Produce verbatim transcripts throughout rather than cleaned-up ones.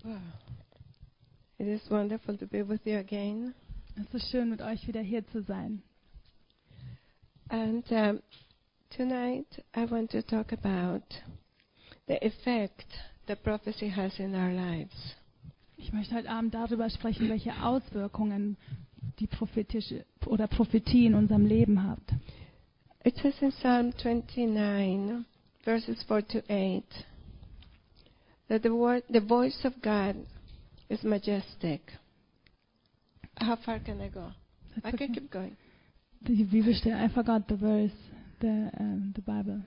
Wow. It is wonderful to be with you again. Es ist schön, mit euch wieder hier zu sein. And um, tonight I want to talk about the effect that prophecy has in our lives. Ich möchte heute Abend darüber sprechen, welche Auswirkungen die prophetische oder Prophetie in unserem Leben hat. It says in Psalm twenty-nine, verses four to eight, that the word, the voice of God is majestic. How far can I go? That's I can okay. keep going. Die Bibel steht, I forgot the verse, the, um, the Bible.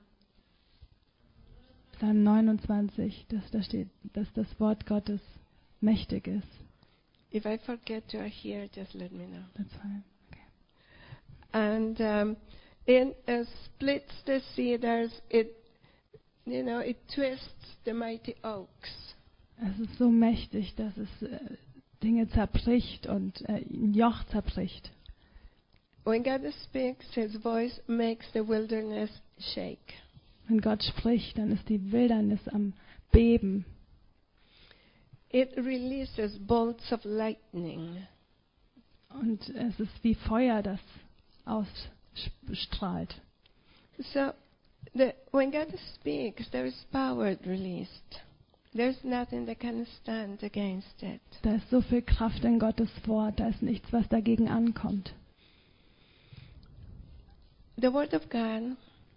Psalm neunundzwanzig, dass da steht, dass das Wort Gottes mächtig ist. If I forget you are here, just let me know. That's fine. Okay. And um, it uh, splits the cedars. It, you know, it twists the mighty oaks. Es ist so mächtig, dass es äh, Dinge zerbricht und äh, ein Joch zerbricht. When God speaks, His voice makes the wilderness shake. Wenn Gott spricht, dann ist die Wildernis am Beben. It releases bolts of lightning. Und es ist wie Feuer, das ausstrahlt. So, the, when God speaks, there is power released. There's nothing that can stand against it. Da ist so viel Kraft in Gottes Wort, da ist nichts, was dagegen ankommt. The Word of God,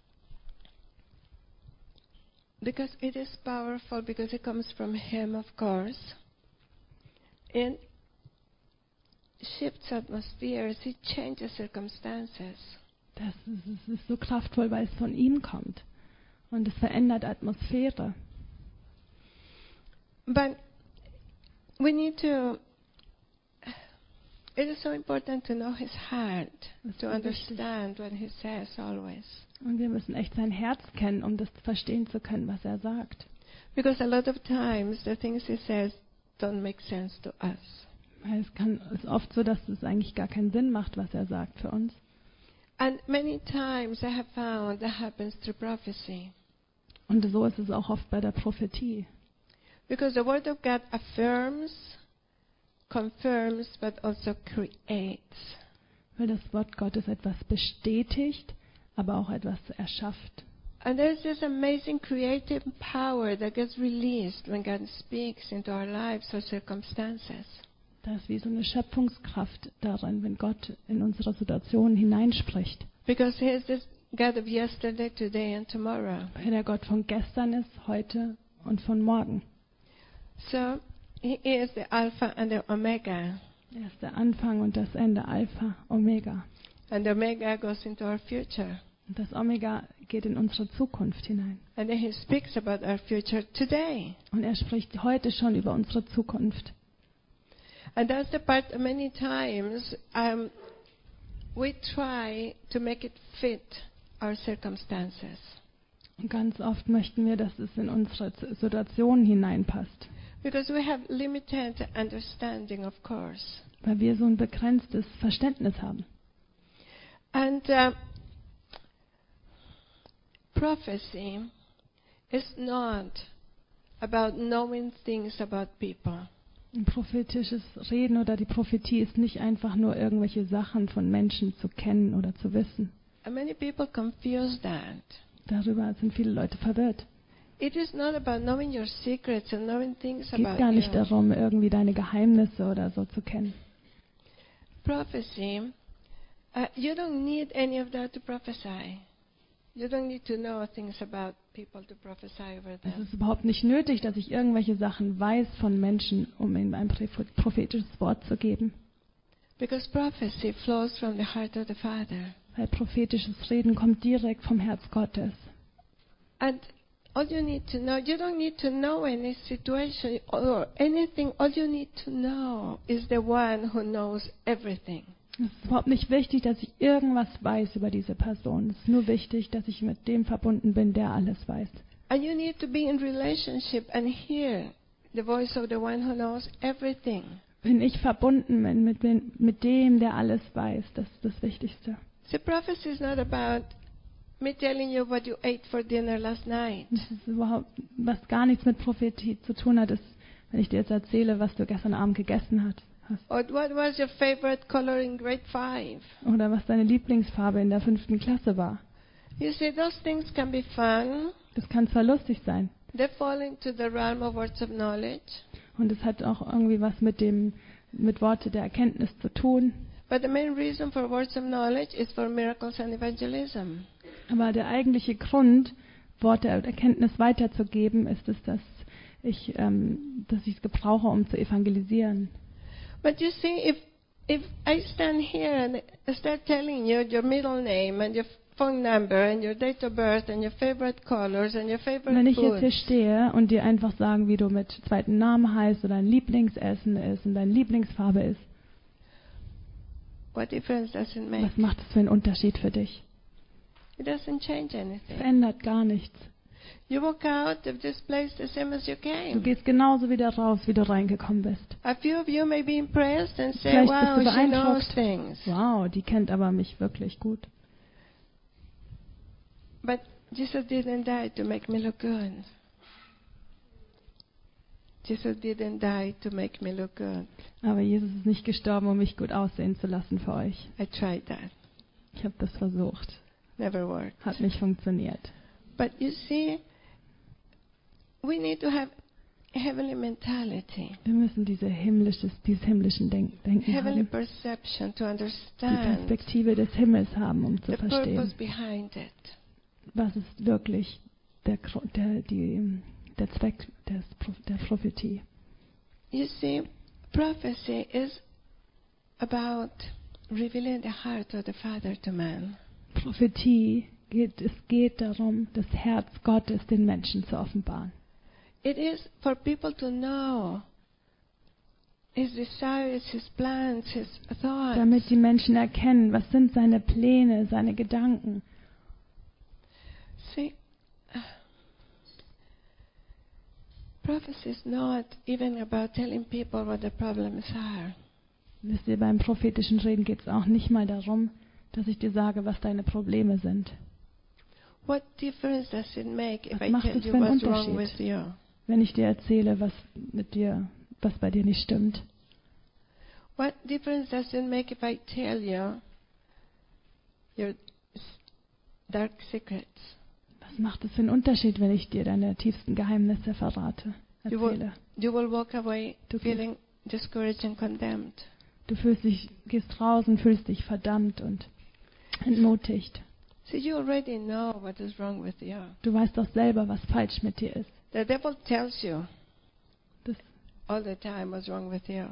because it is powerful, because it comes from Him, of course, it shifts atmospheres, it changes circumstances. Das ist, es ist so kraftvoll, weil es von ihm kommt. Und es verändert Atmosphäre. But we need to, it is so important to know His heart, Das ist to so wichtig. understand what He says always. Und wir müssen echt sein Herz kennen, um das verstehen zu können, was er sagt. Because a lot of times the things He says don't make sense to us. Weil es kann, ist oft so, dass es eigentlich gar keinen Sinn macht, was er sagt für uns. And many times I have found that happens through prophecy. Und so ist es auch oft bei der Prophetie. Because the Word of God affirms, confirms, but also creates. Weil das Wort Gottes etwas bestätigt, aber auch etwas erschafft. And there's this amazing creative power that gets released when God speaks into our lives or circumstances. Da ist wie so eine Schöpfungskraft darin, wenn Gott in unsere Situation hineinspricht. Because He is this God of yesterday, today, and tomorrow. Weil der Gott von gestern ist, heute und von morgen. So He is the Alpha and the Omega. Er ist der Anfang und das Ende, Alpha, Omega. And the Omega goes into our future. Und das Omega geht in unsere Zukunft hinein. And then He speaks about our future today. Und er spricht heute schon über unsere Zukunft. And that's the part that many times um, we try to make it fit our circumstances. Und ganz oft möchten wir, dass es in unsere Situation hineinpasst. Because we have limited understanding, of course. Weil wir so ein begrenztes Verständnis haben. And uh, prophecy is not about knowing things about people. Ein prophetisches Reden oder die Prophetie ist nicht einfach nur irgendwelche Sachen von Menschen zu kennen oder zu wissen. And many people confuse that. Darüber sind viele Leute verwirrt. It is not about knowing your secrets and knowing things Es geht about gar nicht you. darum, irgendwie deine Geheimnisse oder so zu kennen. Prophecy, uh, you don't need any of that to prophesy. You don't need to know things about people to prophesy over Es them. ist überhaupt nicht nötig, dass ich irgendwelche Sachen weiß von Menschen, um ihnen ein prophetisches Wort zu geben. Because prophecy flows from the heart of the Father. Weil prophetisches Reden kommt direkt vom Herz Gottes. And all you need to know, you don't need to know any situation or anything. All you need to know is the one who knows everything. Es ist überhaupt nicht wichtig, dass ich irgendwas weiß über diese Person. Es ist nur wichtig, dass ich mit dem verbunden bin, der alles weiß. And you need to be in relationship and hear the voice of the one who knows everything. Bin ich verbunden bin mit, mit, mit dem, der alles weiß. Das ist das Wichtigste. See, prophecy is not about me telling you what you ate for dinner last night. Das ist überhaupt, was gar nichts mit Prophetie zu tun hat, ist, Wenn ich dir jetzt erzähle, was du gestern Abend gegessen hast, hast Or what was your favorite color in grade five? oder was deine Lieblingsfarbe in der fünften Klasse war. You see, those things can be fun. Das kann zwar lustig sein They fall into the realm of words of knowledge. und es hat auch irgendwie was mit dem mit Worte der Erkenntnis zu tun. But the main reason for words of knowledge is for miracles and evangelism. Aber der eigentliche Grund, Worte der Erkenntnis weiterzugeben, ist es, dass ich ähm, dass ich es gebrauche, um zu evangelisieren. But you see, if if I stand here and start telling you your middle name and your phone number and your date of birth and your favorite colors and your favorite Wenn ich jetzt hier foods, stehe und dir einfach sagen, wie du mit zweiten Namen heißt oder dein Lieblingsessen ist und deine Lieblingsfarbe ist, what difference does it make? was macht das für einen Unterschied für dich? It doesn't change anything. Verändert gar nichts. You walk out of this place the same as you Du came. gehst genauso wieder raus, wie du reingekommen bist. A few of you may be impressed and say, Vielleicht wow, bist du she knows beeindruckt. things. Wow, die kennt aber mich wirklich gut. But Jesus didn't die to make me look good. Jesus didn't die to make me look good. Aber Jesus ist nicht gestorben, um mich gut aussehen zu lassen für euch. I tried that. Ich habe das versucht. Never worked. Hat nicht funktioniert. But you see, we need to have heavenly mentality, Wir müssen diese himmlisches, dieses himmlischen Denk Denken heavenly haben. perception to Die understand Perspektive des Himmels haben, um zu the purpose verstehen, behind it. was ist wirklich der, Gro- der, die, der Zweck des, Pro- der Prophetie. You see, prophecy is about revealing the heart of the Father to man. Prophetie geht, es geht darum, das Herz Gottes den Menschen zu offenbaren. It is for people to know His desires, His plans, His thoughts. Damit die Menschen erkennen, was sind seine Pläne, seine Gedanken. See, uh, prophecy is not even about telling people what the problems are. Wisst ihr, beim prophetischen Reden geht es auch nicht mal darum, dass ich dir sage, was deine Probleme sind. What difference does it make if Was I macht tell es you für einen what's wrong Unterschied? with you? Wenn ich dir erzähle, was mit dir, was bei dir nicht stimmt. What difference does it make if I tell you your s- dark secrets? Was macht es für einen Unterschied, wenn ich dir deine tiefsten Geheimnisse verrate, You will, erzähle? you will walk away Du gehst- feeling discouraged and condemned. Du fühlst dich, gehst raus und fühlst dich verdammt und entmutigt. See, you already know what is wrong with you. Du weißt doch selber, was falsch mit dir ist. The devil tells you Das, all the time what's wrong with you.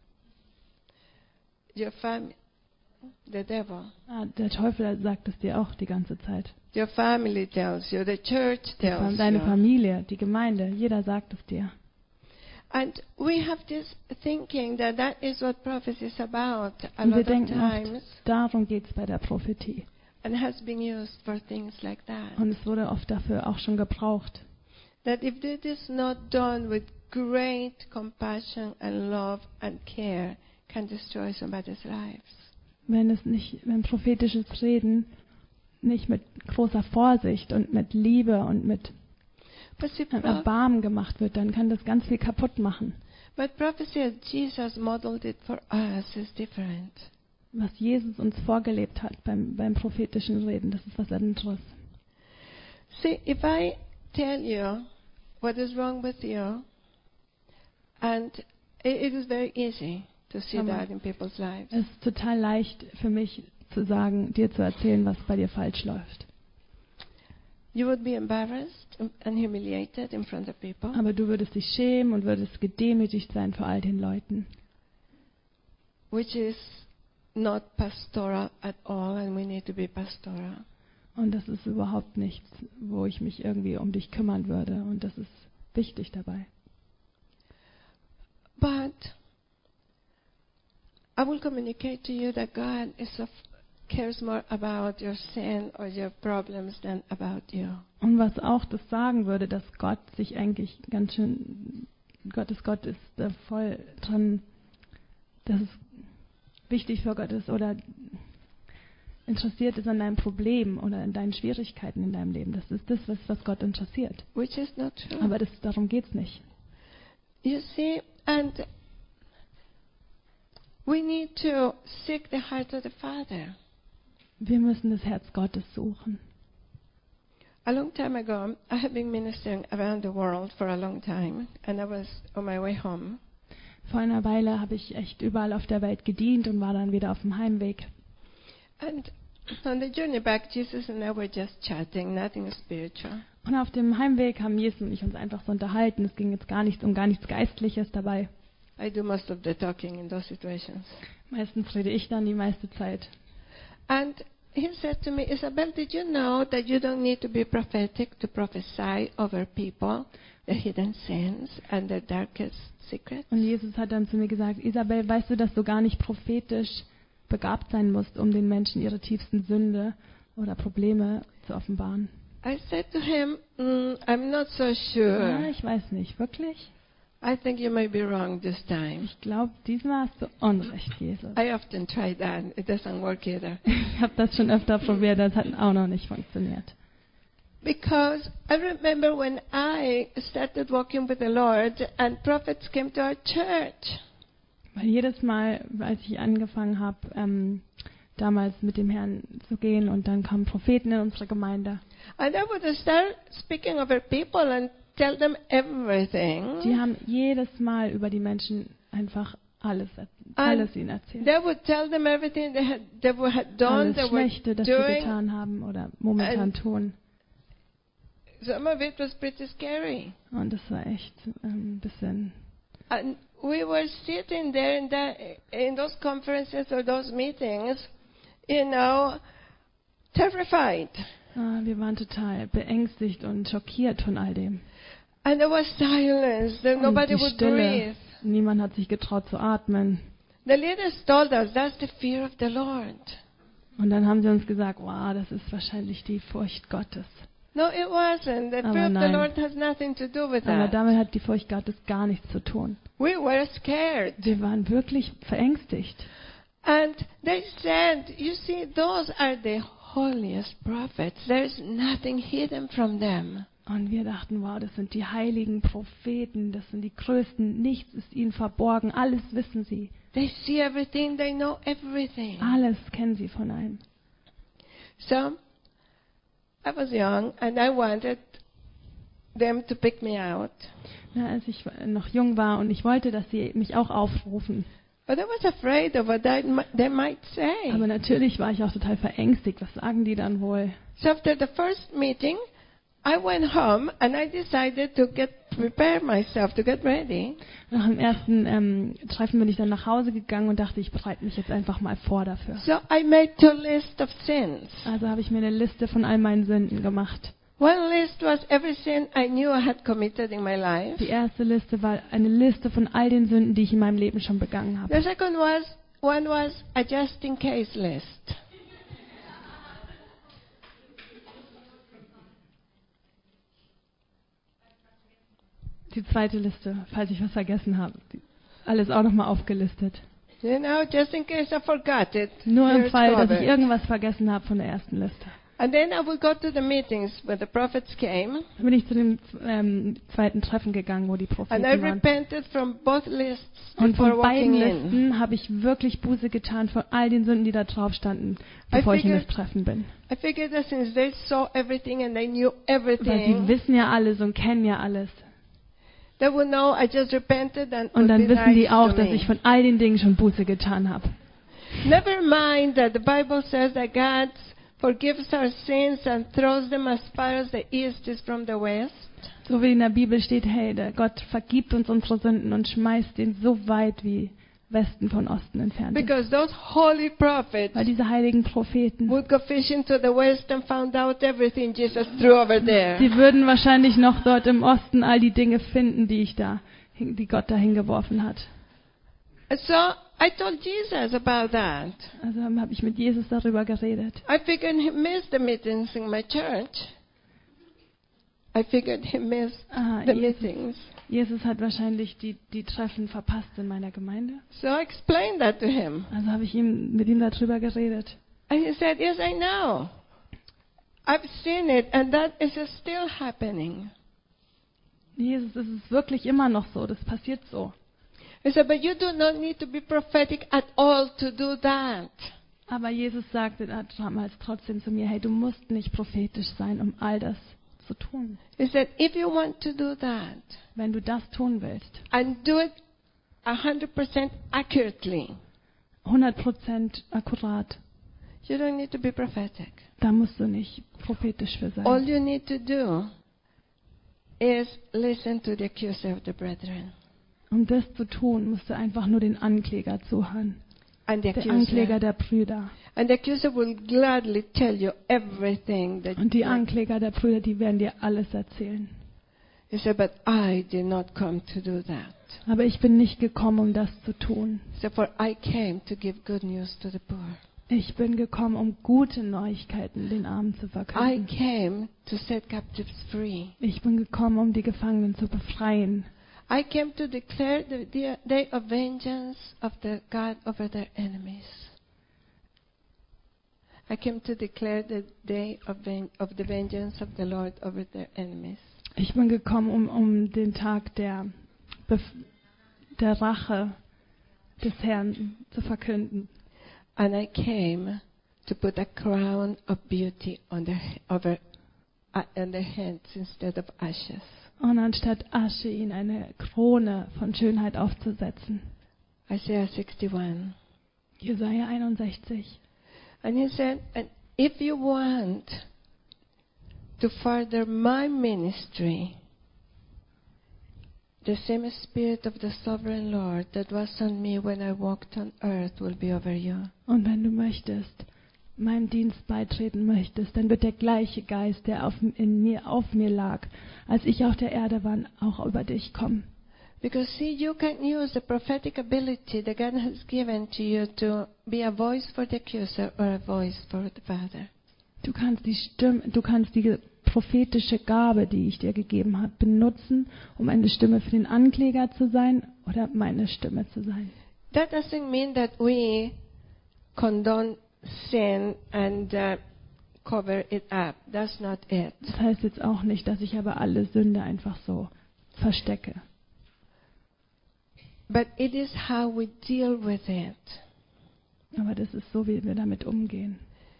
Your family, the devil. ah, der Teufel sagt es dir auch die ganze Zeit. Your family tells you. The church Die Fam- tells Deine you. Familie, die Gemeinde, jeder sagt es dir. And we have this thinking that that is what prophecy is about a Und wir lot of denken oft, times, darum geht es bei der Prophetie. and has been used for things like that. Und es wurde oft dafür auch schon gebraucht. That if it is not done with great compassion and love and care, can destroy somebody's lives. Wenn es nicht, wenn prophetisches Reden nicht mit großer Vorsicht und mit Liebe und mit But see, einem pro- Erbarmen gemacht wird, dann kann das ganz viel kaputt machen. but prophecy as Jesus modeled it for us is different. Was Jesus uns vorgelebt hat beim, beim prophetischen Reden, das ist was anderes. See, if I tell you what is wrong with you, and it, it is very easy to see Aber that in people's lives. Es ist total leicht für mich zu sagen, dir zu erzählen, was bei dir falsch läuft. You would be embarrassed and humiliated in front of people. Aber du würdest dich schämen und würdest gedemütigt sein vor all den Leuten. Which is not pastoral at all, and we need to be pastoral. Und das ist überhaupt nichts, wo ich mich irgendwie um dich kümmern würde. Und das ist wichtig dabei. But I will communicate to you that God is of, cares more about your sin or your problems than about you. Und was auch das sagen würde, dass Gott sich eigentlich ganz schön, Gottes Gott ist da voll dran, dass es wichtig für Gott ist oder interessiert ist an deinem Problem oder an deinen Schwierigkeiten in deinem Leben. Das ist das, was, was Gott interessiert. Which is not true. Aber das, darum geht es nicht. You see, and we need to seek the heart of the Father. Wir müssen das Herz Gottes suchen. A long time ago, I had been ministering around the world for a long time, and I was on my way home. Vor einer Weile habe ich echt überall auf der Welt gedient und war dann wieder auf dem Heimweg. And on the journey back, Jesus and I were just chatting, nothing spiritual. Und auf dem Heimweg haben Jesus und ich uns einfach so unterhalten. Es ging jetzt gar nichts um gar nichts Geistliches dabei. I do most of the talking in those situations. Meistens rede ich dann die meiste Zeit. And he said to me, Isabel, did you know that you don't need to be prophetic to prophesy over people, their hidden sins and their darkest secrets? Und Jesus hat dann zu mir gesagt, Isabel, weißt du, dass du gar nicht prophetisch begabt sein musst, um den Menschen ihre tiefsten Sünde oder Probleme zu offenbaren? I said to him, mm, I'm not so sure. Ja, ich weiß nicht, wirklich? I think you may be wrong this time. Ich glaube, diesmal hast du Unrecht, Jesus. I often try that. It doesn't work either. Ich habe das schon öfter probiert, das hat auch noch nicht funktioniert. Because I remember when I started walking with the Lord and prophets came to our church. Weil jedes Mal, als ich angefangen habe, ähm, damals mit dem Herrn zu gehen und dann kamen Propheten in unsere Gemeinde. And I would start speaking over people and tell them everything. Die haben jedes Mal über die Menschen einfach alles, alles ihnen erzählt. They would tell them everything they had, they were- had done, Alles they were Schlechte, das sie doing. getan haben oder momentan And- tun. Some of it was pretty scary. Und das war echt ähm, ein bisschen... And we were sitting there in, that, in those conferences or those meetings, you know, terrified. Ah, wir waren total beängstigt und schockiert von all dem. And there was silence. There, Und nobody die would Stille. breathe. Niemand hat sich getraut zu atmen. The leaders told us that's the fear of the Lord. Und dann haben sie uns gesagt, wow, das ist wahrscheinlich die Furcht Gottes. No, it wasn't. The Aber fear of the nein. Lord has nothing to do with Aber that. damit hat die Furcht Gottes gar nichts zu tun. We were scared. Wir waren wirklich verängstigt. And they said, you see, those are the holiest prophets. There's nothing hidden from them. Und wir dachten, wow, das sind die heiligen Propheten, das sind die Größten, nichts ist ihnen verborgen, alles wissen sie. They see everything. They know everything. Alles kennen sie von einem. So, I was young and I wanted them to pick me out. Na, als ich noch jung war und ich wollte, dass sie mich auch aufrufen. But I was afraid of what they mi- they might say. Aber natürlich war ich auch total verängstigt. Was sagen die dann wohl? So after the first meeting, I went home and I decided to get prepare myself to get ready. Nach dem ersten ähm, Treffen bin ich dann nach Hause gegangen und dachte, ich bereite mich jetzt einfach mal vor dafür. So I made two lists of sins. Also habe ich mir eine Liste von all meinen Sünden gemacht. One list was every sin I knew I had committed in my life. Die erste Liste war eine Liste von all den Sünden, die ich in meinem Leben schon begangen habe. The second was one was a just in case list. Die zweite Liste, falls ich was vergessen habe. Alles auch nochmal aufgelistet. You know, just in case I forgot it. Nur im here's Fall, dass covered. ich irgendwas vergessen habe von der ersten Liste. And then I would go to the meetings where the prophets came, Dann bin ich zu dem ähm, zweiten Treffen gegangen, wo die and Propheten I waren. repented from both lists Und before von beiden walking in. Listen habe ich wirklich Buße getan von all den Sünden, die da drauf standen, bevor ich in das figured- Treffen bin. I figured that since they saw everything and they knew Weil everything, sie wissen ja alles und kennen ja alles. they would know I just repented and Und would dann be wissen die nice auch, to dass me. ich von all den Dingen schon Buße getan habe. Never mind that the Bible says that God forgives our sins and throws them as far as the east is from the west. So wie in der Bibel steht, hey, der Gott vergibt uns unsere Sünden und schmeißt ihn so weit wie Westen von Osten entfernt ist. Because those holy prophets Weil diese heiligen Propheten, would go fishing to the west and found out everything Jesus threw over there. sie würden wahrscheinlich noch dort im Osten all die Dinge finden, die ich da, die Gott da hingeworfen hat. And so I told Jesus about that. Also habe ich mit Jesus darüber geredet. I figured he missed the meetings in my church. I figured he missed Ah, the Jesus, meetings. Jesus hat wahrscheinlich die, die Treffen verpasst in meiner Gemeinde. So I explained that to him. Also habe ich ihm, mit ihm darüber geredet. And he said, yes, I know. I've seen it, and that is still happening. Jesus, es ist wirklich immer noch so, das passiert so. He said, but you do not need to be prophetic at all to do that. Aber Jesus sagte damals trotzdem zu mir, hey, du musst nicht prophetisch sein, um all das zu tun. He said, if you want to do that Wenn du das tun willst, and do it one hundred percent accurately, hundert Prozent akkurat, you don't need to be prophetic. da musst du nicht prophetisch für All sein. you need to do is listen to the accuser of the brethren. Um das zu tun, musst du einfach nur den Ankläger zuhören. And the Der Ankläger accuser, der Brüder. and the accuser will gladly tell you everything that Und die Ankläger der Brüder, die werden dir alles erzählen. He said, but I did not come to do that. Aber ich bin nicht gekommen, um das zu tun. He said, for I came to give good news to the poor. Ich bin gekommen, um gute Neuigkeiten den Armen zu I verkünden. came to set captives free. Ich bin gekommen, um die Gefangenen zu befreien. I came to declare the day- day of vengeance of the God over their enemies. I came to declare the day of, ven- of the vengeance of the Lord over their enemies. Ich bin gekommen, um, um den Tag der, Bef- der Rache des Herrn zu verkünden. And I came to put a crown of beauty on their, over, uh, on their heads instead of ashes. Und anstatt Asche ihnen eine Krone von Schönheit aufzusetzen. Isaiah sixty-one. Jesaja einundsechzig. And he said, and if you want to further my ministry, the same Spirit of the Sovereign Lord that was on me when I walked on earth will be over you. Und wenn du möchtest, meinem Dienst beitreten möchtest, dann wird der gleiche Geist, der auf, in mir, auf mir lag, als ich auf der Erde war, auch über dich kommen. Because see, you can use the prophetic ability that God has given to you to be a voice for the accuser or a voice for the Father. Du kannst die Stimme, du kannst die prophetische Gabe, die ich dir gegeben habe, benutzen, um eine Stimme für den Ankläger zu sein oder meine Stimme zu sein. That doesn't mean that we condone sin and uh, cover it up. That's not it. Das heißt jetzt auch nicht, dass ich aber alle Sünde einfach so verstecke. But it is how we deal with it. Aber das ist so, wie wir damit umgehen.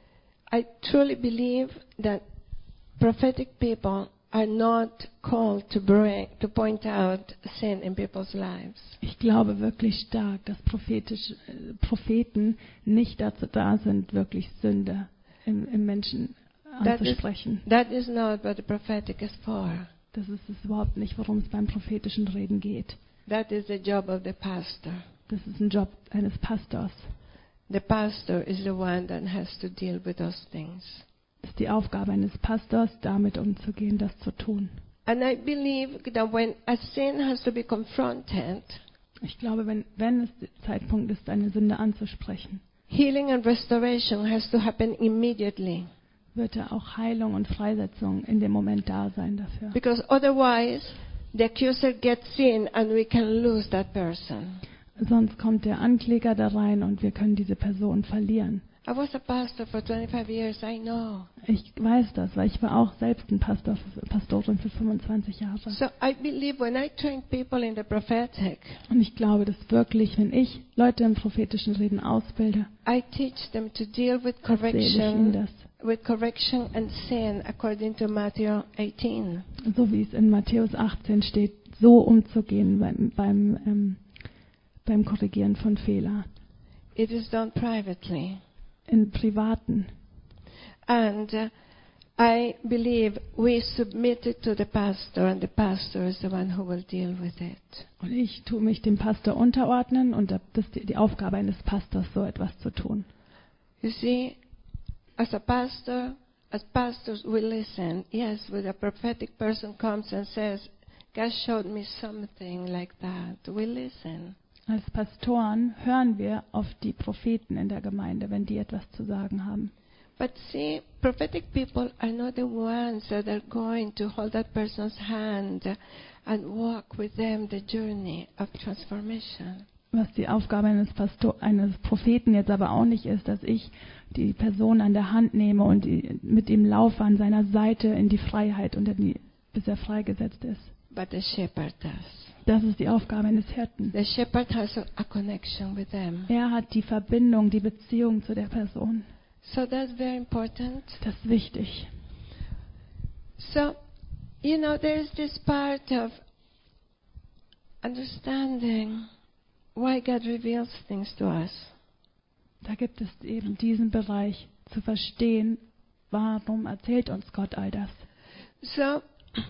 I truly believe that prophetic people are not called to bring, to point out sin in people's lives. Ich glaube wirklich stark, dass prophetisch, äh, Propheten nicht dazu da sind, wirklich Sünde im, im Menschen That is, anzusprechen. that is not what the prophetic is for. Das ist es überhaupt nicht, worum es beim prophetischen Reden geht. That is the job of the pastor. Das ist ein Job eines Pastors. The pastor is the one that has to deal with those things. Es ist die Aufgabe eines Pastors, damit umzugehen, das zu tun. And I believe that when a sin has to be confronted, Ich glaube, wenn, wenn es der Zeitpunkt ist, eine Sünde anzusprechen, healing and restoration has to happen immediately. wird da auch Heilung und Freisetzung in dem Moment da sein dafür. Because otherwise, the accuser gets in and we can lose that person. Sonst kommt der Ankläger da rein und wir können diese Person verlieren. I was a pastor for twenty-five years, I know. Ich weiß das, weil ich war auch selbst ein Pastor, Pastorin für fünfundzwanzig Jahre. So I believe when I train people in the prophetic, Und ich glaube, dass wirklich, wenn ich Leute im prophetischen Reden ausbilde, I teach them to deal with erzähle ich ihnen correction, das. with correction and sin according to Matthew eighteen. So wie es in Matthäus achtzehn steht, so umzugehen beim, beim, ähm, beim Korrigieren von Fehlern. It is done privately. In Privaten. And uh, I believe we submit it to the pastor, and the pastor is the one who will deal with it. Und ich tue mich dem Pastor unterordnen und das ist die, die Aufgabe eines Pastors, so etwas zu tun. You see, as a pastor, as pastors, we listen. Yes, when a prophetic person comes and says, God showed me something like that, we listen. Als Pastoren hören wir auf die Propheten in der Gemeinde, wenn die etwas zu sagen haben. But see, prophetic people are not the ones that are going to hold that person's hand and walk with them the journey of transformation. Was die Aufgabe eines, Pastor, eines Propheten jetzt aber auch nicht ist, dass ich die Person an der Hand nehme und die, mit ihm laufe an seiner Seite in die Freiheit, und die, bis er freigesetzt ist. but the shepherd does. Das ist die Aufgabe eines Hirten. The shepherd has a, a connection with them. Er hat die Verbindung, die Beziehung zu der Person. So that's very important. Das ist wichtig. So, you know, there's this part of understanding why God reveals things to us. Da gibt es eben diesen Bereich zu verstehen, warum erzählt uns Gott all das. So,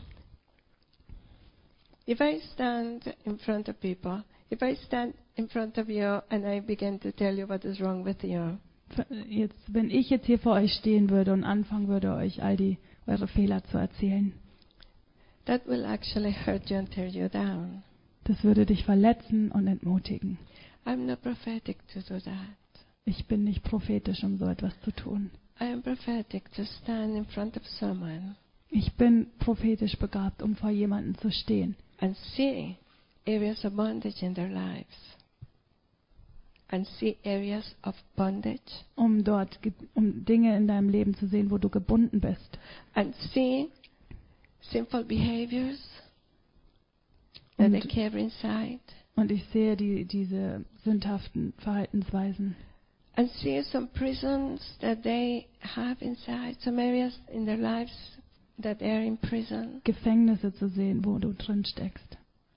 if I stand in front of people, if I stand in front of you and I begin to tell you what is wrong with you, Jetzt, wenn ich jetzt hier vor euch stehen würde und anfangen würde, euch all die eure Fehler zu erzählen, that will actually hurt you and tear you down. das würde dich verletzen und entmutigen. I'm not prophetic to do that. Ich bin nicht prophetisch, um so etwas zu tun. I am prophetic to stand in front of someone Ich bin prophetisch begabt, um vor jemandem zu stehen and see areas of bondage in their lives. And see areas of bondage. um dort ge- um Dinge in deinem Leben zu sehen, wo du gebunden bist. And see sinful behaviors that Und, they carry inside. und ich sehe die, diese sündhaften Verhaltensweisen. And see some prisons that they have inside, some areas in their lives that they are in prison. Gefängnisse zu sehen, wo du drin steckst.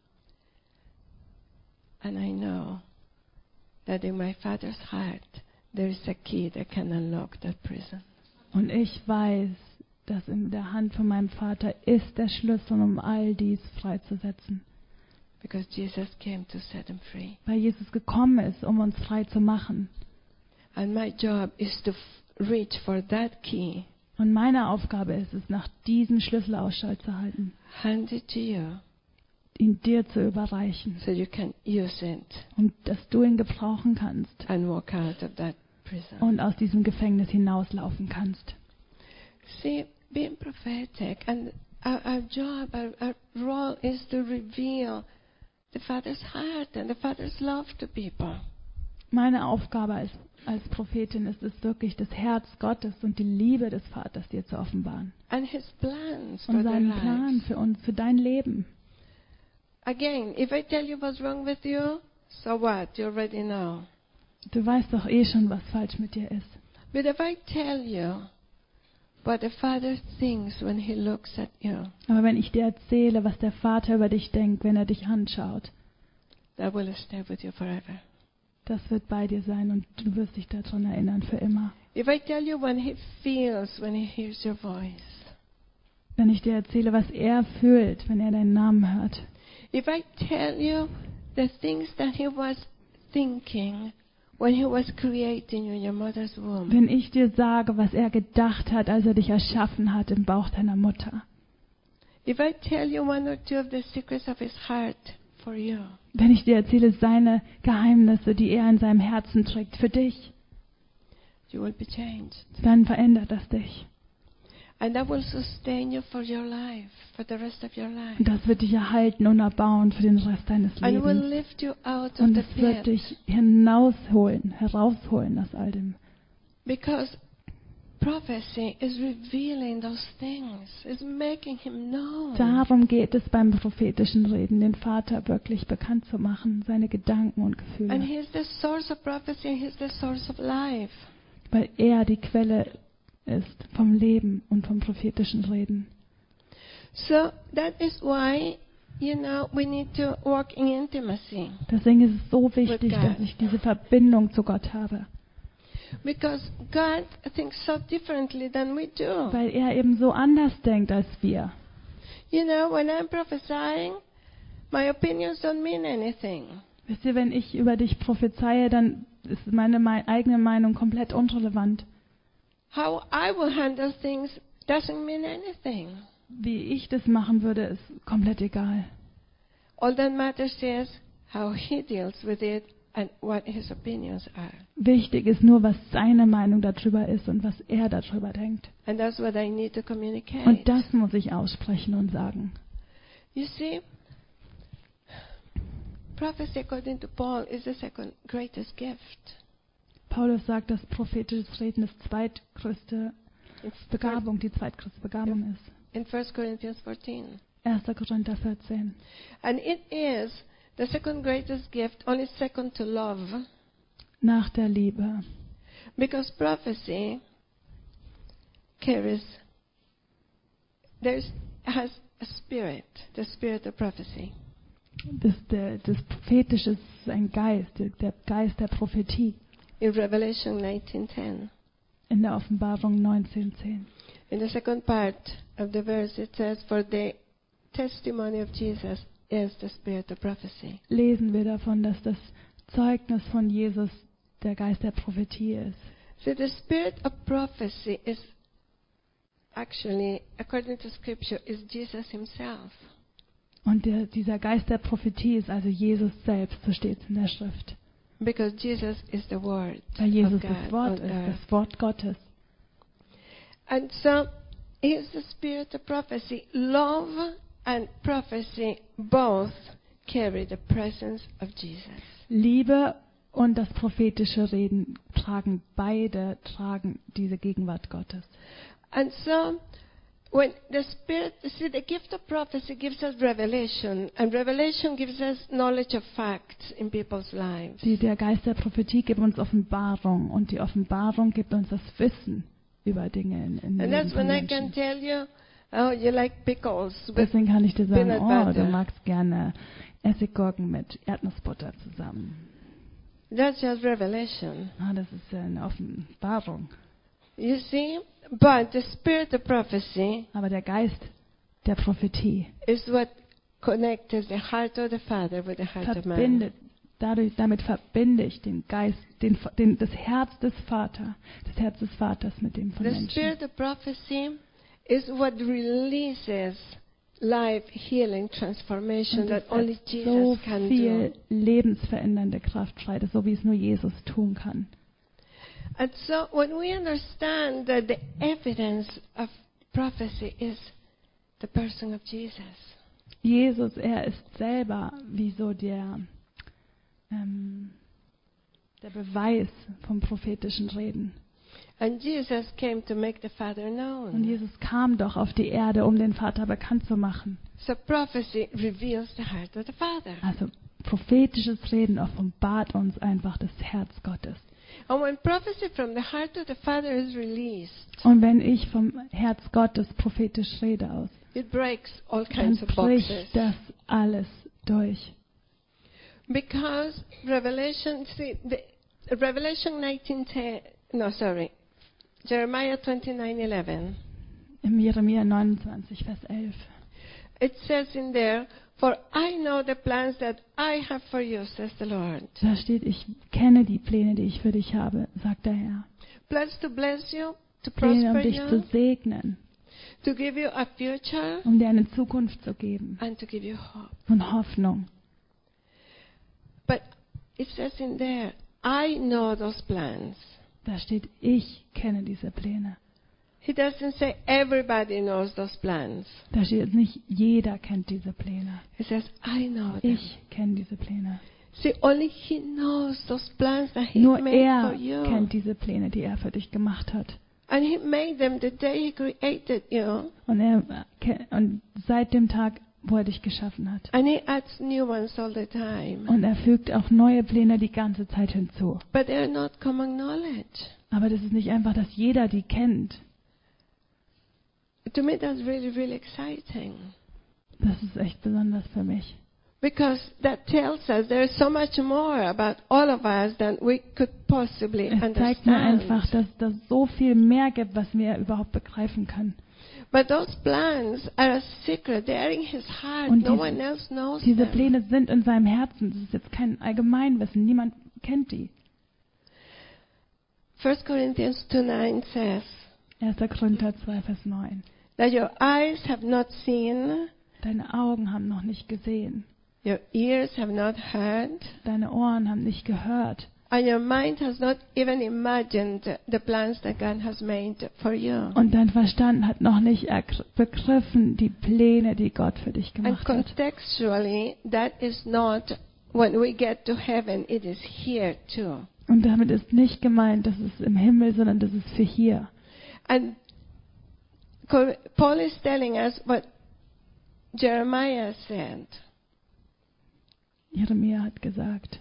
And I know that in my Father's heart there is a key that can unlock that prison. Und ich weiß, dass in der Hand von meinem Vater ist der Schlüssel, um all dies freizusetzen. Because Jesus came to set them free. Weil Jesus gekommen ist, um uns frei zu machen. And my job is to f- reach for that key, Und meine Aufgabe ist es, nach diesem Schlüssel Ausschau zu halten, hand it to you ihn dir zu überreichen, so you can use it und dass du ihn gebrauchen kannst and walk out of that prison. und aus diesem Gefängnis hinauslaufen kannst. See, being prophetic and our, our job, our, our role is to reveal the Father's heart and the Father's love to people. Meine Aufgabe als, als Prophetin ist es wirklich, das Herz Gottes und die Liebe des Vaters dir zu offenbaren. And His plans for Und their seinen Plan lives. für uns, für dein Leben. Again, if I tell you what's wrong with you, so what? You already know. Du weißt doch eh schon, was falsch mit dir ist. But if I tell you what the Father thinks when He looks at you, Aber wenn ich dir erzähle, was der Vater über dich denkt, wenn er dich anschaut, that will stay with you forever. das wird bei dir sein und du wirst dich daran erinnern für immer. If I tell you what He feels when He hears your voice, Wenn ich dir erzähle, was er fühlt, wenn er deinen Namen hört. if I tell you the things that He was thinking when He was creating you in your mother's womb, Wenn ich dir sage, was er gedacht hat, als er dich erschaffen hat im Bauch deiner Mutter. if I tell you one or two of the secrets of His heart for you, Wenn ich dir erzähle, seine Geheimnisse, die er in seinem Herzen trägt für dich, you will be changed. dann verändert das dich. And that will sustain you for your life, for the rest of your life. Und das wird dich erhalten und erbauen für den Rest deines And will Lebens. lift you out of Und the es wird pit. dich hinausholen, herausholen aus all dem. Because prophecy is revealing those things, is making Him known. Darum geht es beim prophetischen Reden, den Vater wirklich bekannt zu machen, seine Gedanken und And Gefühle. He's the source of prophecy, and He's the source of life. Weil er die Quelle ist vom Leben und vom prophetischen Reden. So that is why, you know, we need to walk in intimacy. Deswegen ist es so wichtig, God. dass ich diese Verbindung zu Gott habe. Because God thinks so differently than we do. Weil er eben so anders denkt als wir. You know, when I'm prophesying, my opinions don't mean anything. Wisst ihr, wenn ich über dich prophezeie, dann ist meine mei- eigene Meinung komplett unrelevant. How I will handle things doesn't mean anything. Wie ich das machen würde, ist komplett egal. All that matters is how He deals with it and what His opinions are. Wichtig ist nur, was seine Meinung darüber ist und was er darüber denkt. And that's what I need to communicate. Und das muss ich aussprechen und sagen. You see, prophecy, according to Paul, is the second greatest gift. Paulus sagt, dass prophetisches Reden das zweitgrößte It's Begabung, die zweitgrößte Begabung ist. in First Corinthians fourteen. erster Korinther vierzehn. And it is the second greatest gift, only second to love, Nach der Liebe. because prophecy carries, there's, has a spirit, the spirit of prophecy. Das, der, das Prophetische ist ein Geist, der, der Geist der Prophetie. In Revelation nineteen ten. In der Offenbarung neunzehn zehn. In the second part of the verse it says, for the testimony of Jesus is the spirit of prophecy. Lesen wir davon, dass das Zeugnis von Jesus der Geist der Prophetie ist. So the spirit of prophecy is actually, according to scripture, is Jesus himself. Und der, dieser Geist der Prophetie ist also Jesus selbst, so steht es in der Schrift. Because Jesus is the Word Weil Jesus of God das Wort on ist, earth. das Wort Gottes. And so, here's the spirit of prophecy. Love and prophecy both carry the presence of Jesus. Liebe und das prophetische Reden tragen beide, tragen diese Gegenwart Gottes. And so, when the Spirit, you see, the gift of prophecy gives us revelation, and revelation gives us knowledge of facts in people's lives. Die, der Geist der Prophetie gibt uns Offenbarung und die Offenbarung gibt uns das Wissen über Dinge in, in And Leben that's von when I can Menschen. tell you, oh, you like pickles. With, Deswegen kann ich dir sagen, Peanut oh, butter. du magst gerne Essiggurken mit Erdnussbutter zusammen. that's just revelation. Ah, das ist ja eine Offenbarung. You see? But the Spirit of prophecy Aber der Geist der Prophetie is what connects the heart of the Father with the heart of man. verbindet, dadurch, damit verbinde ich den Geist, den, den, das Herz des Vaters, das Herz des Vaters mit dem von The Menschen. Spirit of prophecy is what releases life, healing, transformation Und that es only setzt Jesus so can viel do. lebensverändernde Kraft frei, das so wie es nur Jesus tun kann. And so when we understand that the evidence of prophecy is the person of Jesus, Jesus, er ist selber wie so der, ähm, der Beweis vom prophetischen Reden. and Jesus came to make the Father Und known. Jesus kam doch auf die Erde, um den Vater bekannt zu machen. So prophecy reveals the heart of the Father. Also prophetisches Reden offenbart uns einfach das Herz Gottes. And when prophecy from the heart of the Father is released, Und wenn ich vom Herz Gottes prophetisch rede aus, it breaks all dann kinds of boxes. bricht das alles durch. Because Revelation, see, the, Revelation nineteen ten, no, sorry, Jeremiah twenty-nine eleven. Im Jeremia neunundzwanzig, Vers elf. It says in there, for I know the plans that I have for you, says the Lord. Da steht, ich kenne die Pläne, die ich für dich habe, sagt der Herr. Plans to bless you, to Pläne, um prosper dich zu you, segnen, to give you a future, um dir eine Zukunft zu geben and to give you hope. und Hoffnung. But it says in there, I know those plans. Da steht, ich kenne diese Pläne. He doesn't say everybody knows those plans. Da steht jetzt nicht, jeder kennt diese Pläne. He says, I know them. Ich kenne diese Pläne. See, only He knows those plans that He Nur made for er you. kennt diese Pläne, die er für dich gemacht hat. And He made them the day He created you. Und, er, und seit dem Tag, wo er dich geschaffen hat. And He adds new ones all the time. Und er fügt auch neue Pläne die ganze Zeit hinzu. But they're not common knowledge. Aber das ist nicht einfach, dass jeder die kennt. To me, that's really, really exciting. Das ist echt besonders für mich. Because that tells us there is so much more about all of us than we could possibly Es zeigt mir understand. einfach, dass das so viel mehr gibt, was wir überhaupt begreifen können. But those plans are a secret. They are in His heart. Und No diese- one else knows Diese them. Pläne sind in seinem Herzen. Das ist jetzt kein Allgemeinwissen. Niemand kennt die. First Corinthians two nine says erster Korinther zwei, Vers neun. that your eyes have not seen, Deine Augen haben noch nicht gesehen. your ears have not heard, Deine Ohren haben nicht gehört. and your mind has not even imagined the plans that God has made for you. Und dein Verstand hat noch nicht ergr- begriffen die Pläne, die Gott für dich And gemacht hat. contextually, that is not when we get to heaven, it is here too. Und damit ist nicht gemeint, das ist im Himmel, sondern das ist für hier. And Co- Paul is telling us what Jeremiah said, Jeremia hat gesagt,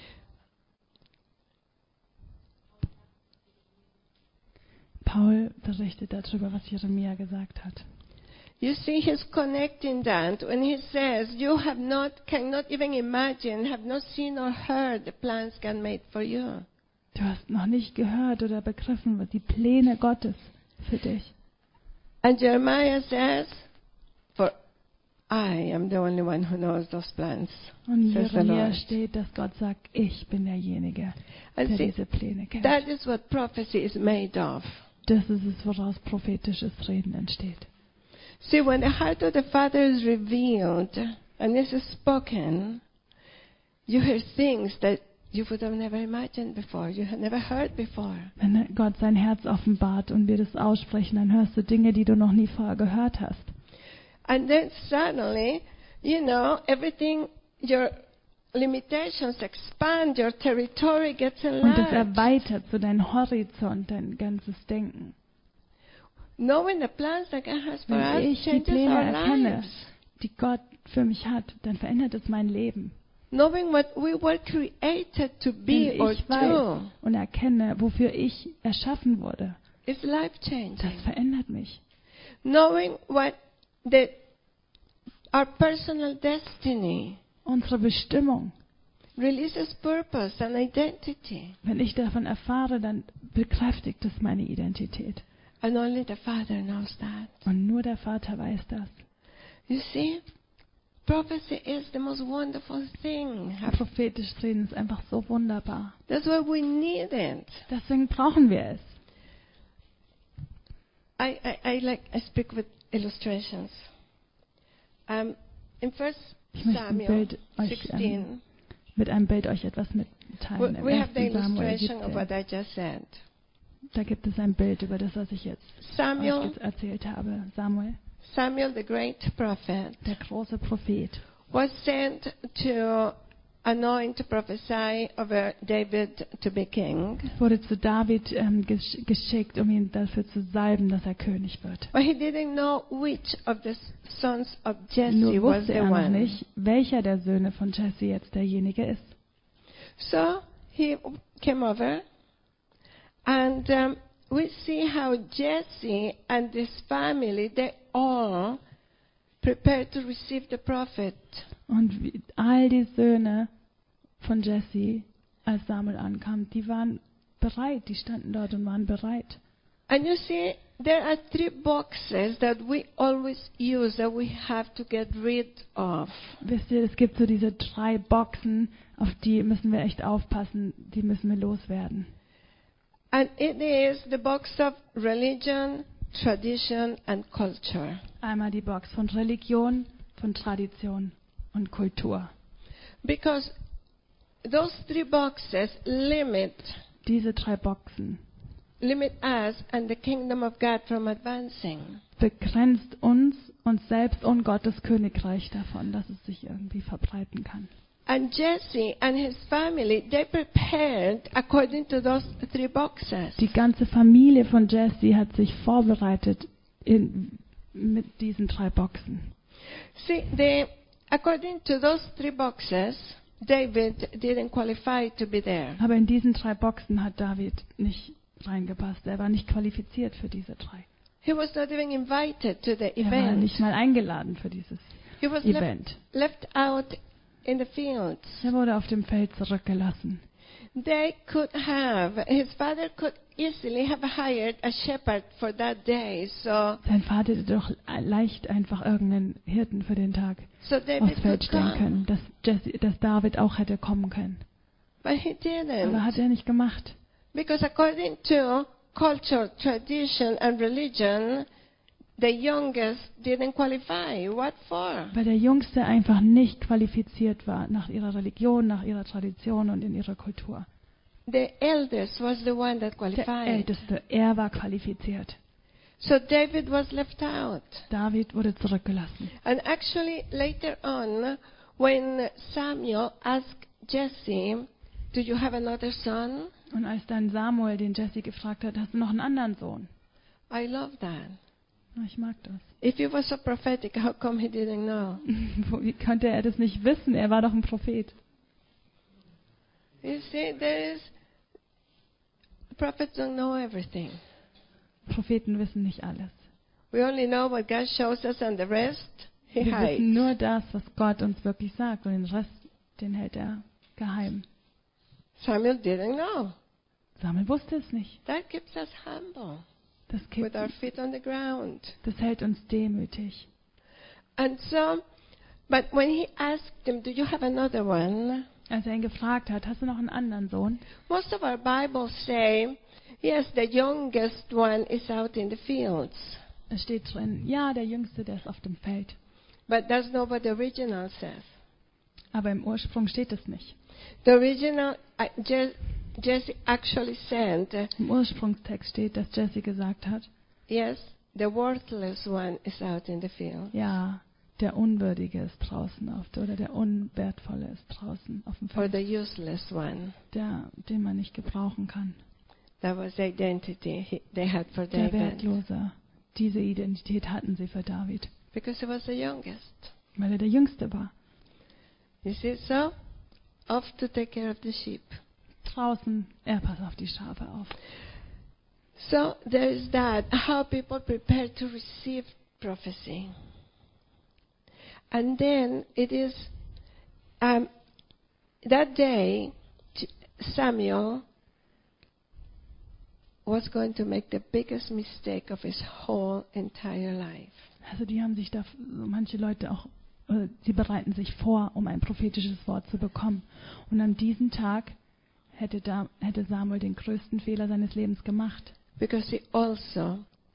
Paul berichtet darüber, was Jeremia gesagt hat. you see, he's connecting that when he says, you have not, cannot even imagine, have not seen or heard the plans God made for you. Du hast noch nicht gehört oder begriffen, was die Pläne Gottes für dich. And Jeremiah says, for I am the only one who knows those plans. Und says the Jeremia Lord. steht, dass Gott sagt, ich bin derjenige, And der see, diese Pläne kennt. that is what prophecy is made of. Das ist es, woraus prophetisches Reden entsteht. See, when the heart of the Father is revealed and is spoken, you hear things that you would have never imagined before, you had never heard before. Wenn Gott sein Herz offenbart und wir das aussprechen, dann hörst du Dinge, die du noch nie vorher gehört hast. And then suddenly, you know, everything, your limitations expand, your territory gets Und es enlarged. erweitert so deinen Horizont, dein ganzes Denken. Knowing the plans that God has for Wenn us ich die changes Pläne our erkenne, lives. die Gott für mich hat, dann verändert es mein Leben. Knowing what we were created to Wenn be or ich weiß do und erkenne, wofür ich erschaffen wurde, is das life-changing. verändert mich. Knowing what the, our personal destiny Unsere Bestimmung. releases purpose and identity. Wenn ich davon erfahre, dann bekräftigt es meine Identität. And only the Father knows that. Und nur der Vater weiß das. You see, prophecy is the most wonderful thing. Prophetisch reden ist einfach so wunderbar. That's why we need it. Deswegen brauchen wir es. I, I, I like I speak with illustrations. Um, in First Ich möchte ein Samuel Bild euch sixteen, ähm, mit einem Bild euch etwas mitteilen. we, Im we have the ersten Samuel illustration of what siebzehn. I just said. Da gibt es ein Bild über das, was ich jetzt euch Samuel, jetzt erzählt habe. Samuel, Samuel, the great prophet, der große Prophet, was sent to anoint, to prophesy over David to be king. wurde zu David ähm, gesch- geschickt, um ihn dafür zu salben, dass er König wird. But he didn't know which of the sons of Jesse Nur was wusste the er noch one. nicht, welcher der Söhne von Jesse jetzt derjenige ist. So he came over, and um, we see how Jesse and his family, they all prepared to receive the prophet. Und wie, all die Söhne von Jesse, als Samuel ankam, die waren bereit, die standen dort und waren bereit. And you see, there are three boxes that we always use that we have to get rid of. Wisst ihr, es gibt so diese drei Boxen, auf die müssen wir echt aufpassen, die müssen wir loswerden. And it is the box of religion, tradition, and culture. Einmal die Box von Religion, von Tradition und Kultur. Because those three boxes limit Diese drei Boxen limit us and the kingdom of God from advancing. begrenzt uns, uns selbst und Gottes Königreich davon, dass es sich irgendwie verbreiten kann. And Jesse and his family, they prepared according to those three boxes. Die ganze Familie von Jesse hat sich vorbereitet in, mit diesen drei Boxen. See, the, according to those three boxes, David didn't qualify to be there. Aber in diesen drei Boxen hat David nicht reingepasst. Er war nicht qualifiziert für diese drei. He was not even invited to the Er war event. nicht mal eingeladen für dieses He was left, Event. left out in the fields. Er wurde auf dem Feld zurückgelassen. They could have, his father could easily have hired a shepherd for that day. So, Sein Vater hätte doch leicht einfach irgendeinen Hirten für den Tag so aufs David Feld could stellen come. können, dass, Jesse, dass David auch hätte kommen können. But he didn't. Aber hat er nicht gemacht. Because according to culture, tradition, and religion, the youngest didn't qualify. What for? Weil der Jüngste einfach nicht qualifiziert war nach ihrer Religion, nach ihrer Tradition und in ihrer Kultur. The eldest was the one that Der qualified. Älteste, er war qualifiziert. So David was left out. David wurde zurückgelassen. And actually, later on, when Samuel asked Jesse, "Do you have another son?" Und als dann Samuel den Jesse gefragt hat, hast du noch einen anderen Sohn? I love that. Ich mag das. If he was so prophetic, how come he didn't know? Wie konnte er das nicht wissen? Er war doch ein Prophet. You see, there is prophets don't know everything. Propheten wissen nicht alles. We only know what God shows us, and the rest He Wir hides. wissen nur das, was Gott uns wirklich sagt, und den Rest, den hält er geheim. Samuel didn't know. Samuel wusste es nicht. That keeps us humble, Das, with gibt, our feet on the ground. das hält uns demütig. And so, but when he asked him, "Do you have another one?" Als er ihn gefragt hat, hast du noch einen anderen Sohn? Most of our Bibles say, yes, the youngest one is out in the fields. Es steht drin, ja, der Jüngste, der ist auf dem Feld. But that's not what the original says. Aber im Ursprung steht es nicht. The original, uh, Je- Jesse actually said, uh, Im Ursprungstext steht, dass Jesse gesagt hat, yes, the worthless one is out in the field. ja, der Unwürdige ist draußen auf, oder der Unwertvolle ist draußen auf dem Or Feld, the useless one. der, den man nicht gebrauchen kann. That was the identity he, they had for Der David. Wertlose. Diese Identität hatten sie für David, Because he was the youngest. weil er der Jüngste war. You see, so, off to take care of the sheep. Draußen, er passt auf die Schafe auf. So there is that, how people prepare to receive prophecy. And then it is, um, that day, J- Samuel was going to make the biggest mistake of his whole entire life. Also die haben sich da, so manche Leute auch, äh, sie bereiten sich vor, um ein prophetisches Wort zu bekommen. Und an diesem Tag hätte, da, hätte Samuel den größten Fehler seines Lebens gemacht. Because he also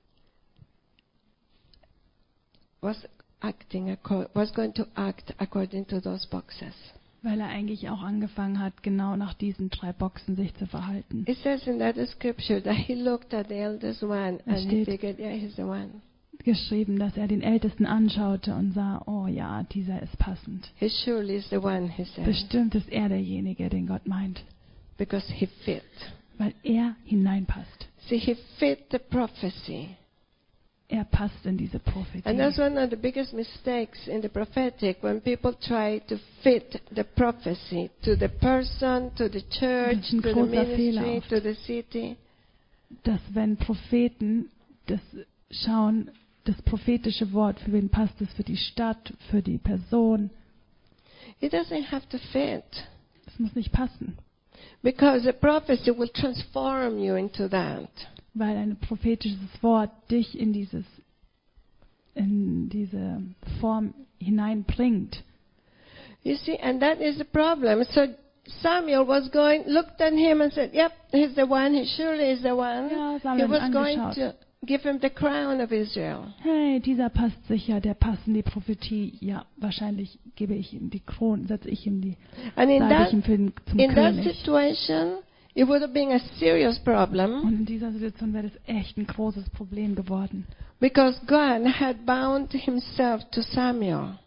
was acting, acco- was going to act according to those boxes. Weil er eigentlich auch angefangen hat, genau nach diesen drei Boxen sich zu verhalten. It says in that scripture that he looked at the eldest one Es and he steht- figured, yeah, he's the one. Geschrieben, dass er den Ältesten anschaute und sah, oh ja, dieser ist passend. He surely is the one, he said, Bestimmt ist er derjenige, den Gott meint. because he fit. Weil er hineinpasst. See, he fit the prophecy. Er passt in diese And that's Prophetie. one of the biggest mistakes in the prophetic, when people try to fit the prophecy to the person, to the church, Das ist ein to the großer Fehler ministry, oft. to the city. Dass wenn Propheten das schauen, das prophetische Wort, für wen passt es, für die Stadt, für die Person, It doesn't have to fit, das muss nicht passen. because the prophecy will transform you into that. Weil ein prophetisches Wort dich in dieses, in diese Form hineinbringt. You see, and that is the problem. So Samuel was going, looked at him and said, yep, he's the one, he surely is the one. Ja, He Samuel was hat going angeschaut. to give him the crown of Israel. Hey, dieser passt sicher, der passt in die Prophetie. Ja, wahrscheinlich gebe ich ihm die Krone, setze ich ihm die, And in sage that, ich ihm für den, zum in that König. situation, it would have been a serious problem, Und in dieser Situation wäre das echt ein großes Problem geworden. because God had bound himself to Samuel.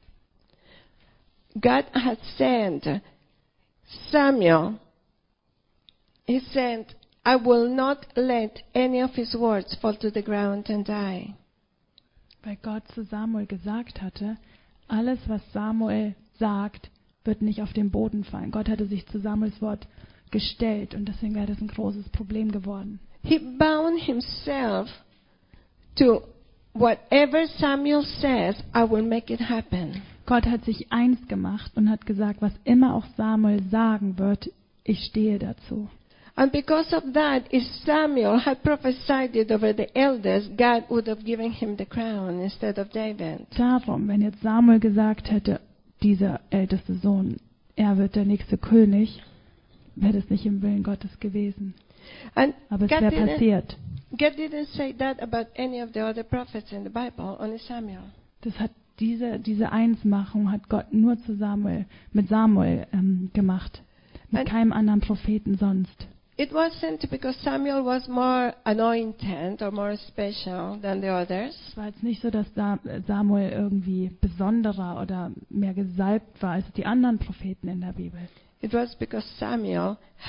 God had sent Samuel. He said, I will not let any of his words fall to the ground and die. Weil Gott zu Samuel gesagt hatte, alles, was Samuel sagt, wird nicht auf den Boden fallen. Gott hatte sich zu Samuels Wort gestellt und deswegen wäre das ein großes Problem geworden. He bound himself to whatever Samuel says, I will make it happen. Gott hat sich eins gemacht und hat gesagt, was immer auch Samuel sagen wird, ich stehe dazu. And because of that, if Samuel had prophesied it over the elders, God would have given him the crown instead of David. Darum, wenn jetzt Samuel gesagt hätte, dieser älteste Sohn, er wird der nächste König, wäre das nicht im Willen Gottes gewesen. And Aber es God wäre didn't, passiert. God didn't say that about any of the other prophets in the Bible, only Samuel. Das hat diese, diese Einsmachung hat Gott nur zu Samuel, mit Samuel ähm, gemacht. Mit And- keinem anderen Propheten sonst. It wasn't because Samuel was more anointed or more special than the others. Es war jetzt nicht so, dass Sa- Samuel irgendwie besonderer oder mehr gesalbt war als die anderen Propheten in der Bibel. It was because Samuel had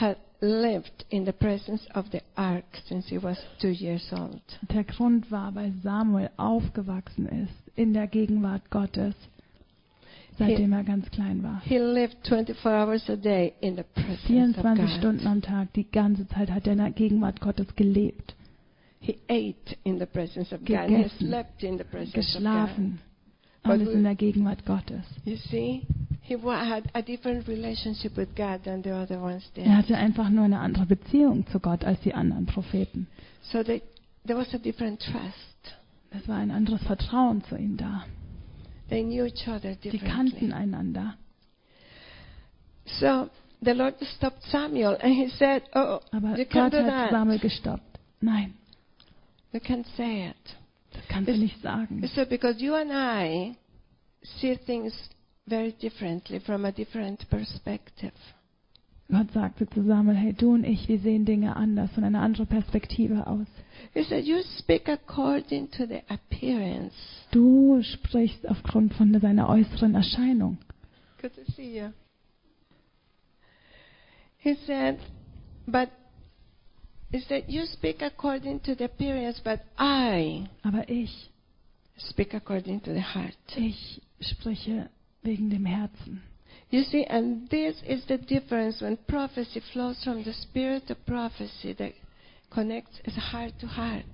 lived in the presence of the ark since he was two years old. Der Grund war, weil Samuel aufgewachsen ist in der Gegenwart Gottes, seitdem er ganz klein war. He lived twenty-four hours a day in the presence of vierundzwanzig God. Stunden am Tag, die ganze Zeit hat er in der Gegenwart Gottes gelebt, He ate in the presence of God. He gegessen, slept in the presence geschlafen, But alles we- in der Gegenwart Gottes. of God. You see, he wa- had a different relationship with God than the other ones did. Er hatte einfach nur eine andere Beziehung zu Gott als die anderen Propheten. So they, there was a different trust. Es war ein anderes Vertrauen zu ihm da. They knew each other Sie differently. kannten einander. So the Lord stopped Samuel and he said, "Oh, Aber you can't Gott do hat that. Samuel gestoppt. Nein, You can't say it." das kannst du It's- nicht sagen. He said, "Because you and I see things very differently from a different perspective." Gott sagte zu Samuel, hey, du und ich, wir sehen Dinge anders, von einer anderen Perspektive aus. He said, "You speak according to the appearance." Du sprichst aufgrund von seiner äußeren Erscheinung. Good to see you. He said, "But he said, you speak according to the appearance, but I Aber ich, speak according to the heart." ich spreche wegen dem Herzen. You see, and this is the difference when prophecy flows from the spirit of prophecy that connects as heart to heart.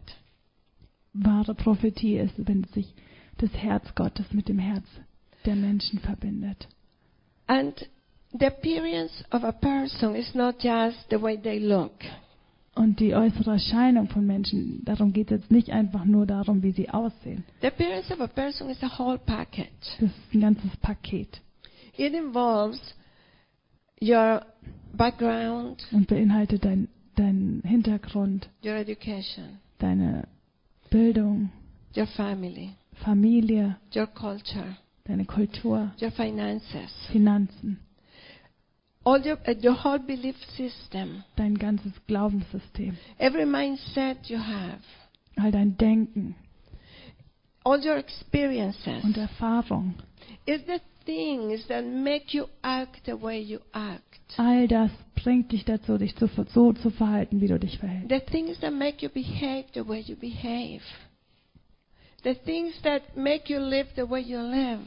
Wahre Prophetie ist, wenn sich das Herz Gottes mit dem Herz der Menschen verbindet. And the appearance of a person is not just the way they look. Und die äußere Erscheinung von Menschen, darum geht es jetzt nicht einfach nur darum, wie sie aussehen. The appearance of a person is a whole package. Das ist ein ganzes Paket It involves your background, und beinhaltet dein, deinen Hintergrund, your education, deine Bildung, your family, Familie, your culture, deine Kultur, your finances, Finanzen, all your, uh, your whole belief system, dein ganzes Glaubenssystem, every mindset you have, all dein Denken all your experiences. und Erfahrung. It's the things that make you act the way you act. All das bringt dich dazu, dich zu, so zu verhalten, wie du dich verhältst. The things that make you behave the way you behave. The things that make you live the way you live.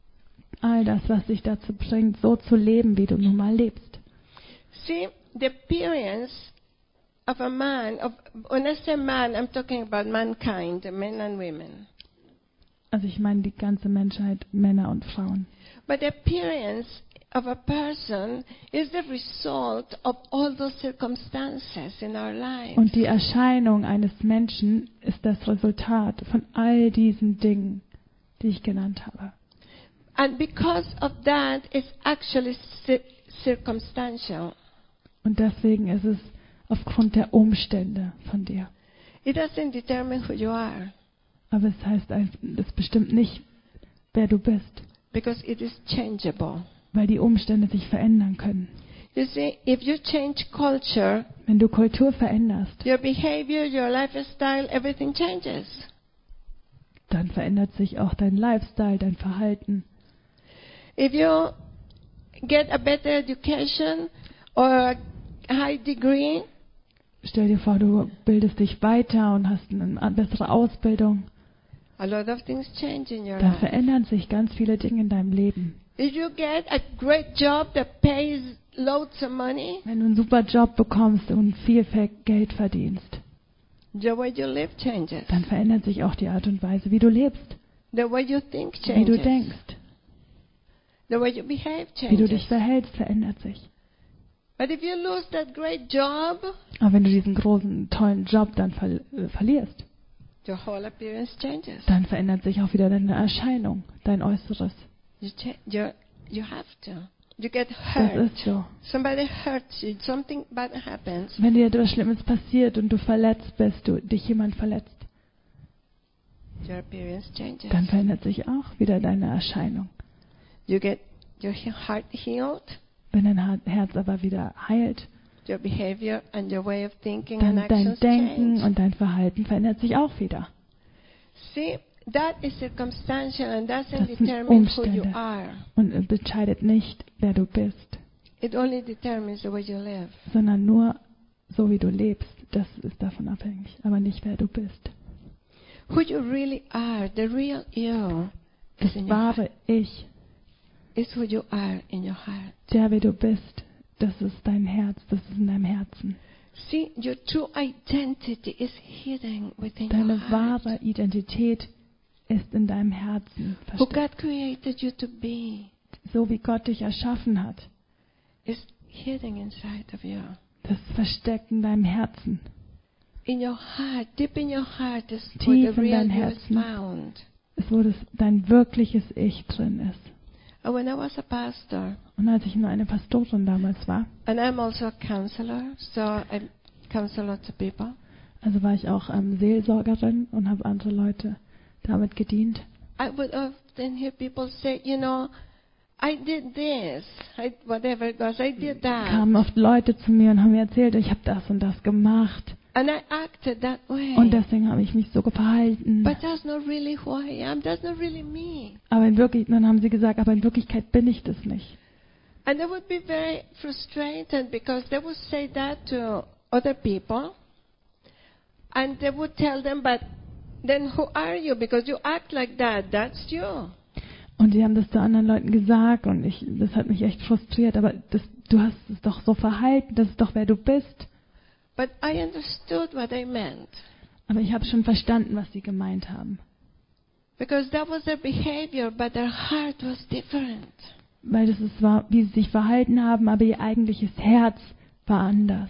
All das, was dich dazu bringt, so zu leben, wie du nun mal lebst. See, the appearance of a man, of, when I say man, I'm talking about mankind, men and women. Also ich meine die ganze Menschheit, Männer und Frauen. But the appearance of a person is the result of all those circumstances in our lives. Und die Erscheinung eines Menschen ist das Resultat von all diesen Dingen, die ich genannt habe. And because of that, it's actually cir- circumstantial. Und deswegen ist es aufgrund der Umstände von dir. It doesn't determine who you are, Aber es heißt, einfach- das bestimmt nicht, wer du bist, because it is changeable. weil die Umstände sich verändern können. You see, if you change culture, Wenn du Kultur veränderst, your behavior, your lifestyle, everything changes. dann verändert sich auch dein Lifestyle, dein Verhalten. If you get a better education or a high degree, Stell dir vor, du bildest dich weiter und hast eine bessere Ausbildung. a lot of things change in your Dann life. verändern sich ganz viele Dinge in deinem Leben. If you get a great job that pays loads of money, Wenn du einen super Job bekommst und viel Geld verdienst, the way you live changes. dann verändert sich auch die Art und Weise, wie du lebst, The way you think wie du changes. denkst, The way you behave wie du changes. dich verhältst, verändert sich. But if you lose that great job, Aber wenn du diesen großen, tollen Job dann ver äh, verlierst, your whole appearance changes. dann verändert sich auch wieder deine Erscheinung, dein Äußeres. You, cha- you, you have to. You get Das hurt. ist so. Somebody hurts you. Something bad happens. Wenn dir etwas Schlimmes passiert und du verletzt bist, du, dich jemand verletzt, Your appearance changes. dann verändert sich auch wieder deine Erscheinung. You get your he- heart healed. Wenn dein Her- Herz aber wieder heilt, Your behavior and your way of thinking dann and dein actions Denken change. und dein Verhalten verändert sich auch wieder. See, that is circumstantial and doesn't Das sind determine who you Umstände. are. Und es entscheidet nicht, wer du bist. It only determines the way you live. sondern nur so, wie du lebst. Das ist davon abhängig, aber nicht, wer du bist. Who you really are, the real you, is Das in your heart. wahre Ich, Is who you are in your heart. der, wie du bist, das ist dein Herz, das ist in deinem Herzen. See, your true identity is hidden within Deine your heart. wahre Identität ist in deinem Herzen Who versteckt. God created you to be So wie Gott dich erschaffen hat, is hidden inside of you. das ist versteckt in deinem Herzen. In your heart, deep in your heart is Tief where the in real dein you is Herzen. found. Es wo das, dein wirkliches Ich drin ist. And when I was a pastor, Und als ich nur eine Pastorin damals war, and I'm also a counselor, so I counsel lots of people. also war ich auch ähm, Seelsorgerin und habe andere Leute damit gedient. I would often hear people say, you know, I did this, I, whatever it was, I did that. Kamen oft Leute zu mir und haben mir erzählt, ich habe das und das gemacht. And I acted that way. Und deswegen habe ich mich so verhalten. But that's not really who I am. That's not really me. Aber in Wirklichkeit, dann haben sie gesagt, aber in Wirklichkeit bin ich das nicht. And they would be very frustrated because they would say that to other people. And they would tell them, but then who are you? Because you act like that. That's you. Und die haben das zu anderen Leuten gesagt und ich, das hat mich echt frustriert. Aber das, du hast es doch so verhalten, das ist doch wer du bist. But I understood what they meant. Aber ich habe schon verstanden, was sie gemeint haben. Because that was their behavior, but their heart was different. Weil das ist, war, wie sie sich verhalten haben, aber ihr eigentliches Herz war anders.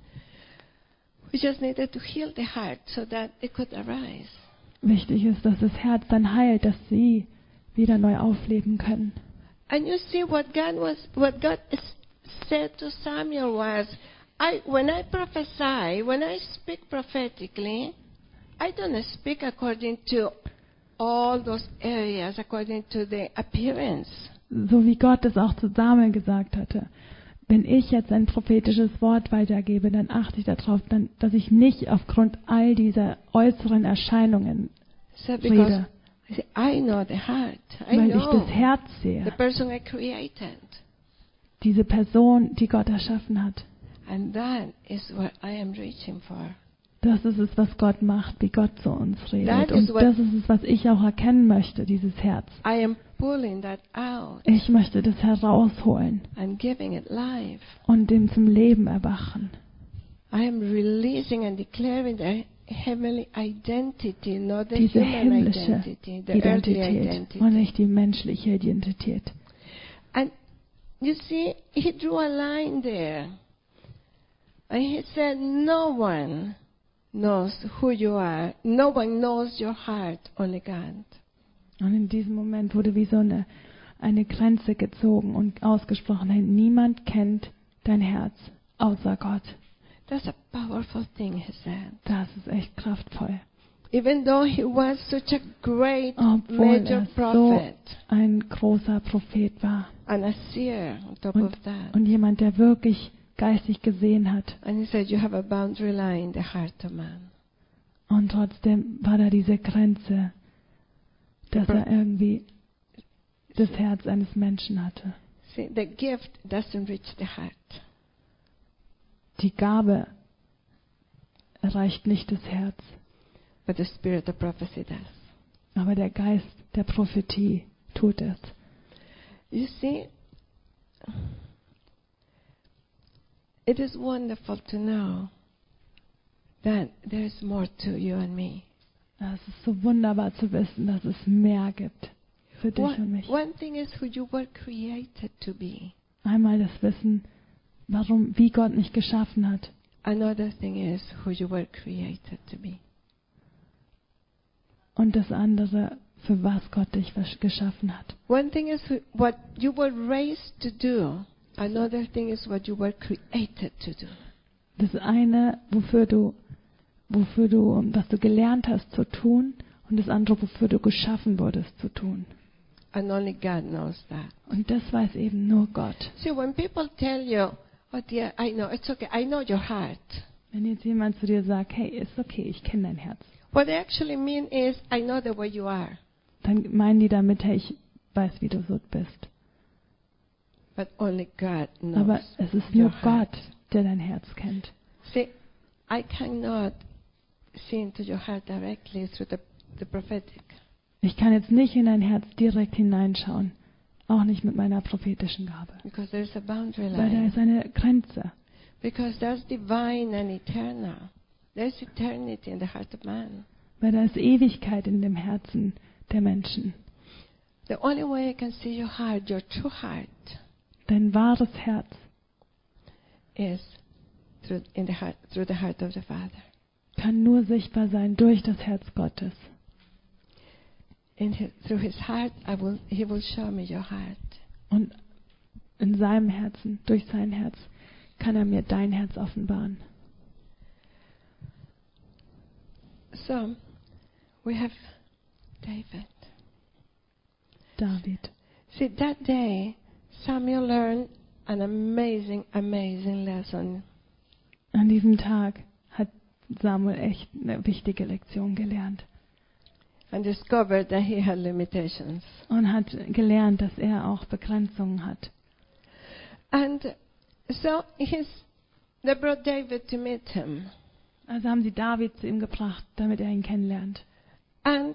We just needed to heal the heart so that it could arise. Wichtig ist, dass das Herz dann heilt, dass sie wieder neu aufleben können. And you see what God was, what God is- said to Samuel was, I, when I prophesy, when I speak prophetically, I don't speak according to all those areas, according to the appearance. So wie Gott es auch zu Samuel gesagt hatte. Wenn ich jetzt ein prophetisches Wort weitergebe, dann achte ich darauf, dann, dass ich nicht aufgrund all dieser äußeren Erscheinungen So because rede, I, say, I know the heart. I weil ich know das Herz the sehe. person I created. Diese Person, die Gott erschaffen hat. And that is what I am reaching for. Das ist es, was Gott macht, wie Gott zu uns That redet. is Und what- das ist es, was ich auch erkennen möchte, dieses Herz. I am pulling that out Ich möchte das herausholen and giving it life. und dem zum Leben erwachen. I am releasing and declaring the heavenly identity, not the Diese human himmlische identity, the earthly Identität identity. und nicht die menschliche Identität. And you see, he drew a line there. And he said, no one knows who you are. No one knows your heart, only God. Und in diesem Moment wurde wie so eine, eine Grenze gezogen und ausgesprochen, hey, niemand kennt dein Herz außer Gott. That's a powerful thing, he said. Das ist echt kraftvoll. Even though he was such a great Obwohl major er so prophet ein großer Prophet war and a seer on top und, of that. und jemand, der wirklich geistig gesehen hat. And he said, you have a boundary line in the heart of man. Und trotzdem war da diese Grenze, dass er irgendwie das Herz eines Menschen hatte. See, the gift doesn't reach the heart. Die Gabe erreicht nicht das Herz, But the spirit of prophecy does. aber der Geist der Prophetie tut es. You see, it is wonderful to know that there is more to you and me. Es ist so wunderbar zu wissen, dass es mehr gibt für dich und One, mich. one thing is who you were created to be. Einmal das Wissen, warum, wie Gott mich geschaffen hat. Another thing is who you were created to be. Und das andere, für was Gott dich geschaffen hat. One thing is who- what you were raised to do. Another thing is what you were created to do. Das eine, wofür du, wofür du, was du gelernt hast zu tun, und das andere, wofür du geschaffen wurdest zu tun. And only God knows that. Und das weiß eben nur Gott. See, when people tell you, oh dear, I know, it's okay, I know your heart. Wenn jetzt jemand zu dir sagt, hey, ist okay, ich kenne dein Herz, What they actually mean is, I know the way you are. dann meinen die damit, hey, ich weiß, wie du so bist. But only God knows Aber es ist nur your heart. Gott, der dein Herz kennt. See, I cannot see into your heart directly through the, the prophetic. Ich kann jetzt nicht in dein Herz direkt hineinschauen, auch nicht mit meiner prophetischen Gabe. Because there's a boundary Weil da line. ist eine Grenze. Because there's divine and eternal. There's eternity in the heart of man. Weil da ist Ewigkeit in dem Herzen der Menschen. The only way I can see your heart, your true heart, Dein wahres Herz is through in the heart, through the heart of the Father. kann nur sichtbar sein durch das Herz Gottes. In his, through His heart, I will. He will show me your heart. Und in seinem Herzen, durch sein Herz, kann er mir dein Herz offenbaren. So, we have David. David. See, that day, Samuel learned an amazing, amazing lesson. An diesem Tag hat Samuel echt eine wichtige Lektion gelernt. And discovered that he had limitations. Und hat gelernt, dass er auch Begrenzungen hat. And so his, they brought David to meet him. Also haben sie David zu ihm gebracht, damit er ihn kennenlernt. And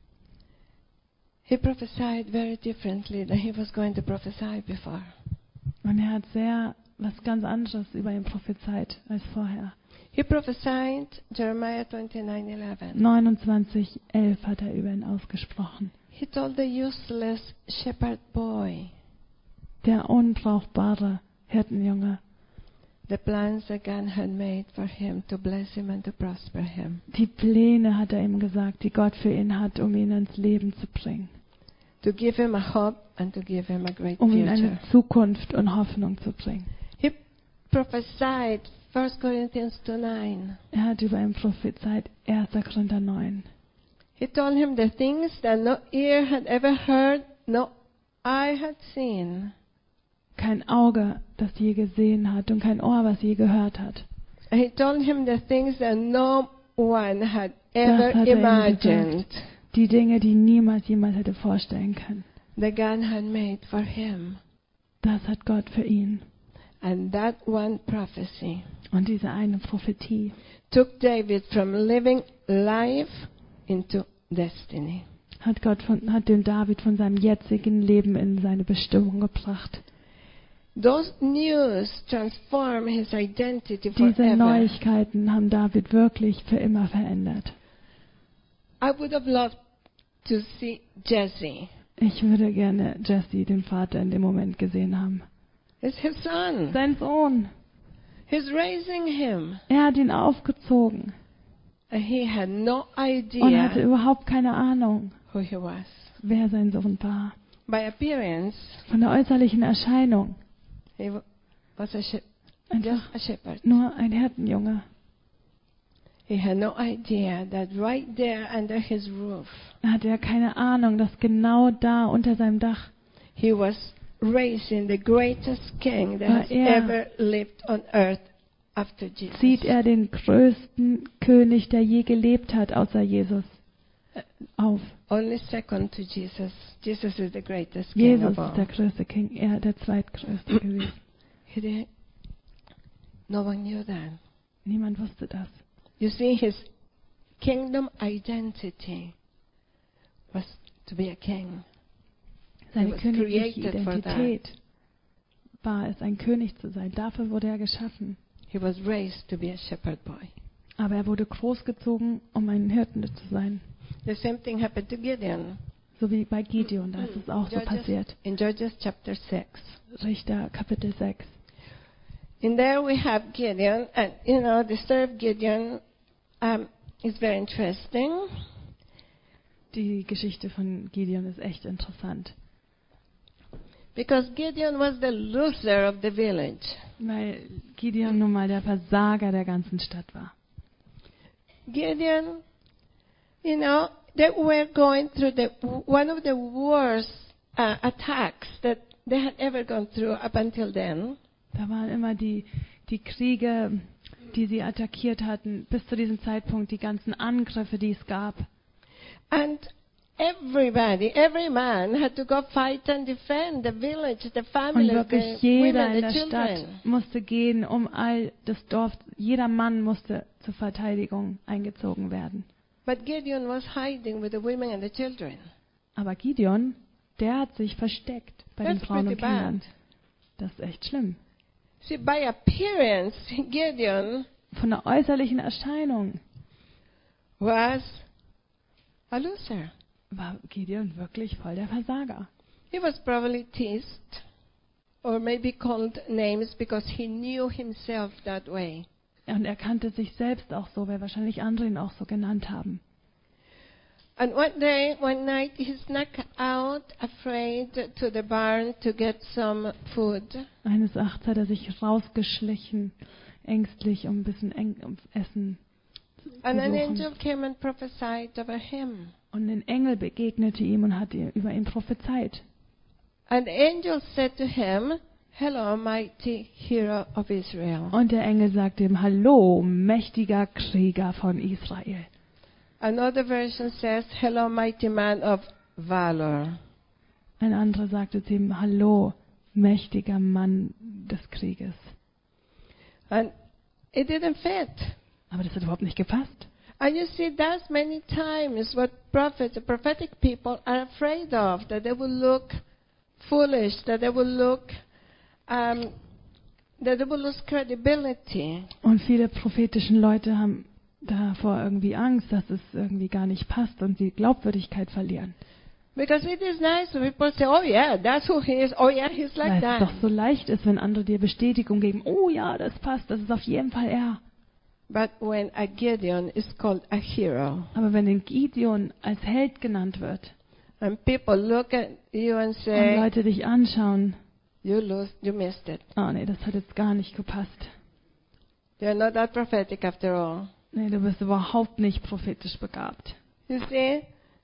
he prophesied very differently than he was going to prophesy before. Und er hat sehr was ganz anderes über ihn prophezeit als vorher. He prophesied Jeremiah twenty-nine eleven. neunundzwanzig elf hat er über ihn ausgesprochen. He told the useless shepherd boy, Der unbrauchbare Hirtenjunge. the plans that God had made for him to bless him and to prosper him. Die Pläne hat er ihm gesagt, die Gott für ihn hat, um ihn ins Leben zu bringen. To give him a hope and to give him a great Um ihm future. eine Zukunft und Hoffnung zu bringen. He prophesied First Corinthians two nine. Er hat über ihn prophezeit, erster Korinther neun. He told him the things that no ear had ever heard, no eye had seen. Kein Auge, das je gesehen hat und kein Ohr, was je gehört hat. And he told him the things that no one had Das ever hat er ihm imagined gesagt. Die Dinge, die niemals jemals hätte vorstellen können. that God had made for him. Das hat Gott für ihn. And that one prophecy Und diese eine Prophetie took David from living life into destiny. hat Gott von, hat den David von seinem jetzigen Leben in seine Bestimmung gebracht. Those news transform his identity Diese forever. Neuigkeiten haben David wirklich für immer verändert. I would have loved to see Jesse. Ich würde gerne Jesse, den Vater, in dem Moment gesehen haben. It's his son. Sein Sohn. He's raising him. Er hat ihn aufgezogen And he had no und hatte idea überhaupt keine Ahnung, who he was. wer sein Sohn war. By appearance, Von der äußerlichen Erscheinung. he wa- was a shep- just Einfach a shepherd. nur ein Hirtenjunge. He had no idea that right there under his roof, Er hatte ja keine Ahnung, dass genau da unter seinem Dach he was raising the greatest king that War has er- ever lived on earth after Jesus. zieht er den größten König, der je gelebt hat, außer Jesus, äh, auf. Only second to Jesus. Jesus is the greatest king Jesus of all. ist der größte King, er der zweitgrößte gewesen. He did. No one knew that. Niemand wusste das. You see, his kingdom identity was to be a king. Seine He was königliche created for Identität war es, ein König zu sein. Dafür wurde er geschaffen. He was raised to be a shepherd boy. Aber er wurde großgezogen, um ein Hirte zu sein. The same thing happened to Gideon. So wie bei Gideon, da ist es auch so Judges- passiert. in Judges chapter six. Richter Kapitel sechs. In there we have Gideon, and you know the story of Gideon um, is very interesting. Die Geschichte von Gideon ist echt interessant. Because Gideon was the loser of the village. Weil Gideon nun mal der Versager der ganzen Stadt war. Gideon, you know, they were going through the one of the worst uh, attacks that they had ever gone through up until then. Da waren immer die, die Kriege, die sie attackiert hatten, bis zu diesem Zeitpunkt die ganzen Angriffe, die es gab. And everybody, every man had to go fight and defend the village, the Und family, wirklich the jeder women, in der the Stadt children. musste gehen, um all das Dorf, jeder Mann musste zur Verteidigung eingezogen werden. But Gideon was hiding with the women and the children. Aber Gideon, der hat sich versteckt bei den That's Frauen und pretty bad. Kindern. Das ist echt schlimm. See, by appearance, Gideon Von der äußerlichen Erscheinung was a loser. war Gideon wirklich voll der Versager. He was probably teased or maybe called names because he knew himself that way. Und er kannte sich selbst auch so, weil wahrscheinlich andere ihn auch so genannt haben. And one day, one night, he snuck out, afraid, to the barn to get some food. Eines Nachts hat er sich rausgeschlichen, ängstlich, um ein bisschen Eng um Essen zu And an suchen. angel came and prophesied over him. Und ein Engel begegnete ihm und hat ihm- über ihn prophezeit. And the angel said to him, "Hello, mighty hero of Israel." Und der Engel sagte ihm, Hallo, mächtiger Krieger von Israel. Another version says, "Hello, mighty man of valor." Ein anderer sagte zu ihm, Hallo, mächtiger Mann des Krieges. And it didn't fit. Aber das hat überhaupt nicht gepasst. And you see, that's many times what prophets, the prophetic people are afraid of, that they will look foolish, that they will look, um, that they will lose credibility. Und viele prophetischen Leute haben davor irgendwie Angst, dass es irgendwie gar nicht passt und sie Glaubwürdigkeit verlieren. Because it is nice when people say, "Oh yeah, that's who he is. Oh yeah, he's like Weil es that." doch so leicht ist, wenn andere dir Bestätigung geben, oh ja, das passt, das ist auf jeden Fall er. But when a Gideon is called a hero, Aber wenn ein Gideon als Held genannt wird and people look at you and und say, Leute dich anschauen, "You lost, you missed it. oh nee, das hat jetzt gar nicht gepasst. You're not that prophetic after all." Nee, du bist überhaupt nicht prophetisch begabt. You see,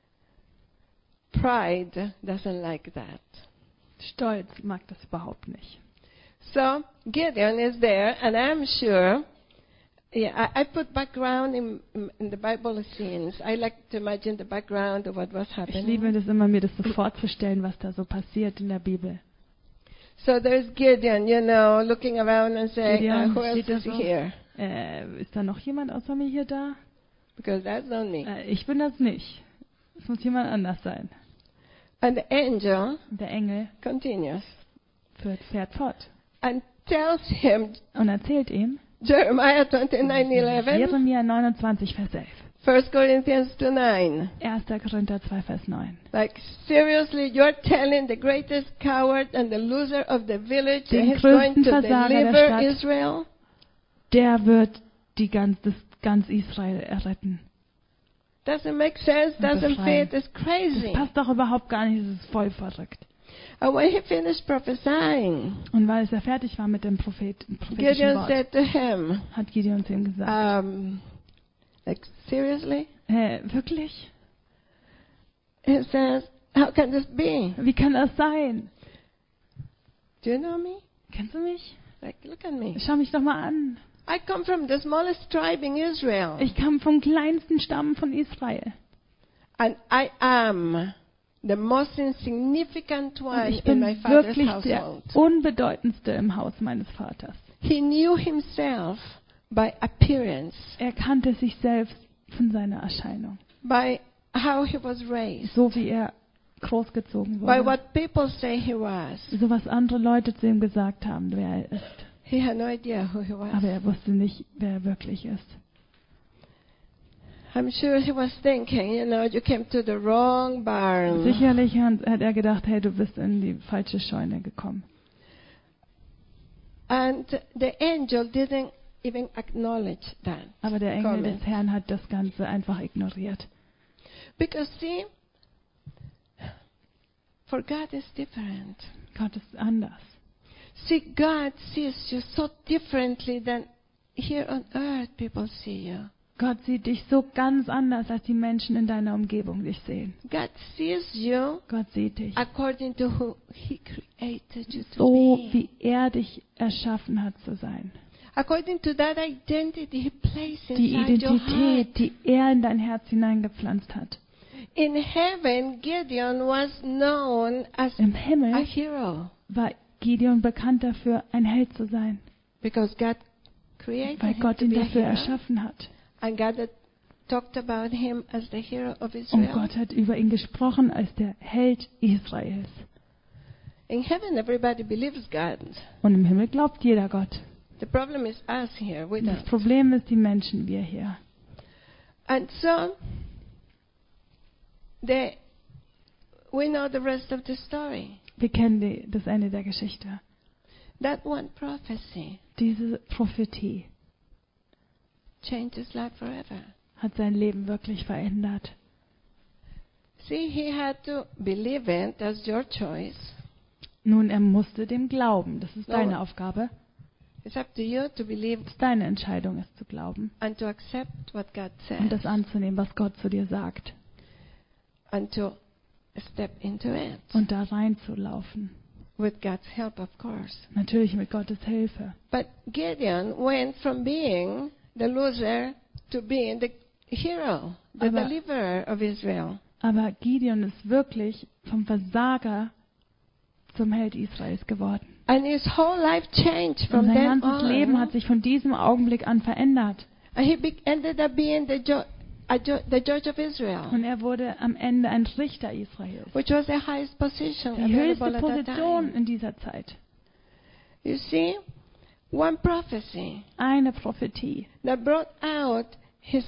pride doesn't like that. Stolz mag das überhaupt nicht. So Gideon is there, and I'm sure. Yeah, I, I put background in, in the Bible scenes. I like to imagine the background of what was Ich happening. liebe das immer, mir das so vorzustellen, was da so passiert in der Bibel. So there's Gideon, you know, looking around and saying, Gideon uh, "Who else steht da is so. here?" Äh, ist da noch jemand außer mir hier da? Because that's not me. Äh, ich bin das nicht. Es muss jemand anders sein. And the angel Und der Engel continues fährt, fährt fort and tells him, und erzählt ihm, Jeremiah twenty-nine eleven, Jeremia neunundzwanzig, Vers elf. First Corinthians two nine. erster Korinther zwei, Vers neun. Like, seriously, you're telling the greatest coward and the loser of the village that Den he's going größten to Versager der deliver Stadt. Israel? Der wird die ganz, das, ganz Israel erretten. Doesn't make sense, Und doesn't befreien. fit, it's Das crazy. passt doch überhaupt gar nicht, das ist voll verrückt. And when he finished prophesying, Und weil er fertig war mit dem Prophet, prophetischen Gideon Wort, said to him, hat Gideon zu ihm gesagt, um, like, seriously? äh, wirklich? He says, how can this be? Wie kann das sein? Do you know me? Kennst du mich? Like, look at me. Schau mich doch mal an. I come from the smallest tribe in Israel. Ich kam vom kleinsten Stamm von Israel. And I am the most insignificant Und one ich in bin my father's wirklich der household. unbedeutendste im Haus meines Vaters. He knew himself by appearance, Er kannte sich selbst von seiner Erscheinung, by how he was raised, so wie er großgezogen by wurde. what people say he was. So was andere Leute zu ihm gesagt haben, wer er ist. He had no idea who he was. Aber er wusste nicht, wer er wirklich ist. I'm sure he was thinking, you know, you came to the wrong barn. Sicherlich hat hat er gedacht, hey, du bist in die falsche Scheune gekommen. And the angel didn't even acknowledge that. Aber der Engel comment. des Herrn hat das Ganze einfach ignoriert. Because see, for God is different. Gott ist anders. See, God sees you so differently than here on earth people see you. Gott sieht dich so ganz anders, als die Menschen in deiner Umgebung dich sehen. God sees you Gott sieht dich according to who He created you to so, be. wie er dich erschaffen hat zu sein. According to that identity He placed Die inside your heart. Identität, die er in dein Herz hineingepflanzt hat. In heaven, Gideon was known as Im a Himmel hero war Gideon bekannt dafür, ein Held zu sein, because God created weil him Gott to ihn be a dafür hero. erschaffen hat. And God had talked about him as the hero of Und Israel. Gott hat über ihn gesprochen als der Held Israels. In heaven, everybody believes God. Und im Himmel glaubt jeder Gott. The problem is us here. We Das don't. Problem ist die Menschen, wir hier. And so, the, we know the rest of the story. Wir kennen die, das Ende der Geschichte. That one prophecy Diese Prophetie changed his life forever. hat sein Leben wirklich verändert. See, he had to believe it. That's your choice. Nun, er musste dem glauben. Das ist No. deine Aufgabe. It's up to you to believe Es ist deine Entscheidung, es zu glauben and to accept what God und says das anzunehmen, was Gott zu dir sagt. and to step into it Und da reinzulaufen. with God's help, of course. Natürlich mit Gottes Hilfe. But Gideon went from being the loser to being the hero, the Aber- deliverer of Israel. Aber Gideon ist wirklich vom Versager zum Held Israels geworden. And his whole life changed Und from sein then ganzes on. Leben hat sich von diesem Augenblick an verändert. And he be- ended up being the, jo- a jo- the judge of Israel, Und er wurde am Ende ein Richter Israels. which was the highest position Die höchste available at that Position time. in dieser Zeit. You see, one prophecy Eine Prophetie, that brought out his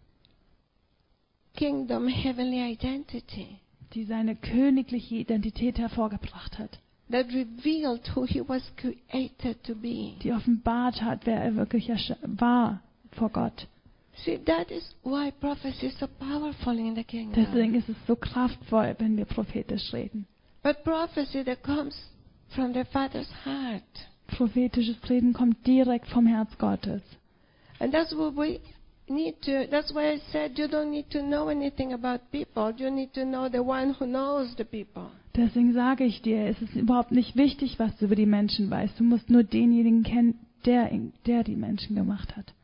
kingdom heavenly identity, die seine königliche Identität hervorgebracht hat. that revealed who he was created to be. Die offenbart hat, wer er wirklich ersch- war vor Gott. See, that is why prophecy is so powerful in the kingdom. Deswegen ist es so kraftvoll, wenn wir prophetisch reden. But prophecy that comes from the Father's heart. Prophetisches Reden kommt direkt vom Herz Gottes. And that's what we need to, that's why I said you don't need to know anything about people. You need to know the one who knows the people. Deswegen sage ich dir, es ist überhaupt nicht wichtig, was du über die Menschen weißt. Du musst nur denjenigen kennen, der, der die Menschen gemacht hat.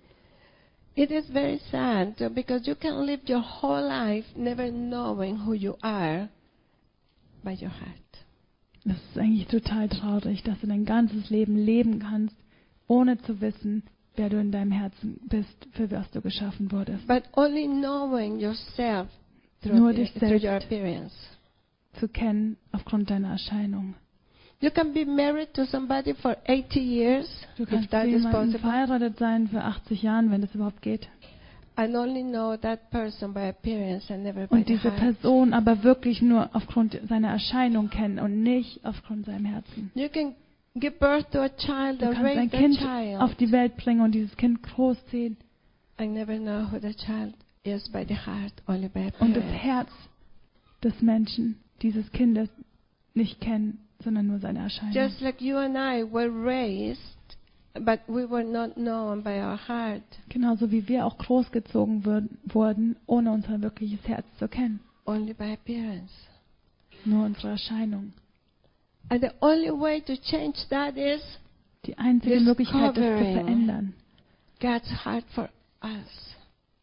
It is very sad uh, because you can live your whole life never knowing who you are by your heart. Das ist eigentlich total traurig, dass du dein ganzes Leben leben kannst, ohne zu wissen, wer du in deinem Herzen bist, für was du geschaffen wurdest. But only knowing yourself through, Nur the, dich through your selbst. appearance. Zu kennen aufgrund deiner Erscheinung. You can be married to somebody for eighty years, Du if kannst that mit is jemandem possible, verheiratet sein für achtzig Jahren, wenn das überhaupt geht. and only know that person by appearance and never by Und the diese heart. Person aber wirklich nur aufgrund seiner Erscheinung kennen und nicht aufgrund seinem Herzen. You can give birth to a child Du or kannst raise ein a Kind child auf die Welt bringen und dieses Kind großziehen and never know who the child is by the heart, only by und das appearance. Herz des Menschen, dieses Kindes, nicht kennen, sondern nur seine Erscheinung. Just like you and I were raised, but we were not known by our heart. Genauso wie wir auch großgezogen wurden, wurden, ohne unser wirkliches Herz zu kennen. Only by appearance. Nur unsere Erscheinung. And the only way to change that is Die einzige Möglichkeit, das zu Discovering. verändern, God's heart for us.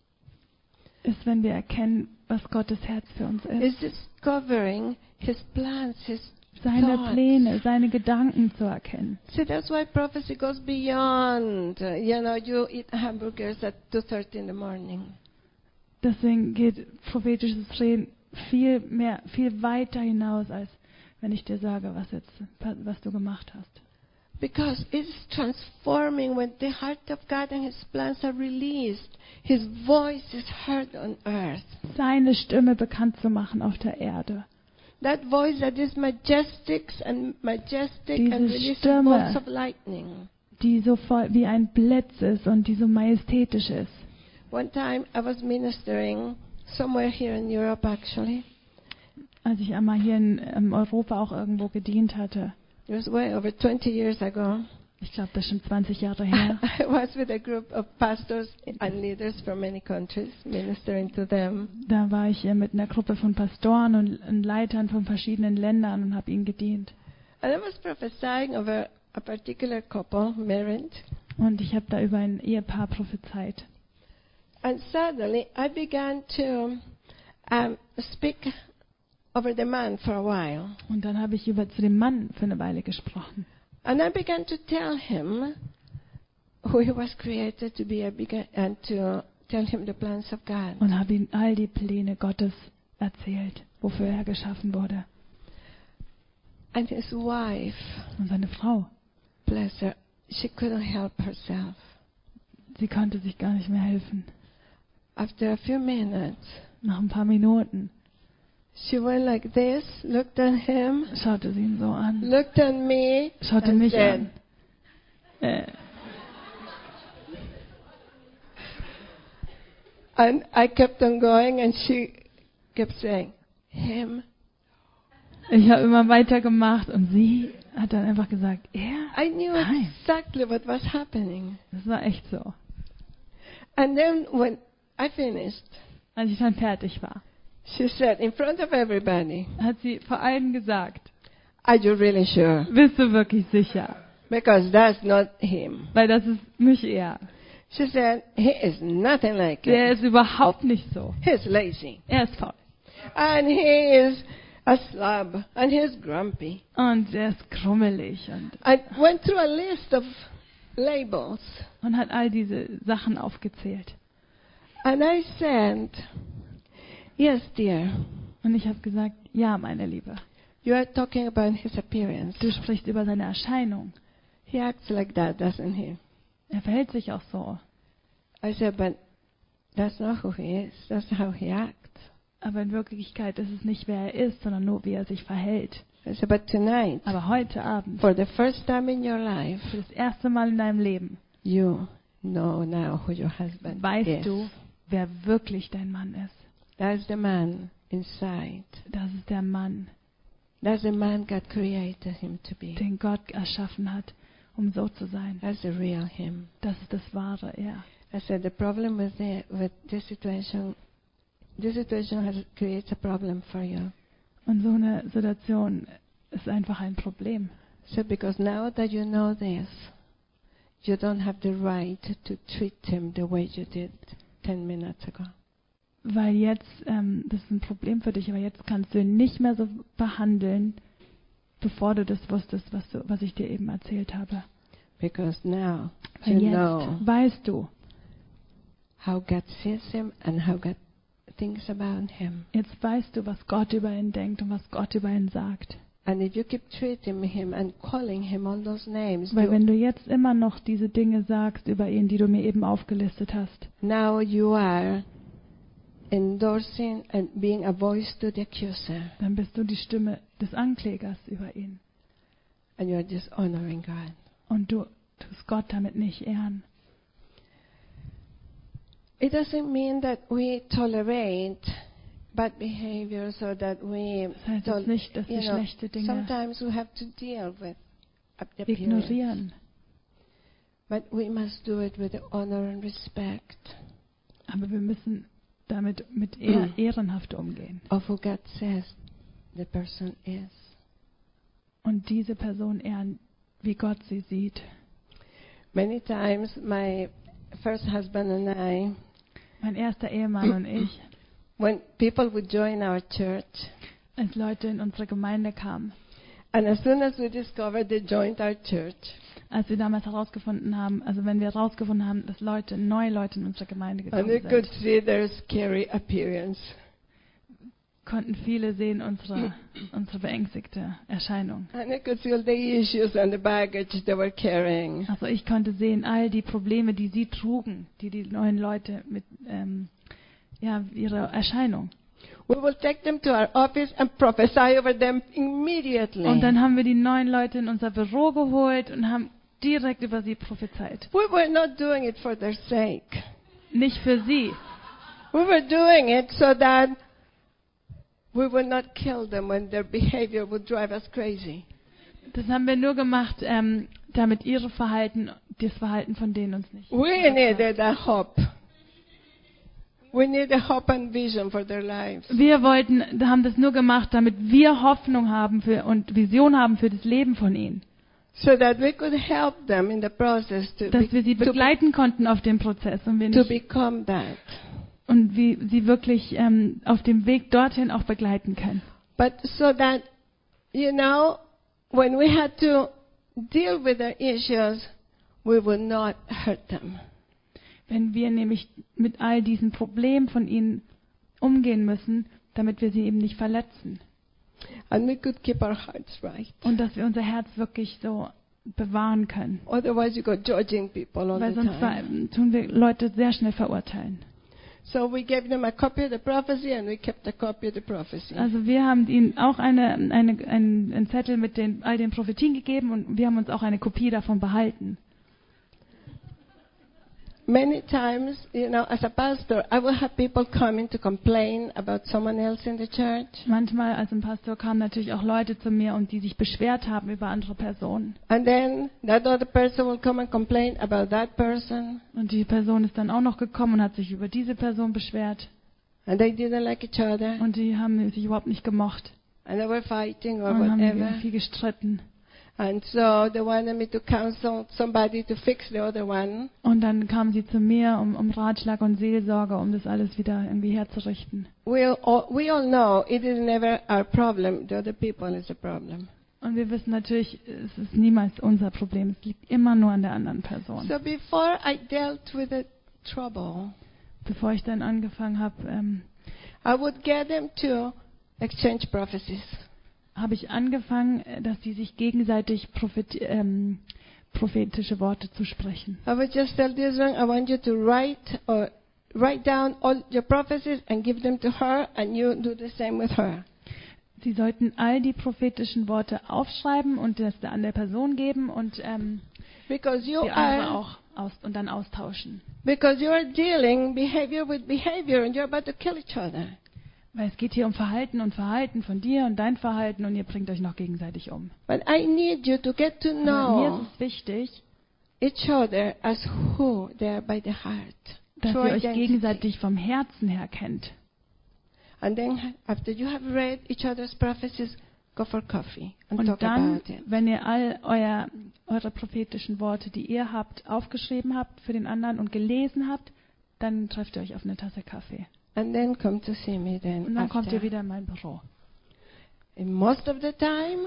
ist, wenn wir erkennen, was Gottes Herz für uns ist. Is discovering His plans, His Seine thoughts. Pläne, seine Gedanken zu erkennen. See, that's why prophecy goes beyond. uh, You know, you eat hamburgers at two thirty in the morning. Deswegen geht prophetisches Reden viel mehr, viel weiter hinaus, als wenn ich dir sage, was jetzt, was du gemacht hast. Because it's transforming when the heart of God and His plans are released. His voice is heard on earth. Seine Stimme bekannt zu machen auf der Erde. That voice that is majestic and majestic Diese and releases Stimme. bolts of lightning. Die so voll wie ein Blitz ist und die so majestätisch ist. One time I was ministering somewhere here in Europe actually. Als ich einmal hier in, in Europa auch irgendwo gedient hatte. It was way over twenty years ago. Ich glaube, das ist schon zwanzig Jahre her. I was with a group of pastors and leaders from many countries, ministering to them. Da war ich äh, mit einer Gruppe von Pastoren und, und Leitern von verschiedenen Ländern und habe ihnen gedient. And I was prophesying over a particular couple, married. Und ich habe da über ein Ehepaar prophezeit. And suddenly I began to um, speak over the man for a while. Und dann habe ich über zu dem Mann für eine Weile gesprochen. And I began to tell him who he was created to be, I began, and to tell him the plans of God. Und habe ihm all die Pläne Gottes erzählt, wofür er geschaffen wurde. And his wife, Und seine Frau, bless her, she couldn't help herself. sie konnte sich gar nicht mehr helfen. After a few minutes, Nach ein paar Minuten she went like this, looked at him, schaute sie ihn so an, looked at me, schaute and mich said, an. Äh, and I kept on going, and she kept saying, him. ich habe immer weitergemacht und sie hat dann einfach gesagt, er? I knew Nein. exactly what was happening. Das war echt so. And then when I finished, Als ich dann fertig war, she said in front of everybody, hat sie vor allen gesagt, are you really sure? bist du wirklich sicher? Because that's not him. Weil das ist nicht er. She said, he is nothing like Der it. ist überhaupt nicht so. He's lazy. Er ist faul. And he is a slob. And he's grumpy. Und er ist krummelig und, I went through a list of labels. und hat all diese Sachen aufgezählt. And I said, yes, dear, Und ich habe gesagt, ja, meine Liebe, you are talking about his appearance. du sprichst über seine Erscheinung. He acts like that, doesn't he? Er verhält sich auch so. I said, but that's not who he is. That's how he acts. Aber in Wirklichkeit ist es nicht, wer er ist, sondern nur, wie er sich verhält. I said, but tonight, Aber heute Abend, for the first time in your life, für das erste Mal in deinem Leben, you know now who your husband weißt is. du, wer wirklich dein Mann ist. That's the man inside. Das ist der Mann, That's the man God created him to be. den Gott erschaffen hat, um so zu sein. That's the real him. Das ist das wahre Er. I said the problem with the, with this situation, this situation has creates a problem for you. Und so eine Situation ist einfach ein Problem. So because now that you know this, you don't have the right to treat him the way you did ten minutes ago. Weil jetzt, ähm, das ist ein Problem für dich, aber jetzt kannst du ihn nicht mehr so behandeln, bevor du das wusstest, was, du, was ich dir eben erzählt habe. Because now Weil you jetzt know weißt du, how God sees him and how God thinks about him. jetzt weißt du, was Gott über ihn denkt und was Gott über ihn sagt. And if you keep treating him and calling him all those names, Weil you, wenn du jetzt immer noch diese Dinge sagst über ihn, die du mir eben aufgelistet hast, now you are endorsing and being a voice to the accuser, dann bist du die Stimme des Anklägers über ihn. and you are dishonoring God. Und du tust Gott damit nicht ehren. It doesn't mean that we tolerate bad behavior so that we Das heißt tol- jetzt nicht, dass you wir know, schlechte Dinge sometimes we have to deal with the appearance. ignorieren. But we must do it with honor and respect Aber wir müssen damit mit ehr, ehrenhaft umgehen. of who God says the person is. Und diese Person ehren, wie Gott sie sieht. Many times my first husband and I, Mein erster Ehemann und ich, when people would join our church, als Leute in unsere Gemeinde kamen, and as soon as we discovered they joined our church, als wir damals herausgefunden haben, also wenn wir herausgefunden haben, dass Leute, neue Leute in unsere Gemeinde and we gekommen could sind, see their scary appearance, konnten viele sehen unsere, unsere beängstigte Erscheinung. and we could see all the issues and the baggage they were carrying. Also ich konnte sehen, all die Probleme, die sie trugen, die die neuen Leute mit, ähm, ja, ihre Erscheinung. We will take them to our office and prophesy over them immediately. Und dann haben wir die neuen Leute in unser Büro geholt und haben direkt über sie prophezeit. We were not doing it for their sake. Nicht für sie. We were doing it so that we would not kill them when their behavior would drive us crazy. Das haben wir nur gemacht, ähm, damit ihre Verhalten, das Verhalten von denen uns nicht. We needed a hope. We need a hope and vision for their lives. Wir wollten, haben das nur gemacht, damit wir Hoffnung haben für, und Vision haben für das Leben von ihnen. So that we could help them in the process to, Dass wir sie be, to, begleiten konnten auf dem Prozess und wir to nicht, become that. und wie sie wirklich ähm, auf dem Weg dorthin auch begleiten können. But so that, you know, when we had to deal with their issues, we would not hurt them. Wenn wir nämlich mit all diesen Problemen von ihnen umgehen müssen, damit wir sie eben nicht verletzen. And we could keep our hearts right. Und dass wir unser Herz wirklich so bewahren können. Otherwise you go judging people all Weil the sonst ver- time. tun wir Leute sehr schnell verurteilen. So we gave them a copy of the prophecy and we kept a copy of the prophecy. Also wir haben ihnen auch eine, eine, einen, einen Zettel mit den, all den Prophetien gegeben und wir haben uns auch eine Kopie davon behalten. Many times, you know, as a pastor, I will have people coming to complain about someone else in the church. Manchmal als ein Pastor kamen natürlich auch Leute zu mir, und die sich beschwert haben über andere Personen. And then that other person will come and complain about that person. Und die Person ist dann auch noch gekommen und hat sich über diese Person beschwert. And they didn't like each other. Und die haben sich überhaupt nicht gemocht. And they were fighting or Und haben whatever. viel gestritten. And so they wanted me to counsel somebody to fix the other one. Und dann kamen sie zu mir um, um Ratschlag und Seelsorge, um das alles wieder irgendwie herzurichten. We all, we all know it is never our problem. The other people is the problem. Und wir wissen natürlich, es ist niemals unser Problem. Es liegt immer nur an der anderen Person. So before I dealt with the trouble, Bevor ich dann angefangen habe, ähm, I would get them to exchange prophecies. habe ich angefangen, äh, dass sie sich gegenseitig prophet, ähm, prophetische Worte zu sprechen. I would just tell this one, I want you to write or write down all your prophecies and give them to her, and you do the same with her. Sie sollten all die prophetischen Worte aufschreiben und das an der Person geben und ähm, Because you die andere are auch aus, und dann austauschen. because you are dealing behavior with behavior, and you're about to kill each other. Weil es geht hier um Verhalten und Verhalten von dir und dein Verhalten, und ihr bringt euch noch gegenseitig um. But I need you to get to Aber mir know ist es wichtig, each other as who they are by the heart. dass True ihr euch identity. gegenseitig vom Herzen her kennt. And then after you have read each other's prophecies, go for coffee and Und talk dann, about it. wenn ihr all euer, eure prophetischen Worte, die ihr habt, aufgeschrieben habt für den anderen und gelesen habt, dann trefft ihr euch auf eine Tasse Kaffee. And then come to see me then Und dann kommt ihr after. wieder in mein Büro. And most of the time,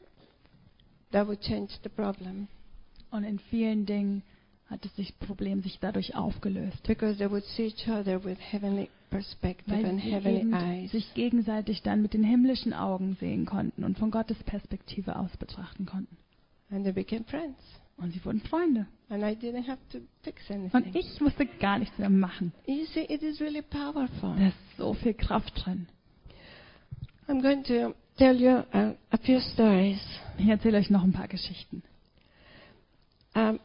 that would change the problem. Und in vielen Dingen hat es sich Problem sich dadurch aufgelöst. Because they would see each other with heavenly perspective Weil and sie heavenly eben eyes. sich gegenseitig dann mit den himmlischen Augen sehen konnten und von Gottes Perspektive aus betrachten konnten. And they became friends. Und sie wurden Freunde. And I didn't have to fix Und anything. ich musste gar nichts mehr machen. You see, it is really powerful. Da ist so viel Kraft drin. I'm going to tell you a, a few stories. Ich erzähle euch noch ein paar Geschichten. Um,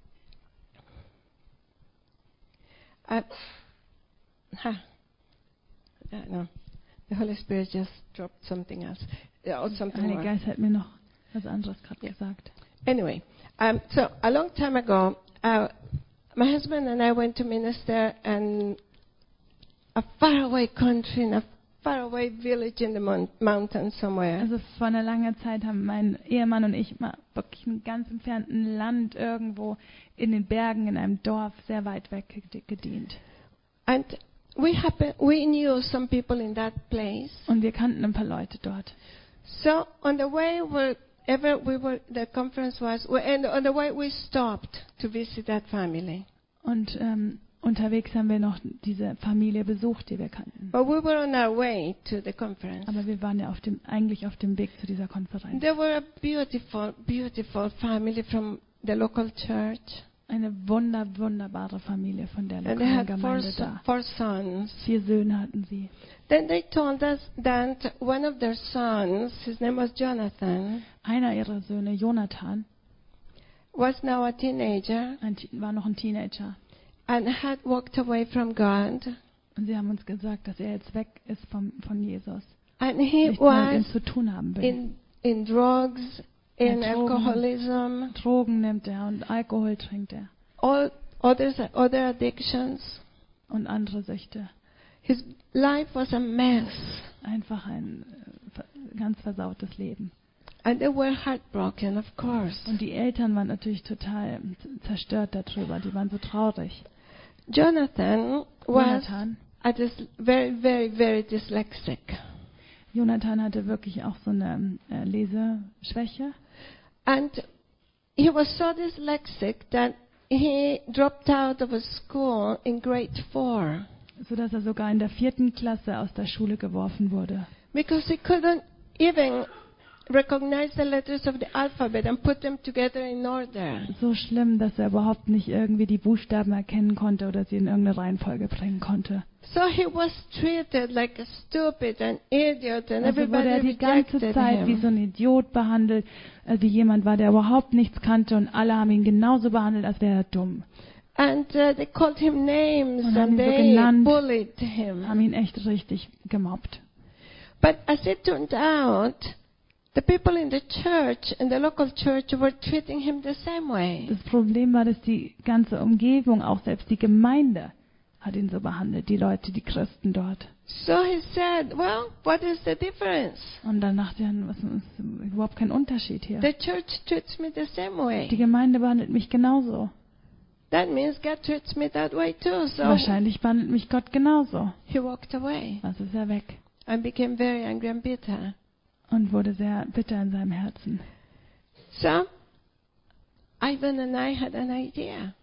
I, huh, I don't know. The Holy Spirit just dropped something else. Yeah, or Der something Heilige more. Geist hat mir noch was anderes gerade Ja. gesagt. Anyway, um, so a long time ago, uh, my husband and I went to minister in a faraway country, in a faraway village in the mon- mountains somewhere. Also vor einer langen Zeit haben mein Ehemann und ich mal wirklich in einem ganz entfernten Land irgendwo in den Bergen in einem Dorf sehr weit weg gedient. And we happen, we knew some people in that place. Und wir kannten ein paar Leute dort. So on the way, wherever we were, the conference was, we- and on the way we stopped to visit that family. Und ähm, unterwegs haben wir noch diese Familie besucht, die wir kannten. But we were on our way to the conference. Aber wir waren ja auf dem, eigentlich auf dem Weg zu dieser Konferenz. They were a beautiful, beautiful family from the local church. Eine wunder, wunderbare Familie von der And they lokalen had four, Gemeinde so- da. four sons. Vier Söhne hatten sie. Then they told us that one of their sons, his name was Jonathan, Einer ihrer Söhne, Jonathan, was now a teenager ein, Te- war noch ein Teenager. and had walked away from God. Und sie haben uns gesagt, dass er jetzt weg ist vom, von Jesus. And he Nichts mehr mit ihm was zu tun haben will. in, in drugs, in Ja, Drogen. alcoholism, Drogen nimmt er und Alkohol trinkt er. all others, other addictions. Und andere Süchte. His life was a mess. Einfach ein äh, ver- ganz versautes Leben. And they were heartbroken, of course. Und die Eltern waren natürlich total z- zerstört darüber. Die waren so traurig. Jonathan was Jonathan I was very, very, very dyslexic. Jonathan hatte wirklich auch so eine äh, Leseschwäche. And he was so dyslexic that he dropped out of a school in grade four. So dass er sogar in der vierten Klasse aus der Schule geworfen wurde. Because he couldn't even recognize the letters of the alphabet and put them together in order. So schlimm, dass er überhaupt nicht irgendwie die Buchstaben erkennen konnte oder sie in irgendeine Reihenfolge bringen konnte. So he was treated like a stupid, an idiot, and Also wurde er everybody die ganze rejected Zeit wie so him. ein Idiot behandelt, äh, wie jemand war, der überhaupt nichts kannte und alle haben ihn genauso behandelt, als wäre er dumm. And uh, they called him names Und haben and ihn so they genannt. bullied him. Haben ihn echt richtig gemobbt. But as it turned out, the people in the church, in the local church, were treating him the same way. Das Problem war, dass die ganze Umgebung, auch selbst die Gemeinde, hat ihn so behandelt, die Leute, die Christen dort. So he said, well, what is the difference? Und dann dachte er, was ist überhaupt kein Unterschied hier. The church treats me the same Die way. Gemeinde behandelt mich genauso. That means God treats me that way too. So Wahrscheinlich behandelt mich Gott genauso. he walked away Also ist er weg and became very angry and bitter. und wurde sehr bitter in seinem Herzen. So Ivan and I had an idea.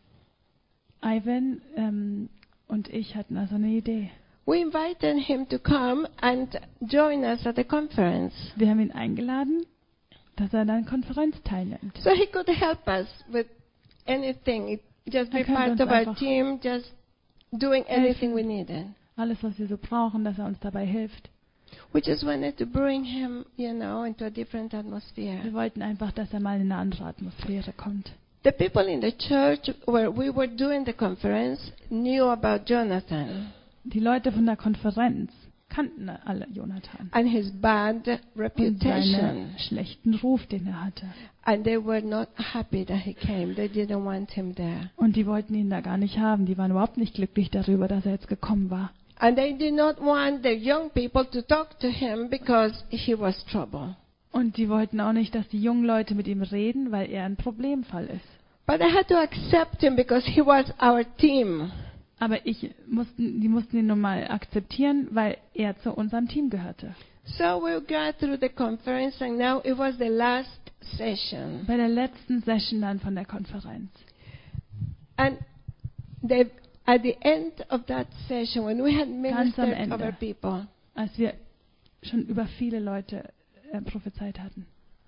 Ivan ähm, und ich hatten also eine Idee. We invited him to come and join us at the conference. Wir haben ihn eingeladen, dass er an einer Konferenz teilnimmt. So he could help us with anything. Just be Er könnte part uns of our einfach team, just doing anything we needed. Alles, was wir so brauchen, dass er uns dabei hilft. We just wanted to bring him, you know, into a different Wir atmosphere. wollten einfach, dass er mal in eine andere Atmosphäre kommt. The people in the church where we were doing the conference knew about Jonathan Die Leute von der Konferenz kannten alle Jonathan and his bad und reputation. seinen schlechten Ruf, den er hatte. And they were not happy that he came. They didn't want him there. Und die wollten ihn da gar nicht haben. Die waren überhaupt nicht glücklich darüber, dass er jetzt gekommen war. And they did not want the young people to talk to him because he was trouble. Und die wollten auch nicht, dass die jungen Leute mit ihm reden, weil er ein Problemfall ist. But they had to accept him because he was our team. Aber ich mussten, die mussten ihn nun mal akzeptieren, weil er zu unserem Team gehörte. So we got through the conference and now it was the last session. Bei der letzten Session dann von der Konferenz. And they, at the end of that session, when we had Ganz am ministered over Ende, people, als wir schon über viele Leute äh, prophezeit hatten,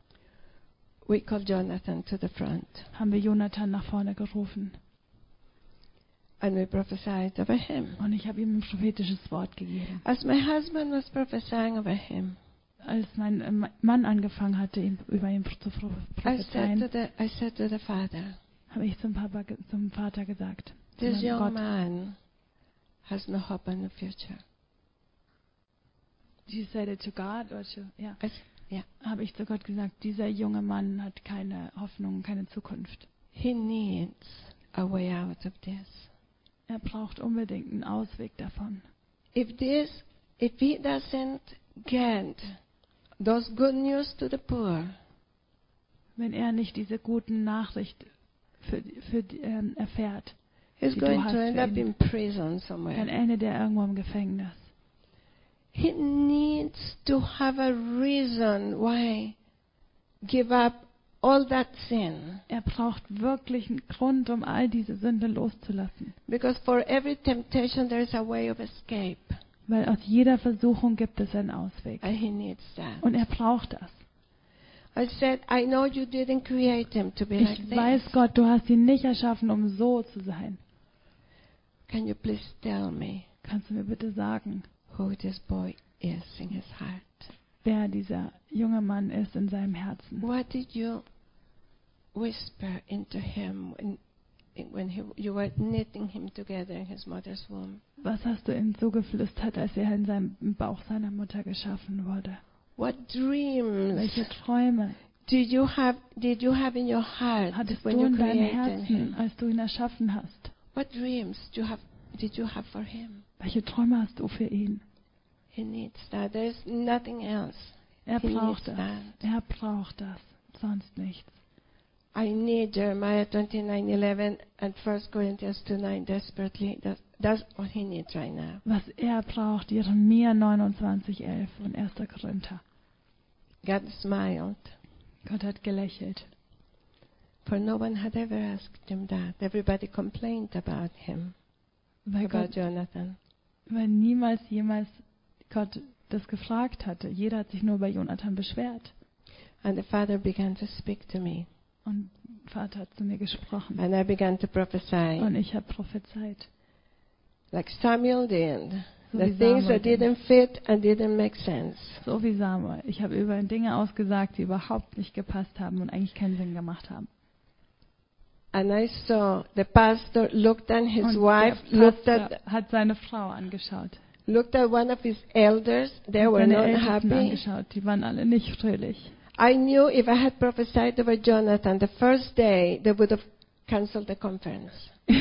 we called Jonathan to the front haben wir Jonathan nach vorne gerufen. and we prophesied over him. Und ich habe ihm ein prophetisches Wort gegeben. As my husband was prophesying over him, Als mein äh, Mann angefangen hatte, ihm, über ihn zu pro- I said to prophezeien, the, I said to the father, habe ich zum, Papa, ge- zum Vater gesagt, zu this meinem young Gott, man has no hope and no future. you said it to God, or to, ja, I s- yeah. habe ich zu Gott gesagt, dieser junge Mann hat keine Hoffnung, keine Zukunft. He needs a way out of this. Er braucht unbedingt einen Ausweg davon. If this, if he doesn't get those good news to the poor, Wenn er nicht diese guten Nachrichten für, für, die, ähm, erfährt, he's die du going hast to end für up ihn, in prison dann somewhere. endet er irgendwo im Gefängnis. He needs to have a reason why give up all that sin. Er braucht wirklich einen Grund, um all diese Sünde loszulassen. Because for every temptation there is a way of escape. Weil aus jeder Versuchung gibt es einen Ausweg. And he needs that. Und er braucht das. I said, I know you didn't create him to be like Ich this. weiß, Gott, du hast ihn nicht erschaffen, um so zu sein. Can you please tell me Kannst du mir bitte sagen, who this boy is in his heart? wer dieser junge Mann ist in seinem Herzen? What did you whisper into him when, when he, you were knitting him together in his mother's womb? Was hast du ihm zugeflüstert, als er in seinem im Bauch seiner Mutter geschaffen wurde? What dreams Welche Träume did you have? Did you have in your heart hattest when du you in deinem created Herzen, him? als du ihn erschaffen hast? What dreams do you have? Did you have for him? Welche Träume hast du für ihn? He needs that. There is nothing else. Er He braucht needs das. that. Er braucht das. Sonst nichts. I need Jeremiah twenty-nine eleven and First Corinthians two nine desperately. That's, that's what he needs right now. Was er braucht, Jeremia neunundzwanzig elf und erster Korinther. God smiled, Gott hat gelächelt. for no one had ever asked him that. Everybody complained about him, Weil, about Gott, Jonathan. weil niemals jemals Gott das gefragt hatte. Jeder hat sich nur über Jonathan beschwert. And the Father began to speak to me, Und Vater hat zu mir gesprochen. and I began to prophesy, Und ich habe prophezeit. like Samuel did. So The wie things Samuel that didn't fit and didn't make sense. So wie Samuel. Ich habe über Dinge ausgesagt, die überhaupt nicht gepasst haben und eigentlich keinen Sinn gemacht haben. And I saw the pastor looked at his Und wife, der looked Pastor at hat seine Frau angeschaut. looked at one of his elders. They Hat were seine not Ältesten happy. angeschaut. Die waren alle nicht fröhlich. I knew if I had prophesied over Jonathan the first day, they would have canceled the conference.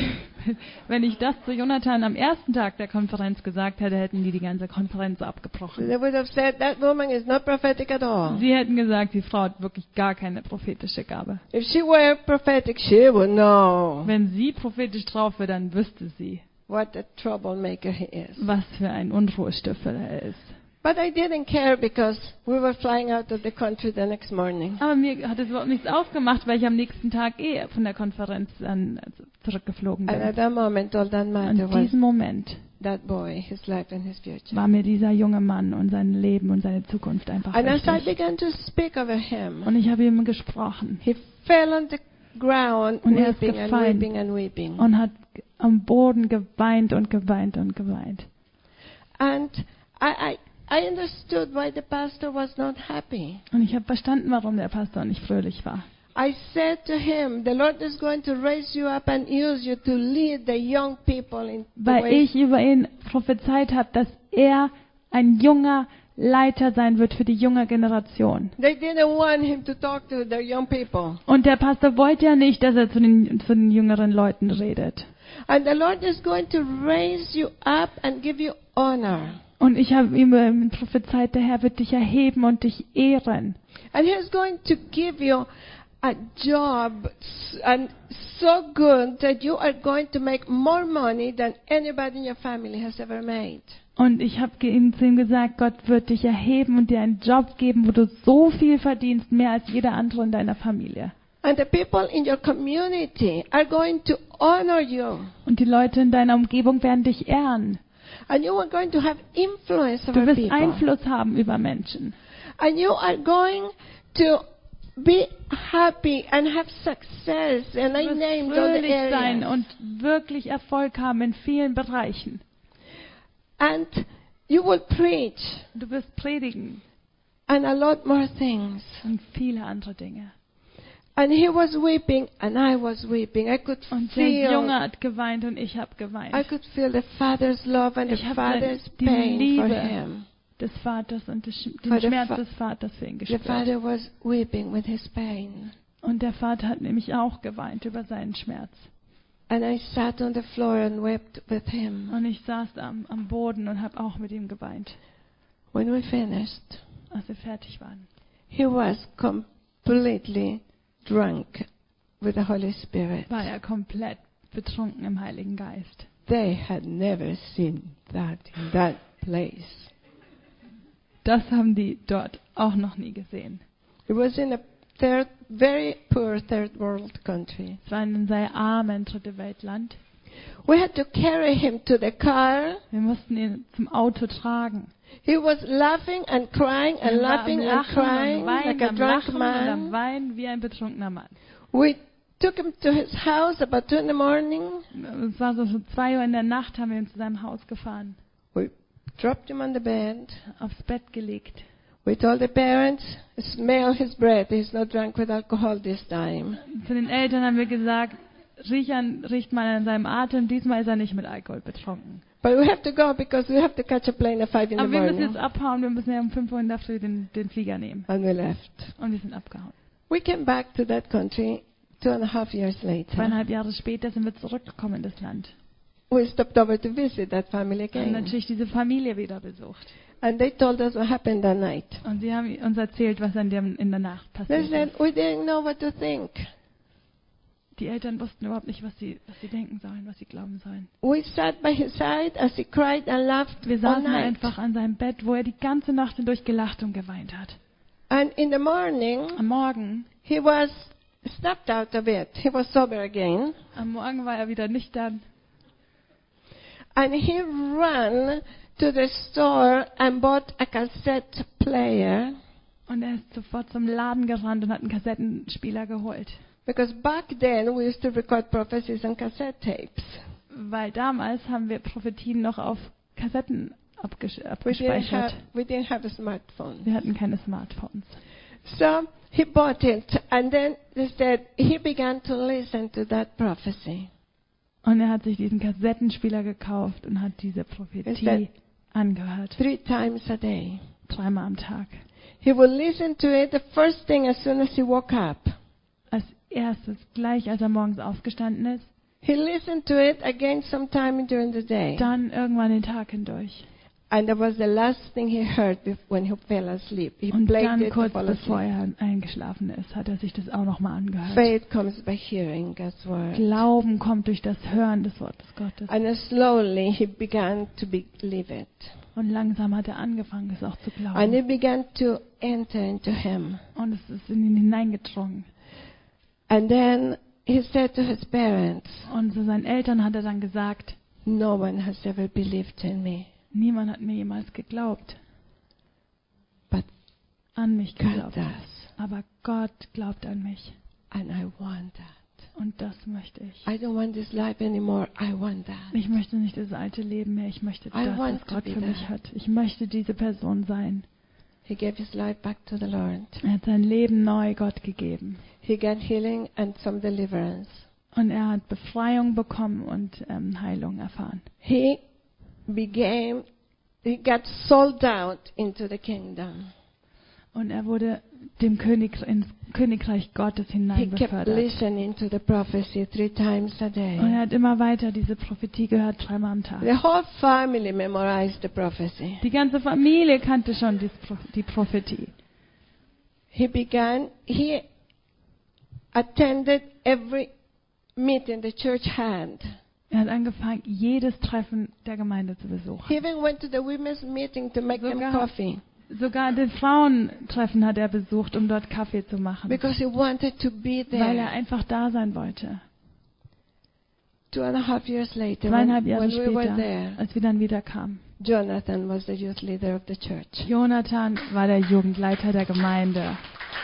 Wenn ich das zu Jonathan am ersten Tag der Konferenz gesagt hätte, hätten die die ganze Konferenz abgebrochen. They would have said that woman is not prophetic at all. Sie hätten gesagt, die Frau hat wirklich gar keine prophetische Gabe. If she were prophetic, she would know Wenn sie prophetisch drauf wäre, dann wüsste sie, what a troublemaker he is. was für ein Unruhestifter er ist. But I didn't care because we were flying out of the country the next morning. Aber mir hat es überhaupt nichts ausgemacht, weil ich am nächsten Tag eh von der Konferenz dann zurückgeflogen And bin. at that moment, all that In mattered was diesem Moment that boy, his life and his future. war mir dieser junge Mann und sein Leben und seine Zukunft einfach And as I wichtig. began to speak over him, Und ich habe ihm gesprochen he fell on the ground, Und er ist weeping and gefallen. weeping and weeping. und hat am Boden geweint und geweint und geweint. And I, I, I understood why the pastor was not happy. Und ich habe verstanden, warum der Pastor nicht fröhlich war. I said to him, the Lord is going to raise you up and use you to lead the young people in the Weil way. ich über ihn prophezeit habe, dass er ein junger Leiter sein wird für die junge Generation. They didn't want him to talk to the young people. Und der Pastor wollte ja nicht, dass er zu den, zu den jüngeren Leuten redet. And the Lord is going to raise you up and give you honor. Und ich habe ihm prophezeit, der Herr wird dich erheben und dich ehren. And He's going to give you a job s- and so good that you are going to make more money than anybody in your family has ever made. Und ich habe ge- ihm zu ihm gesagt, Gott wird dich erheben und dir einen Job geben, wo du so viel verdienst, mehr als jeder andere in deiner Familie. And the people in your community are going to honor you. Und die Leute in deiner Umgebung werden dich ehren. And you are going to have influence Du over wirst people. Einfluss haben über Menschen. And you are going to be happy and have success. And I Du wirst named all the fröhlich sein areas. und wirklich Erfolg haben in vielen Bereichen. And you will preach Du wirst predigen and a lot more things. und viele andere Dinge. And he was weeping and I was weeping. I could Und der Junge feel, hat geweint und ich habe I geweint. could feel the father's love and Ich the hab father's die pain for Liebe him. Des Vaters und des, Sch- For den the Schmerz fa- des Vaters für ihn The gespürt. father was weeping with his pain. Und der Vater hat nämlich auch geweint über seinen Schmerz. And I sat on the floor and wept with him. Und ich saß am, am Boden und habe auch mit ihm geweint, When we finished, als wir fertig waren. he was completely drunk with the Holy Spirit. War er komplett betrunken im Heiligen Geist. They had never seen that in that place. Das haben die dort auch noch nie gesehen. It was in a third, very poor third world country. Es war in einem sehr armen dritte Weltland. We had to carry him to the car. Wir mussten ihn zum Auto tragen. He was laughing and crying and Er war am laughing and Lachen crying und Weinen, like a am drunk Lachen und am man. Weinen wie ein betrunkener Mann. We took him to his house about two in the morning. Es war so, so zwei Uhr in der Nacht, haben wir ihn zu seinem Haus gefahren, We dropped him on the bed. aufs Bett gelegt. We told the parents, smell his breath. He's not drunk with alcohol this time. Zu den Eltern haben wir gesagt, riech, an, riecht mal an seinem Atem, diesmal ist er nicht mit Alkohol betrunken. But we have to go because we have to catch a plane at five in the Aber wir müssen morning. jetzt abhauen, wir müssen ja um fünf Uhr in der Früh den, den Flieger nehmen. And we left. Und wir sind abgehauen. We came back to that country two and a half years later. Zweieinhalb Jahre später sind wir zurückgekommen in das Land. We stopped over to visit that family Wir haben again. natürlich diese Familie wieder besucht. And they told us what happened that night. Und sie haben uns erzählt, was an dem, in der Nacht They passiert said, ist. we didn't know what to think. Die Eltern wussten überhaupt nicht, was sie, was sie denken sollen, was sie glauben sollen. We sat by his side as he cried and laughed Wir all saßen night. einfach an seinem Bett, wo er die ganze Nacht hindurch gelacht und geweint hat. And in the morning, Am Morgen, he was snapped out of it. He was sober again. am Morgen war er wieder nüchtern. And he ran to the store and bought a cassette player. Und er ist sofort zum Laden gerannt und hat einen Kassettenspieler geholt. Because back then we used to record prophecies on cassette tapes. Weil damals haben wir Prophetien noch auf Kassetten abgesch- We didn't abgespeichert. have, we didn't have a smartphone. Wir hatten keine Smartphones. So he bought it, and then they said he began to listen to that prophecy. Und er hat sich diesen Kassettenspieler gekauft und hat diese Is that- Prophetie angehört. Three times a day. Dreimal am Tag. He would listen to it the first thing as soon as he woke up. Als erstes, gleich als er morgens aufgestanden ist, He listened to it again sometime during the day. dann irgendwann den Tag hindurch. And that was the last thing he heard bef- when he fell asleep. He Und played dann it to kurz fall bevor asleep. er eingeschlafen ist, hat er sich das auch nochmal angehört. Faith comes by hearing God's word. Glauben kommt durch das Hören des Wortes Gottes. And then slowly he began to believe it. Und langsam hat er angefangen, es auch zu And glauben. it began to enter into him. Und es ist in ihn hineingedrungen. And then he said to his parents, Und zu seinen Eltern hat er dann gesagt, no one has ever believed in me, niemand hat mir jemals geglaubt, but an mich God geglaubt. does. Aber Gott glaubt an mich. And I want that. Und das möchte ich. I don't want this life anymore. I want that. Ich möchte nicht das alte Leben mehr. Ich möchte I das, want was to Gott be für mich that. hat. Ich möchte diese Person sein. He gave his life back to the Lord. Er hat sein Leben neu Gott gegeben. He got healing and some deliverance. Und er hat Befreiung bekommen und ähm, Heilung erfahren. He became, he got sold out into the kingdom. Und er wurde dem König, ins Königreich Gottes He kept hineinbefördert. listening to the prophecy three times a Und day. er hat immer weiter diese Prophetie gehört, dreimal am Tag. The whole family memorized the prophecy. Die ganze Familie kannte schon die, die Prophetie. He began, he attended every meeting the church had. Er hat angefangen, jedes Treffen der Gemeinde zu He besuchen. even went to the women's meeting to make them Sogar- coffee Sogar den Frauentreffen hat er besucht, um dort Kaffee zu machen. because he wanted to be Weil er there. einfach da sein wollte. Two and a half years later, when, Zweieinhalb Jahre when we were später, there, als wir dann wieder kamen. Jonathan was the youth leader of the church. Jonathan war der Jugendleiter der Gemeinde.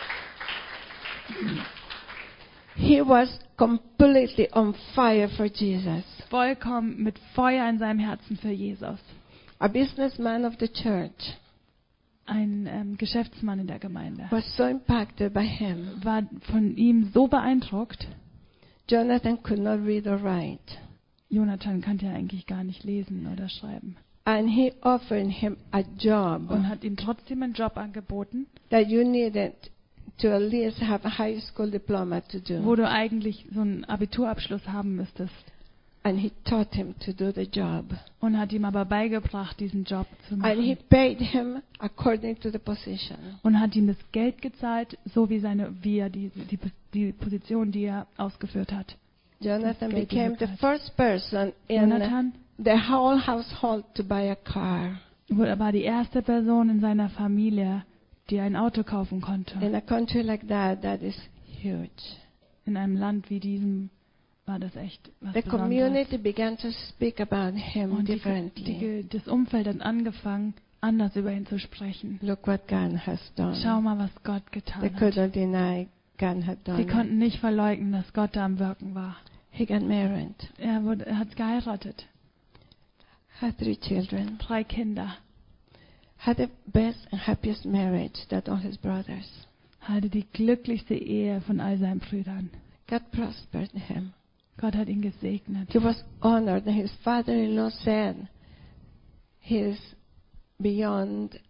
He was completely on fire for Jesus. Vollkommen mit Feuer in seinem Herzen für Jesus. A businessman of the church Ein ähm, Geschäftsmann in der Gemeinde. was so impacted by him. War von ihm so beeindruckt. Jonathan could not read or write. Jonathan kannte ja eigentlich gar nicht lesen oder schreiben. And he offered him a job Und hat ihm trotzdem einen Job angeboten, that you needed to at least have a high school diploma to wo do. du eigentlich so einen Abiturabschluss haben müsstest. And he taught him to do the job. Und hat ihm aber beigebracht, diesen Job zu And he machen. paid him according to the position. Und hat ihm das Geld gezahlt, so wie, seine, wie er die, die, die Position, die er ausgeführt hat. Jonathan Geld became the bezahlt. first person in Jonathan the whole household to buy a car wurde aber die erste Person in seiner Familie, die ein Auto kaufen konnte. in a country like that. That is huge. In einem Land wie diesem war das echt was The Besonderes. community began to speak about him Und die, differently. die, das Umfeld hat angefangen, anders über ihn zu sprechen. Look what God has Schau done. mal, was Gott They getan hat. couldn't deny God had Sie done it. konnten nicht verleugnen, dass Gott da am Wirken war. He got married, Er, wurde, er hat geheiratet, had three children, drei Kinder, had the best and happiest marriage that all his brothers. hatte die glücklichste Ehe von all seinen Brüdern. God prospered him. Gott hat ihn gesegnet. He was honored, and his father-in-law said, he is beyond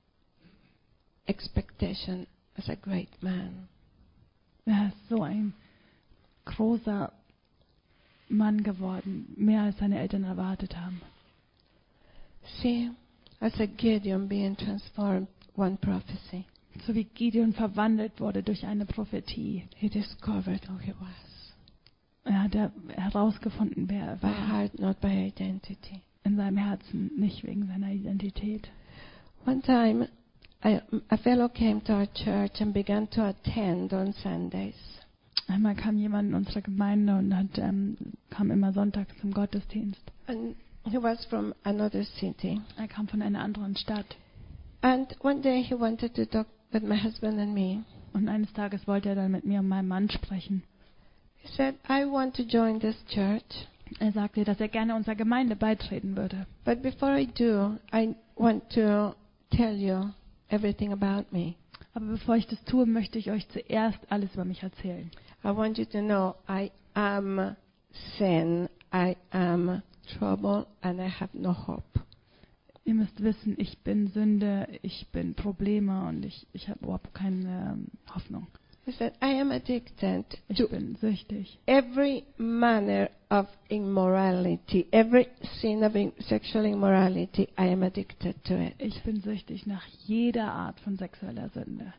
expectation as a great man. Er ist so ein großer Mann geworden, mehr als seine Eltern erwartet haben. See, as a Gideon being transformed, one prophecy, So wie Gideon verwandelt wurde durch eine Prophetie, he discovered who he was. Er hat er herausgefunden, wer er by war. heart, not by identity. In seinem Herzen, nicht wegen seiner Identität. One time, I, a fellow came to our church and began to attend on Sundays. Einmal kam jemand in unsere Gemeinde und hat, ähm, kam immer sonntags zum Gottesdienst. And he was from another city. Er kam von einer anderen Stadt. And one day he wanted to talk with my husband and me. Und eines Tages wollte er dann mit mir und meinem Mann sprechen. He said, I want to join this church. Er sagte, dass er gerne unserer Gemeinde beitreten würde. But before I do, I want to tell you everything about me. Aber bevor ich das tue, möchte ich euch zuerst alles über mich erzählen. I want you to know I am sin, I am trouble, and I have no hope. Ihr müsst wissen, ich bin Sünde, ich bin Probleme und ich, ich habe überhaupt keine ähm, Hoffnung. He said, I am addicted Ich to bin süchtig. every manner of immorality, every sin of in- sexual immorality. I am addicted to it. Ich bin süchtig nach jeder Art von sexueller Sünde.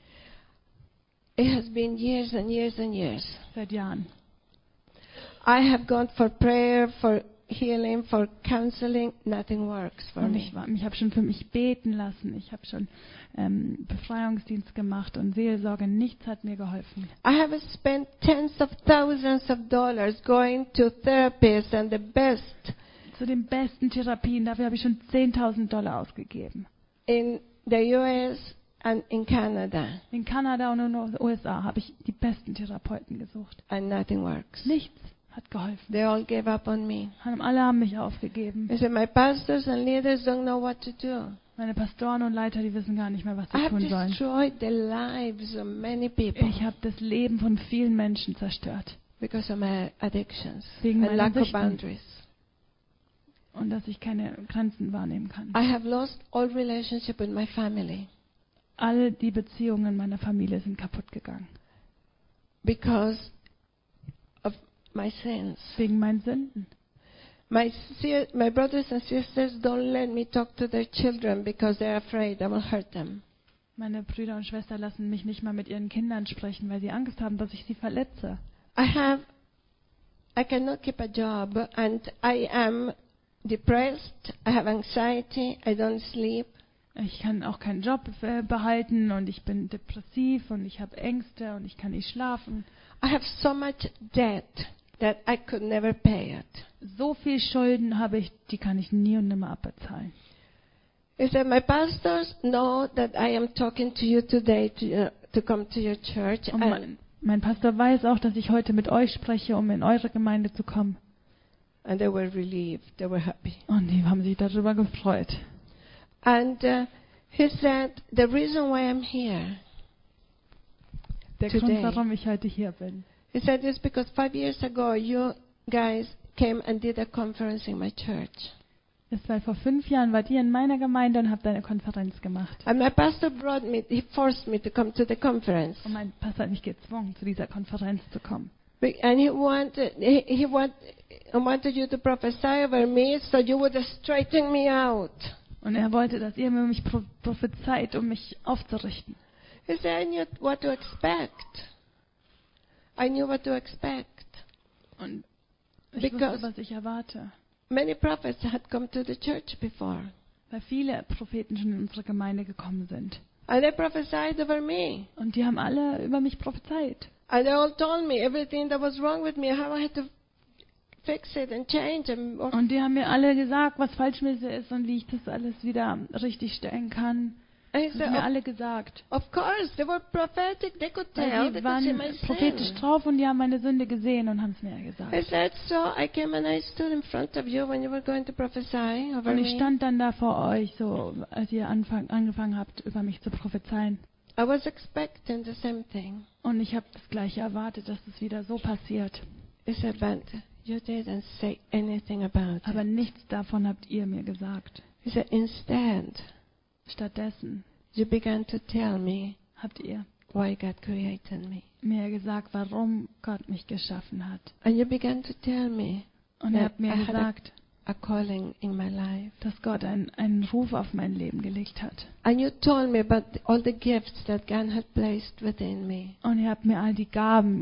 It has been years and years and years. Seit Jahren. I have gone for prayer, for healing, for counseling. Nothing works for Und me. ich, war- ich habe schon für mich beten lassen. Ich habe schon ähm, Befreiungsdienst gemacht und Seelsorge. Nichts hat mir geholfen. I have spent tens of thousands of dollars going to therapists and the best Zu den besten Therapien, dafür habe ich schon zehntausend Dollar ausgegeben. in the U S and in Canada, In Kanada und in den U S A habe ich die besten Therapeuten gesucht. and nothing works. Nichts hat geholfen. They all gave up on me. Haben- Alle haben mich aufgegeben. I said, my pastors and leaders don't know what to do. Meine Pastoren und Leiter, die wissen gar nicht mehr, was I sie have tun sollen. destroyed the lives of many people Ich habe das Leben von vielen Menschen zerstört. because of my addictions Wegen and meiner lack of Süchten. boundaries. Und dass ich keine Grenzen wahrnehmen kann. I have lost all relationship with my family All die Beziehungen meiner Familie sind kaputt gegangen. because of my sins. Wegen meinen Sünden. My si- my brothers and sisters don't let me talk to their children because they're afraid I will hurt them. Meine Brüder und Schwestern lassen mich nicht mal mit ihren Kindern sprechen, weil sie Angst haben, dass ich sie verletze. I have I cannot keep a job and I am depressed. I have anxiety. I don't sleep. Ich kann auch keinen Job äh, behalten und ich bin depressiv und ich habe Ängste und ich kann nicht schlafen. I have so much debt that I could never pay it. So viel Schulden habe ich, die kann ich nie und nimmer abbezahlen. He said, my pastors know that I am talking to you today to, uh, to come to your church. Und And, mein, mein Pastor weiß auch, dass ich heute mit euch spreche, um in eure Gemeinde zu kommen. and they were relieved. They were happy. Und die haben sich darüber gefreut. And uh, he said, the reason why I'm here, Der Today. Grund, warum ich heute hier bin. he said, is because five years ago you guys came and did a conference in my church. Das war vor fünf Jahren, wart ihr in meiner Gemeinde und habt eine Konferenz gemacht. And my pastor brought me, he forced me to come to the conference. Und mein Pastor hat mich gezwungen, zu dieser Konferenz zu kommen. Be- And he wanted, he, he want, he wanted you to prophesy over me so you would straighten me out. Und er wollte, dass ihr mich pro- prophezeit, um mich aufzurichten. He said, I knew what to expect. I knew what to expect. Und ich Because- wusste, was ich erwarte. Many prophets had come to the church before. Weil viele Propheten schon in unsere Gemeinde gekommen sind. And they prophesied over me. Und die haben alle über mich prophezeit. And they all told me everything that was wrong with me, how I had to fix it and change. And Und die haben mir alle gesagt, was falsch mit mir ist und wie ich das alles wieder richtig stellen kann. And he Das said, haben mir of, alle gesagt. of course, they were prophetic. They could tell. Weil They die could see my waren prophetisch sin. drauf und die haben meine Sünde gesehen und haben es mir I gesagt. said, so I came and I stood in front of you when you were going to prophesy over Und ich me. stand dann da vor euch, so als ihr anfang, angefangen habt, über mich zu prophezeien. I was expecting the same thing. Und ich habe das Gleiche erwartet, dass es wieder so passiert. He said, but you didn't say anything about Aber it. nichts davon habt ihr mir gesagt. He said, instead, Stattdessen you began to tell me habt ihr why God created me. mir gesagt, warum Gott mich geschaffen hat. And you began to tell me Und ihr habt mir I had a- gesagt, a calling in my life. dass Gott einen, einen Ruf auf mein Leben gelegt hat. And you told me about all the gifts that God had placed within me. Und ihr habt mir all die Gaben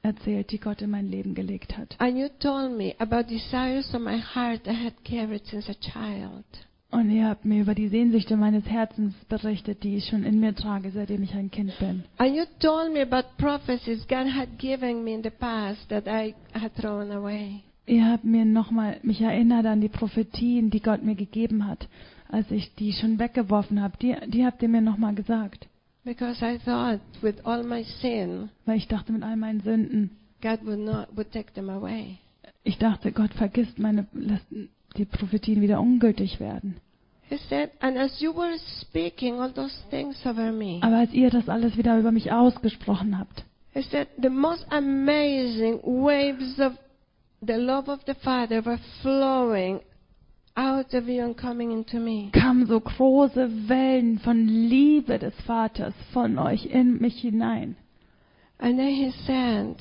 erzählt, die Gott in mein Leben gelegt hat. And you told me about desires of my heart I had carried since a child. Und ihr habt mir über die Sehnsüchte meines Herzens berichtet, die ich schon in mir trage, seitdem ich ein Kind bin. And you told me about prophecies God had given me in the past that I had thrown away. Ihr habt mir nochmal mich erinnert an die Prophetien, die Gott mir gegeben hat, als ich die schon weggeworfen habe. Die, die habt ihr mir nochmal gesagt. Because I thought with all my sin, Weil ich dachte, mit all meinen Sünden, God would not would take them away. ich dachte, Gott vergisst meine, lässt die Prophetien wieder ungültig werden. He said, and as you were speaking all those things over me, Aber als ihr das alles wieder über mich ausgesprochen habt, he said, the most amazing waves of the love of the Father were flowing out of you and coming into me. kamen so große Wellen von Liebe des Vaters von euch in mich hinein. And then he said,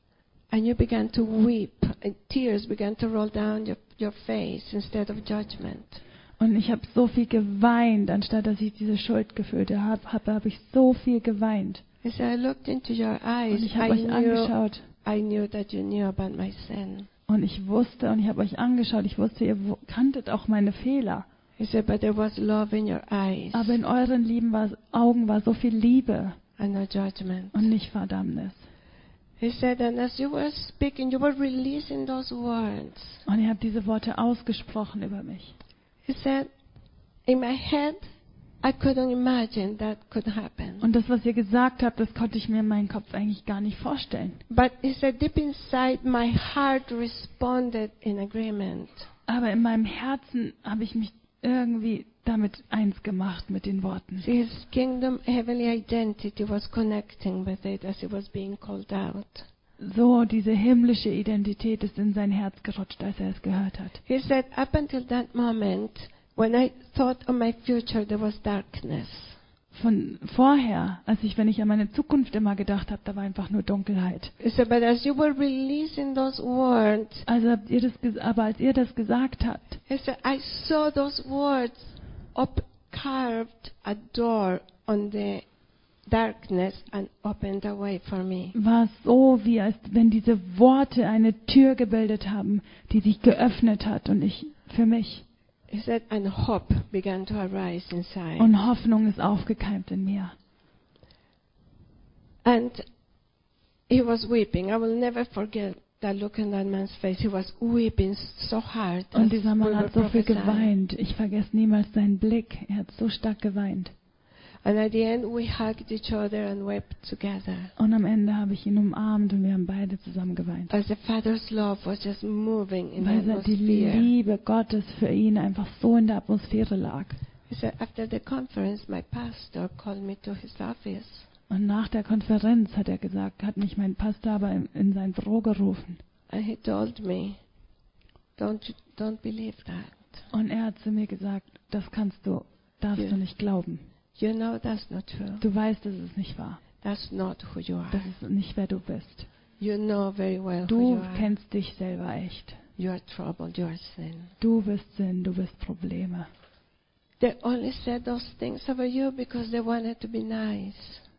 and you began to weep, and tears began to roll down your, your face instead of judgment. Und ich habe so viel geweint, anstatt dass ich diese Schuldgefühle habe, habe hab ich so viel geweint. He said, I looked into your eyes. Und ich I habe euch knew, angeschaut I knew that you knew about my sin. und ich wusste und ich habe euch angeschaut, ich wusste, ihr wo- kanntet auch meine Fehler. He said, but there was love in your eyes Aber in euren lieben war, Augen war so viel Liebe and no judgment. und nicht Verdammnis. He said, and as you were speaking, you were releasing those words. Und ihr habt diese Worte ausgesprochen über mich. He said, in my head, I couldn't imagine that could happen. Und das, was ihr gesagt habt, das konnte ich mir in meinem Kopf eigentlich gar nicht vorstellen. But he said, deep inside, my heart responded in agreement. Aber in meinem Herzen habe ich mich irgendwie damit eins gemacht mit den Worten. See, his kingdom heavenly identity was connecting with it as it was being called out. So, diese himmlische Identität ist in sein Herz gerutscht, als er es gehört hat. He said, up until that moment, when I thought of my future, there was darkness. Von vorher, als ich, wenn ich an meine Zukunft immer gedacht habe, da war einfach nur Dunkelheit. He said, but as you were releasing those words, Also habt ihr das, ges- aber als ihr das gesagt habt, he said, I saw those words up carved a door on the darkness and opened a way for me. war es so, wie als wenn diese Worte eine Tür gebildet haben, die sich geöffnet hat und ich für mich. He said, and hope began to arise inside. Und Hoffnung ist aufgekeimt in mir. And he was weeping. I will never forget that look in that man's face. He was weeping so hard. Und as dieser we Mann were hat so viel prophesying. geweint. Ich vergesse niemals seinen Blick. Er hat so stark geweint. And at the end, we hugged each other and wept together. Und am Ende habe ich ihn umarmt und wir haben beide zusammen geweint. As the Father's love was just moving in the Weil die atmosphere. Liebe Gottes für ihn einfach so in der Atmosphäre lag. He said, after the conference, my pastor called me to his office. Und nach der Konferenz hat er gesagt, hat mich mein Pastor aber in, in sein Büro gerufen. And he told me, don't, you- don't believe that. Und er hat zu mir gesagt, das kannst du, darfst Ja. du nicht glauben. You know that's not true. Du weißt, dass es nicht wahr. That's not who you Das are. ist nicht, wer du bist. You know very well who Du you are. kennst dich selber echt. You are troubled, you are sin. Du bist Sinn, du bist Probleme. They only said those things over you because they wanted to be nice.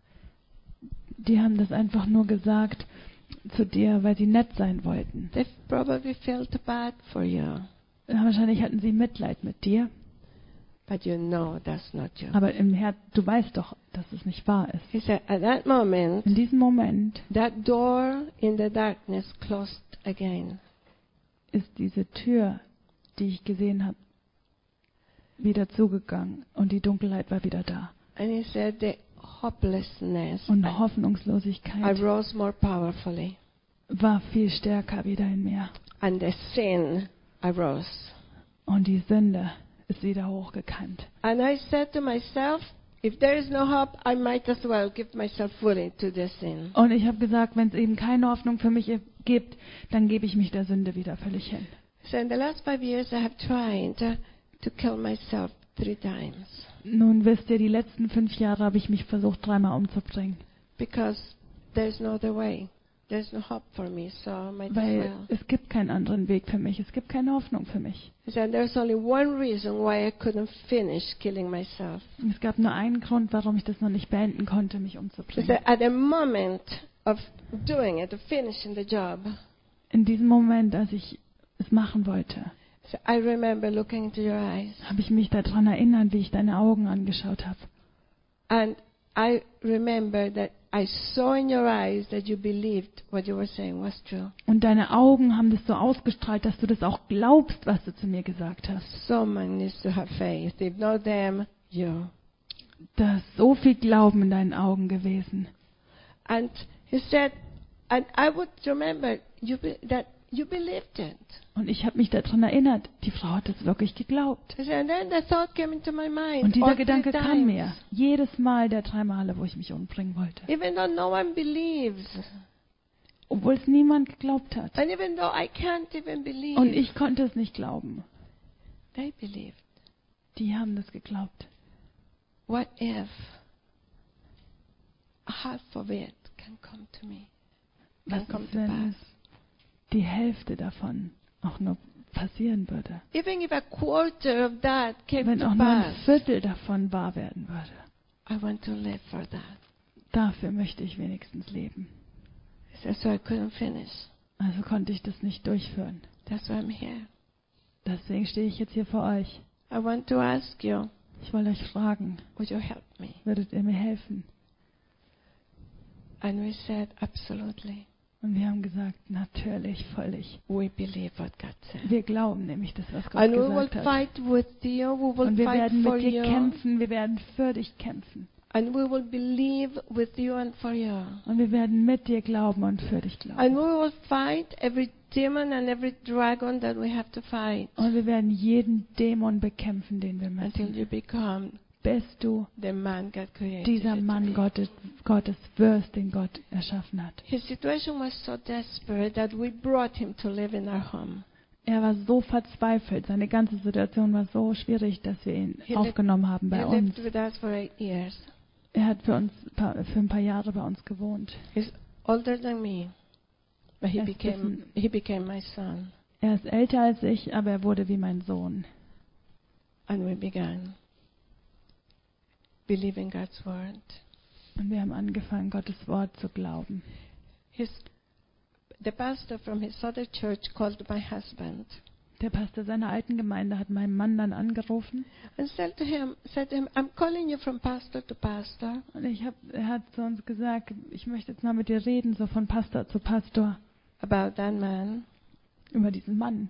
Die haben das einfach nur gesagt zu dir, weil sie nett sein wollten. They probably felt bad for you. Ja, wahrscheinlich hatten sie Mitleid mit dir, But you know that's not you. aber im Herz, du weißt doch, dass es nicht wahr ist. He said, at that moment, In diesem Moment that door in the darkness closed again. ist diese Tür, die ich gesehen habe, wieder zugegangen und die Dunkelheit war wieder da. And he said, the hopelessness Und Hoffnungslosigkeit arose more powerfully. war viel stärker wieder in mir. And the sin arose. Und die Sünde ist wieder hochgekeimt. And I said to myself, if there is no hope, I might as well give myself fully to the sin. Und ich habe gesagt, wenn es eben keine Hoffnung für mich gibt, dann gebe ich mich der Sünde wieder völlig hin. So in the last five years, I have tried uh, to kill myself three times Nun wisst ihr, die letzten fünf Jahre habe ich mich versucht, dreimal umzubringen. because there's no other way. There's no hope for me, so I might as Weil well. es gibt keinen anderen Weg für mich. Es gibt keine Hoffnung für mich. He said, there's only one reason why I couldn't finish killing myself. Es gab nur einen Grund, warum ich das noch nicht beenden konnte, mich He umzubringen. said, at the moment of doing it, of finishing the job. In diesem Moment, als ich es machen wollte, So I remember looking into your eyes, habe ich mich daran erinnert, wie ich deine Augen angeschaut habe. and I remember that I saw in your eyes that you believed what you were saying was true. Und deine Augen haben das so ausgestrahlt, dass du das auch glaubst, was du zu mir gesagt hast. Someone needs to have faith. If not them, you. Da ist so viel Glauben in deinen Augen gewesen. And he said, and I would remember you be, that you believed it. Und ich habe mich daran erinnert, die Frau hat es wirklich geglaubt. He said, and then the thought came into my mind. Und dieser all three Gedanke kam times. mir. Jedes Mal der drei Male, wo ich mich umbringen wollte. Even though no one believes, Obwohl es niemand geglaubt hat. and even though I can't even believe, Und ich konnte es nicht glauben. they believed. Die haben das geglaubt. What if half of it can come to me? Was Can come ist, to wenn pass? die Hälfte davon auch nur passieren würde? Even if a quarter of that came Wenn to auch nur ein pass, Viertel davon wahr werden würde. I want to live for that. Dafür möchte ich wenigstens leben. He said, so I couldn't finish. Also konnte ich das nicht durchführen. That's why I'm here. Deswegen stehe ich jetzt hier vor euch. I want to ask you, Ich wollte euch fragen, would you help me? würdet ihr mir helfen? And we said, absolutely. Und wir haben gesagt, natürlich, völlig. We believe what God said. Wir glauben nämlich das, was Gott And we will gesagt hat. fight with you. We will Und wir fight werden for mit dir you. kämpfen, wir werden für dich kämpfen. And we will believe with you and for you. Und wir werden mit dir glauben und für dich And glauben. we will fight every demon and every dragon that we have to fight Und wir werden jeden Dämon bekämpfen, den wir until müssen. you become Bis du the man God created dieser you to Mann be. Gottes, Gottes wirst, den Gott erschaffen hat. His situation was so desperate that we brought him to live in our home. Er war so verzweifelt, seine ganze Situation war so schwierig, dass wir ihn He aufgenommen haben He bei uns. lived with us for eight years. Er hat für uns für ein paar Jahre bei uns gewohnt. He's older than me, but he Er ist became bisschen- he became my son, Er ist älter als ich, aber er wurde wie mein Sohn. and we began believing God's word. Und wir haben angefangen, Gottes Wort zu glauben. His the pastor from his other church called my husband Der Pastor seiner alten Gemeinde hat meinen Mann dann angerufen and said to him, said to him, I'm calling you from pastor to pastor. und ich hab, er hat zu uns gesagt, ich möchte jetzt mal mit dir reden, so von Pastor zu Pastor, About that man. über diesen Mann.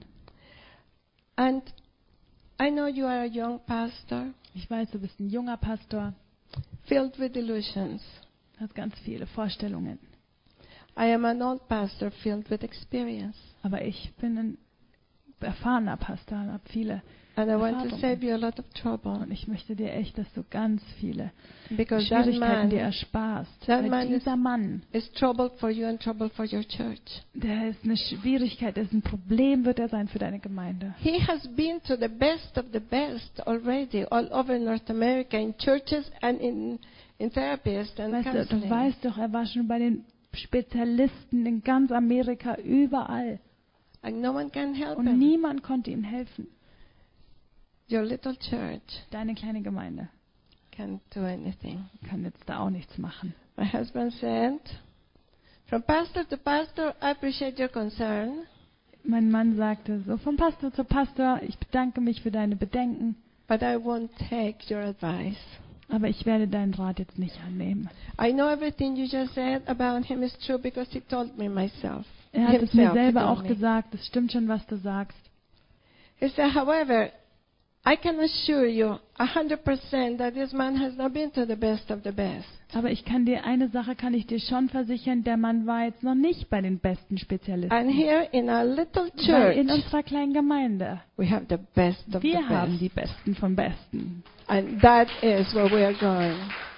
And I know you are a young pastor, Ich weiß, du bist ein junger Pastor, filled with delusions. hast ganz viele Vorstellungen. I am an old pastor filled with experience. Aber ich bin ein erfahrener Pastor und habe viele. And I want to Erfahrungen. save you a lot of trouble. Und ich möchte dir echt, dass du ganz viele Because that Schwierigkeiten dir man ersparst. that Weil man is- dieser Mann, is trouble for you and trouble for your church. der ist eine Schwierigkeit, der ist ein Problem, wird er sein für deine Gemeinde. He has been to the best of the best already all over North America in churches and in, in therapists and Weißt du, du counseling. weißt doch, er war schon bei den Spezialisten in ganz Amerika, überall. And no one can help Und him. niemand konnte ihm helfen. Your little church Deine kleine Gemeinde can't do anything. kann jetzt da auch nichts machen. My husband said, from pastor to pastor, I appreciate your concern, Mein Mann sagte so, von Pastor zu Pastor, ich bedanke mich für deine Bedenken, but I won't take your advice. aber ich werde deinen Rat jetzt nicht annehmen. I know everything you just said about him is true because he told me myself. Er hat es mir himself, he selber told auch me. gesagt, es stimmt schon, was du sagst. He said, however, I can assure you a hundred percent that this man has not been to the best of the best. Aber ich kann dir, eine Sache kann ich dir schon versichern, der Mann war jetzt noch nicht bei den besten And Spezialisten. here in our little Weil in church, unserer kleinen Gemeinde, we have the best of the wir haben best. die Besten vom Besten. And that is where we are going.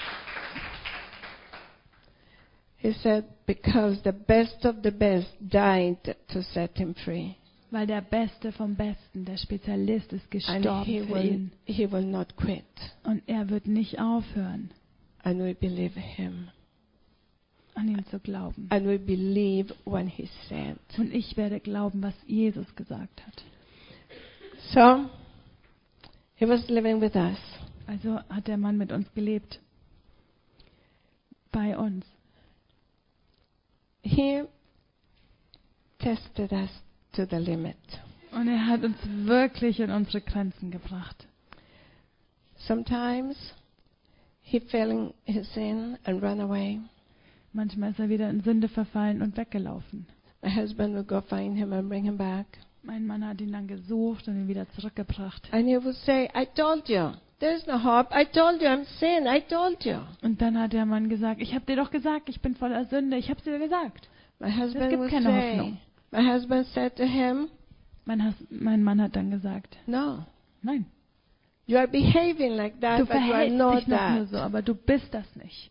He said, because the best of the best died to set him free. Weil der Beste vom Besten, der Spezialist, ist And gestorben he für will, ihn. he will not quit. Und er wird nicht aufhören, And we believe him. an ihn zu glauben. And we believe when he said. Und ich werde glauben, was Jesus gesagt hat. So, he was living with us. Also hat der Mann mit uns gelebt. Bei uns. He tested us to the limit. Und er hat uns wirklich in unsere Grenzen gebracht. Sometimes he fell in his sin and ran away. Manchmal ist er wieder in Sünde verfallen und weggelaufen. My husband would go find him and bring him back. Mein Mann hat ihn dann gesucht und ihn wieder zurückgebracht. And he would say, I told you, there's no hope. I told you I'm sin. I told you. Und dann hat der Mann gesagt, ich habe dir doch gesagt, ich bin voller Sünde. Ich habe es dir gesagt. My husband gibt would keine say, Hoffnung. my husband said to him, Mein, Has mein Mann hat dann gesagt, no, nein, you are behaving like that, du but you are verhältst not dich noch nur that. so, aber du bist das nicht.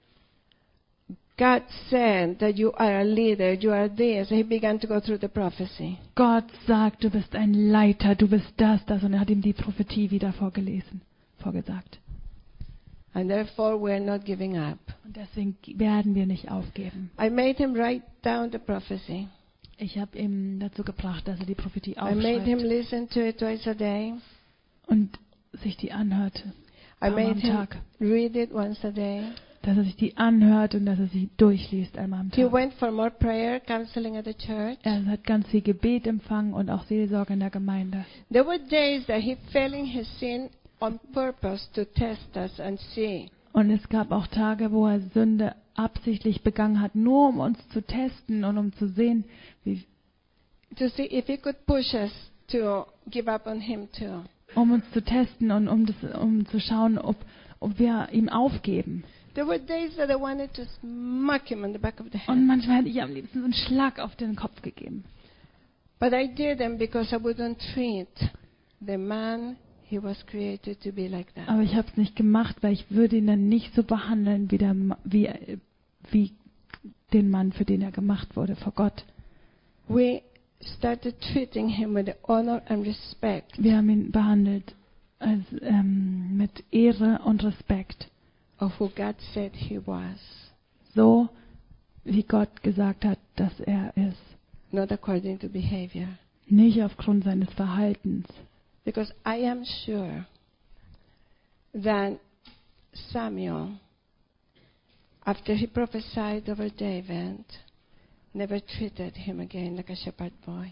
God said that you are a leader, you are this. He began to go through the prophecy. Gott sagt, du bist ein Leiter, du bist das, das. Und er hat ihm die Prophetie wieder vorgelesen, vorgesagt. And therefore we are not giving up. Und deswegen werden wir nicht aufgeben. I made him write down the prophecy. Ich habe ihm dazu gebracht, dass er die Prophetie I made him aufschreibt listen to it twice a day. und sich die anhört. I Einmal made am him Tag. read it once a day. Dass er sich die anhört und dass er sie durchliest einmal am He Tag. went for more prayer, counseling at the church. Er hat ganz viel Gebet empfangen und auch Seelsorge in der Gemeinde. There were days that he fell in his sin on purpose to test us and see. Und es gab auch Tage, wo er Sünde absichtlich begangen hat, nur um uns zu testen und um zu sehen, wie, To see if he could push us to give up on him too. um uns zu testen und um, das, um zu schauen, ob, ob wir ihm aufgeben. There were days that I wanted to smack him on the back of the Und head. manchmal hätte ich am liebsten so einen Schlag auf den Kopf gegeben. But I didn't because I wouldn't treat the man he was created to be like that. Aber ich habe es nicht gemacht, weil ich würde ihn dann nicht so behandeln wie, der, Ma- wie, wie den Mann, für den er gemacht wurde, vor Gott. We started treating him with the honor and respect. Wir haben ihn behandelt als, ähm, mit Ehre und Respekt. Of who God said he was, So, wie Gott gesagt hat, dass er ist. not according to behavior. Nicht aufgrund seines Verhaltens. Because I am sure that Samuel, after he prophesied over David, never treated him again like a shepherd boy.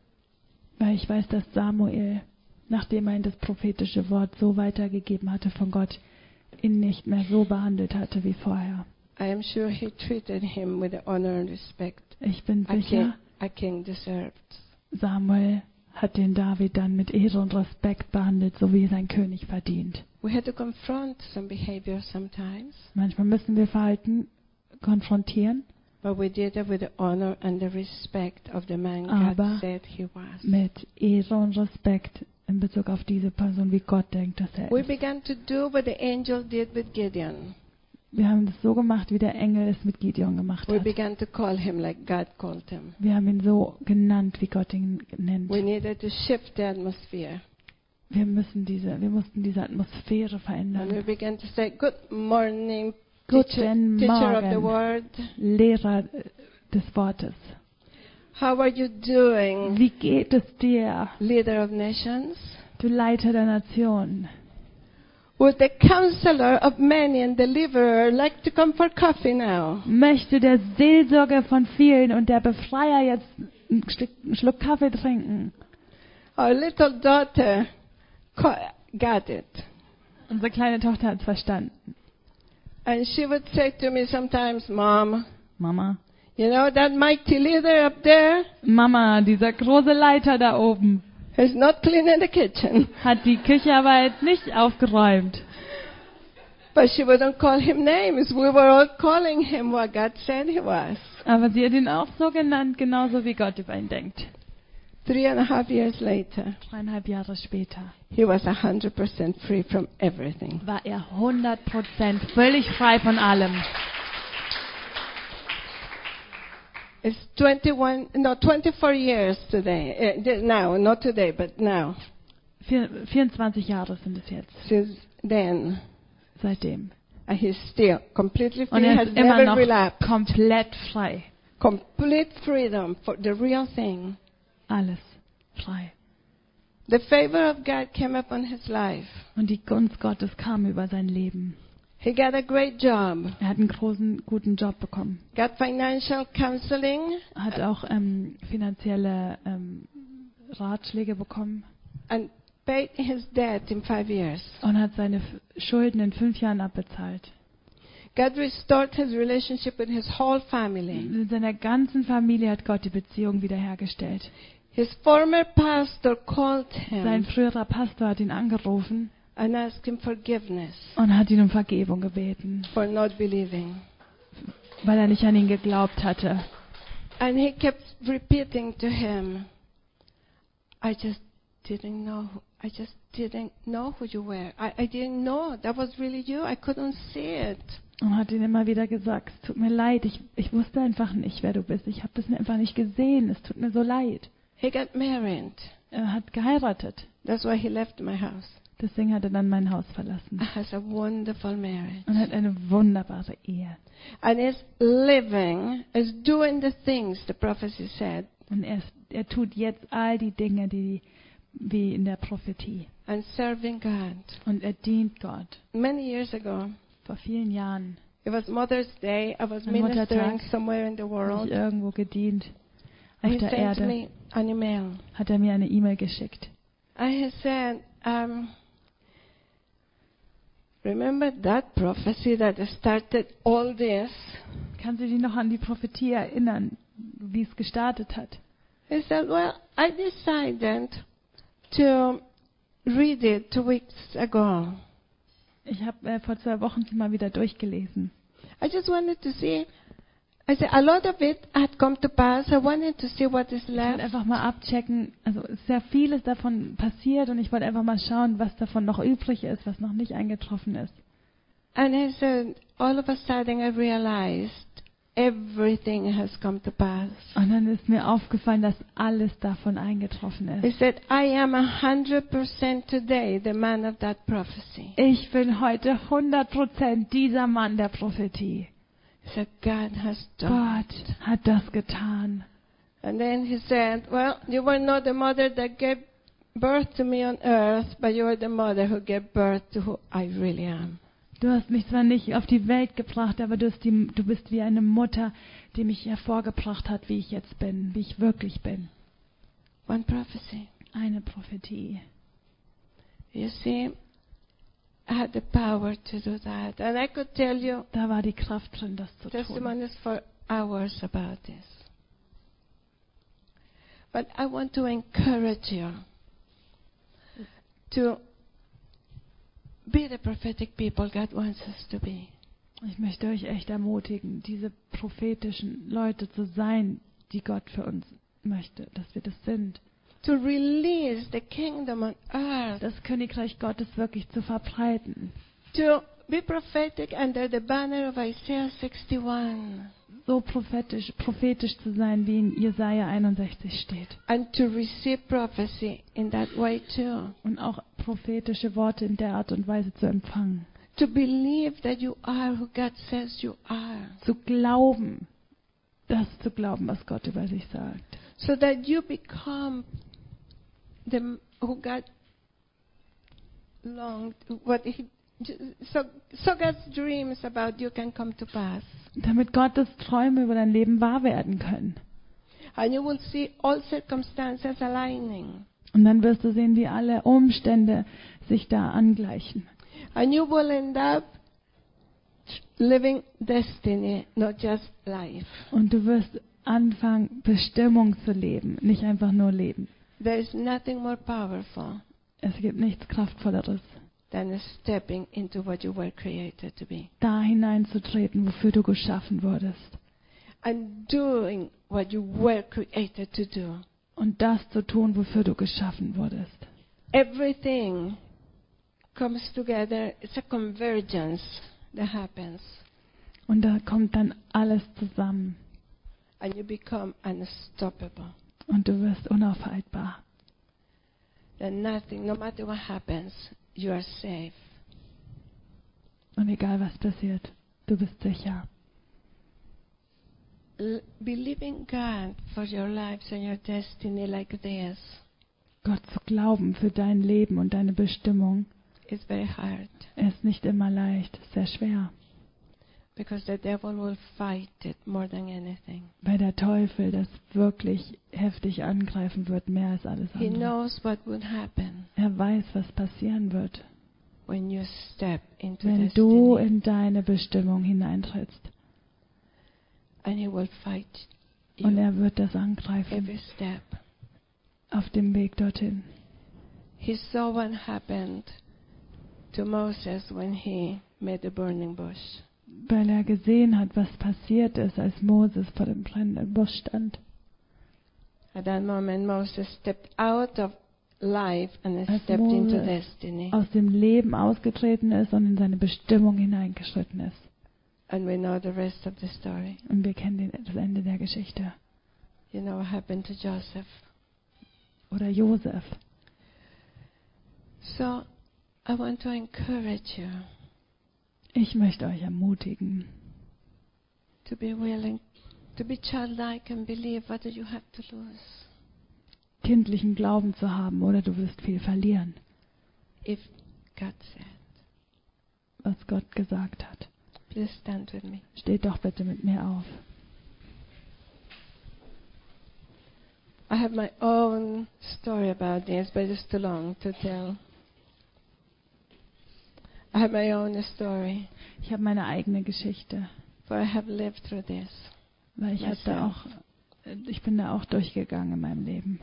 Weil ich weiß, dass Samuel, nachdem er ihm das prophetische Wort so weitergegeben hatte von Gott, ihn nicht mehr so behandelt hatte wie vorher. I am sure he treated him with the honor and respect Ich bin a king, sicher, a king deserved. Samuel hat den David dann mit Ehre und Respekt behandelt, so wie sein König verdient. We had to confront some behavior sometimes, Manchmal müssen wir Verhalten konfrontieren, but we did it with the honor and the respect of the man Aber God said he was. mit Ehre und Respekt in Bezug auf diese Person, wie Gott denkt, dass er We ist. began to do what the angel did with Gideon. Wir haben es so gemacht, wie der Engel es mit Gideon gemacht We hat. began to call him like God called him. Wir haben ihn so genannt, wie Gott ihn nennt. We needed to shift the atmosphere. Wir müssen diese, wir mussten diese Atmosphäre And we verändern. began to say, good morning, teacher, Guten teacher of the Morgen, word. Lehrer äh, des Wortes. How are you doing, Wie geht es dir, leader of nations? du Leiter der Nation? Would the counselor of many and deliverer like to come for coffee now? Möchte der Seelsorger von vielen und der Befreier jetzt ein Stück, einen Schluck Kaffee trinken? Our little daughter co- got it. Unsere kleine Tochter hat es verstanden. And she would say to me sometimes, Mom, Mama, you know that mighty leader up there Mama, dieser große Leiter da oben is not cleaning the kitchen. hat die Küchenarbeit nicht aufgeräumt. But she wouldn't call him names. We were all calling him what God said he was. Aber sie hat ihn auch so genannt, genauso wie Gott über ihn denkt. Three and a half years later, Dreieinhalb Jahre später he was a hundred percent free from everything. war er hundert Prozent völlig frei von allem. It's twenty-one, no, twenty-four years today. Uh, th- now, not today, but now. Vier, vierundzwanzig Jahre sind es jetzt, Since then, seitdem. and he's still completely Und free. er Has ist immer never noch relapsed. komplett frei. Complete freedom for the real thing. Alles frei. The favor of God came upon his life. Und die Gunst Gottes kam über sein Leben. He got a great job. Er hat einen großen, guten Job bekommen. Got financial counseling. Hat auch ähm, finanzielle ähm, Ratschläge bekommen. And paid his debt in five years. Und hat seine F- Schulden in fünf Jahren abbezahlt. God restored his relationship with his whole family. In seiner ganzen Familie hat Gott die Beziehung wiederhergestellt. His former pastor called Sein him früherer Pastor hat ihn angerufen and asked him forgiveness und hat ihn um Vergebung gebeten, for not believing. weil er nicht an ihn geglaubt hatte. And he kept repeating to him, I just didn't know. I just didn't know who you were. I, I didn't know that was really you. I couldn't see it. Und hat ihn immer wieder gesagt, es tut mir leid, ich, ich wusste einfach nicht, wer du bist. Ich habe das einfach nicht gesehen, es tut mir so leid. He got married. Er hat geheiratet. That's why he left my house. Deswegen hat er dann mein Haus verlassen. Has a wonderful marriage. Und hat eine wunderbare Ehe. And is living, is doing the things the prophecy said. Und er, er tut jetzt all die Dinge, die wie in der Prophetie. And serving God. Und er dient Gott. Many years ago, Vor vielen Jahren it was Mother's Day. I was An ministering Muttertag. somewhere in the habe world. ich irgendwo gedient. And Auf he der sent Erde me an email. hat er mir eine E-Mail geschickt. And he said, um, remember that prophecy that started all this? Kannst du dich noch an die Prophetie erinnern, wie es gestartet hat? He said, well, I decided to read it two weeks ago. Ich habe äh, vor zwei Wochen sie mal wieder durchgelesen. I just wanted to see. I said, a lot of it had come to pass. I wanted to see what is Ich wollte left. einfach mal abchecken. Also es ist sehr vieles davon passiert und ich wollte einfach mal schauen, was davon noch übrig ist, was noch nicht eingetroffen ist. And he said, all of a sudden I realized everything has come to pass. Und dann ist mir aufgefallen, dass alles davon eingetroffen He ist. said, I am a hundred percent today the man of that prophecy. Ich bin heute hundert Prozent dieser Mann der Prophetie. He said, God has done. Gott hat das getan. And then he said, well, you were not the mother that gave birth to me on earth, but you are the mother who gave birth to who I really am. Du hast mich zwar nicht auf die Welt gebracht, aber du bist, die, du bist wie eine Mutter, die mich hervorgebracht hat, wie ich jetzt bin, wie ich wirklich bin. One prophecy. Eine Prophetie. You see, I had the power to do that. And I could tell you Da war die Kraft drin, das zu tun. testimonies for hours about this. But I want to encourage you to be the prophetic people God wants us to be. Ich möchte euch echt ermutigen, diese prophetischen Leute zu sein, die Gott für uns möchte, dass wir das sind. To release the kingdom on earth. Das Königreich Gottes wirklich zu verbreiten. To be prophetic under the banner of Isaiah sixty-one. So prophetisch, prophetisch zu sein, wie in Jesaja einundsechzig steht. And to receive prophecy in that way too. Und auch prophetische Worte in der Art und Weise zu empfangen. To believe that you are who God says you are. Zu glauben, das zu glauben, was Gott über sich sagt. So that you become the who God longed, what he, so, so God's dreams about you can come to pass. Damit Gottes Träume über dein Leben wahr werden können. And you will see all circumstances aligning. Und dann wirst du sehen, wie alle Umstände sich da angleichen. And you will end up living destiny, not just life. Und du wirst anfangen, Bestimmung zu leben, nicht einfach nur leben. There is nothing more powerful Es gibt nichts Kraftvolleres, than stepping into what you were created to be. da hineinzutreten, wofür du geschaffen wurdest. And doing what you were created to do. Und das zu tun, wofür du geschaffen wurdest. Everything comes together. It's a convergence that happens. Und da kommt dann alles zusammen. And you become unstoppable. Und du wirst unaufhaltbar. Then nothing, no matter what happens, you are safe. Und egal was passiert, du bist sicher. L- believing God for your lives and your destiny like this Gott zu glauben für dein Leben und deine Bestimmung is very hard Er ist nicht immer leicht, sehr schwer. because the devil will fight it more than anything. Weil der Teufel das wirklich heftig angreifen wird, mehr als alles He andere. knows what will happen Er weiß, was passieren wird, when you step into wenn du destiny, in deine Bestimmung hineintrittst. and he will fight Und you er wird das angreifen every step. auf dem Weg dorthin. He saw what happened to Moses when he met the burning bush. Weil er gesehen hat, was passiert ist, als Moses vor dem brennenden Busch stand. At that moment, Moses stepped out of life and Als stepped into Moses destiny. aus dem Leben ausgetreten ist und in seine Bestimmung hineingeschritten ist. And we know the rest of the story. Und wir kennen den, das Ende der Geschichte. You know what happened to Joseph. Oder Josef. So, I want to encourage you Ich möchte euch ermutigen, to be willing, to be childlike and believe what do you have to lose. kindlichen Glauben zu haben, oder du wirst viel verlieren, If God said. was Gott gesagt hat. Please stand with me. Steht doch bitte mit mir auf. I have my own story about this, but it's too long to tell. I have my own story, Ich habe meine eigene Geschichte, for I have lived through this. weil ich habe da auch, ich bin da auch durchgegangen in meinem Leben.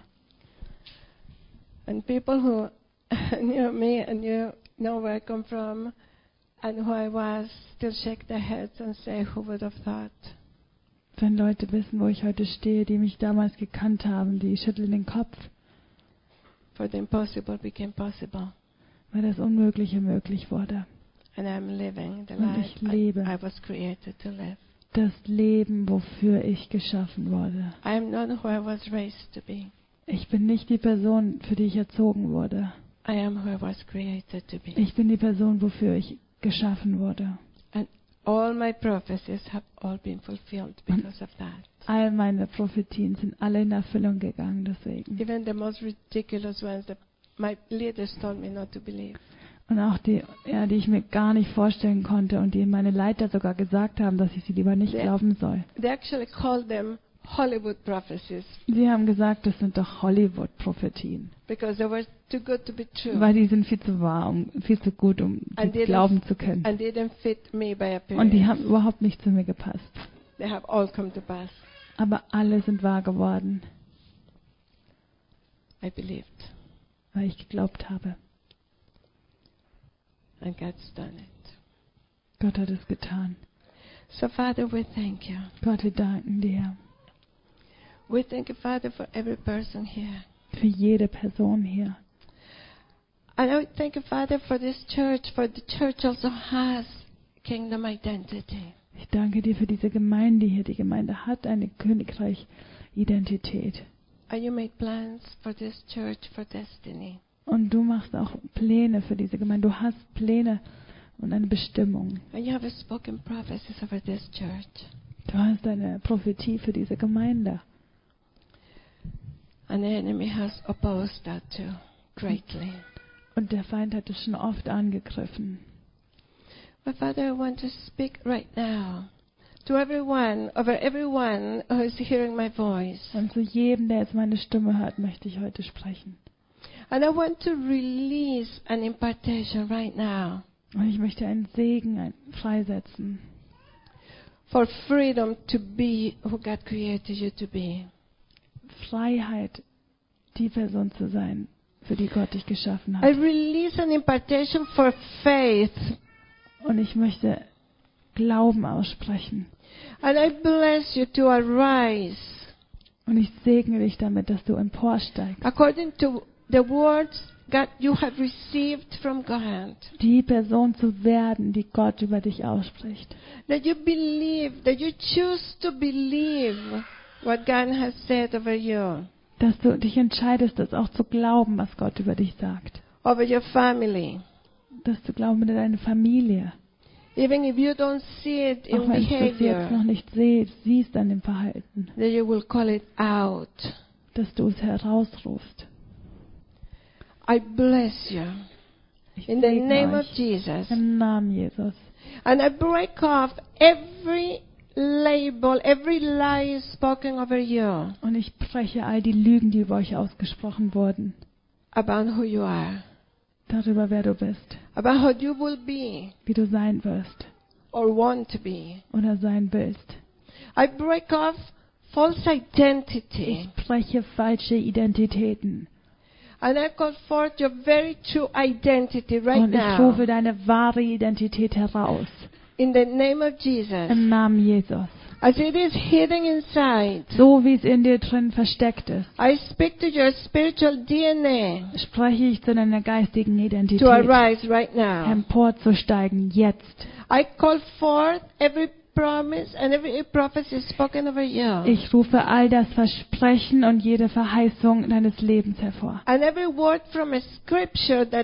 And people who knew me and knew know where I come from and who I was still shake their heads and say, who would have thought? Wenn Leute wissen, wo ich heute stehe, die mich damals gekannt haben, die schütteln den Kopf, For the impossible became possible. weil das Unmögliche möglich wurde. And I'm living the Und life ich lebe. I, I was created to live. Das Leben, wofür ich geschaffen wurde. I am not who I was raised to be. Ich bin nicht die Person, für die ich erzogen wurde. I am who I was created to be. Ich bin die Person, wofür ich geschaffen wurde. And all my prophecies have all been fulfilled because of that. All meine Prophetien sind alle in Erfüllung gegangen deswegen. Even the most ridiculous ones that my leaders told me not to believe. Und auch die, ja, die ich mir gar nicht vorstellen konnte und die meine Leiter sogar gesagt haben, dass ich sie lieber nicht Ja. glauben soll. They actually called them Hollywood prophecies Sie haben gesagt, das sind doch Hollywood-Prophetien. because they were too good to be true Weil die sind viel zu wahr, um, viel zu gut, um And sie they glauben zu können. and didn't fit me by Und die appearance. haben überhaupt nicht zu mir gepasst. They have all come to pass. Aber alle sind wahr geworden, I believed, weil ich geglaubt habe. and God's done it. Gott hat es getan. So, Father, we thank you. Gott, wir danken dir We thank you, Father, for every person here. für jede Person hier. And I thank you, Father, for this church, for the church also has kingdom identity. Ich danke dir für diese Gemeinde hier. Die Gemeinde hat eine Königreich-Identität. And you made plans for this church for destiny. Und du machst auch Pläne für diese Gemeinde. Du hast Pläne und eine Bestimmung. And you have spoken prophecies over this church. Du hast eine Prophetie für diese Gemeinde. And the enemy has opposed that too, greatly. Und der Feind hat es schon oft angegriffen. But Father, I want to speak right now to everyone, over everyone who is hearing my voice. Und zu jedem, der jetzt meine Stimme hört, möchte ich heute sprechen. And I want to release an impartation right now Und ich möchte einen Segen ein, freisetzen. for freedom to be who God created you to be. Freiheit, die Person zu sein, für die Gott dich geschaffen I hat. release an impartation for faith. Und ich möchte Glauben aussprechen. And I bless you to arise Und ich segne dich damit, dass du emporsteigst. according to the words that you have received from God. Die Person zu werden, die Gott über dich ausspricht. That you believe, that you choose to believe what God has said over you, Dass du dich entscheidest, das auch zu glauben, was Gott über dich sagt. over your family. Das zu glauben mit deiner Familie. Even if you don't see it in Auch wenn du es jetzt noch behavior, nicht siehst, siehst an dem Verhalten. that you will call it out. Dass du es herausrufst. I bless you Ich In the segne name of euch Jesus. im Namen Jesus. And I break off every label, every lie spoken over you Und ich breche all die Lügen, die über euch ausgesprochen wurden, about who you are, darüber, wer du bist, about how you will be wie du sein wirst or want to be. oder sein willst. I break off false identity. Ich breche falsche Identitäten. And I call forth your very true identity right Und ich now. rufe deine wahre Identität heraus. In the name of Jesus. Im Namen Jesus. As it is hidden inside, So wie es in dir drin versteckt ist, I speak to your spiritual D N A spreche ich zu deiner geistigen to Identität, arise right now. emporzusteigen, jetzt. I call forth every promise and every prophecy spoken over you. Ich rufe all das Versprechen und jede Verheißung deines Lebens hervor. And every word from a scripture that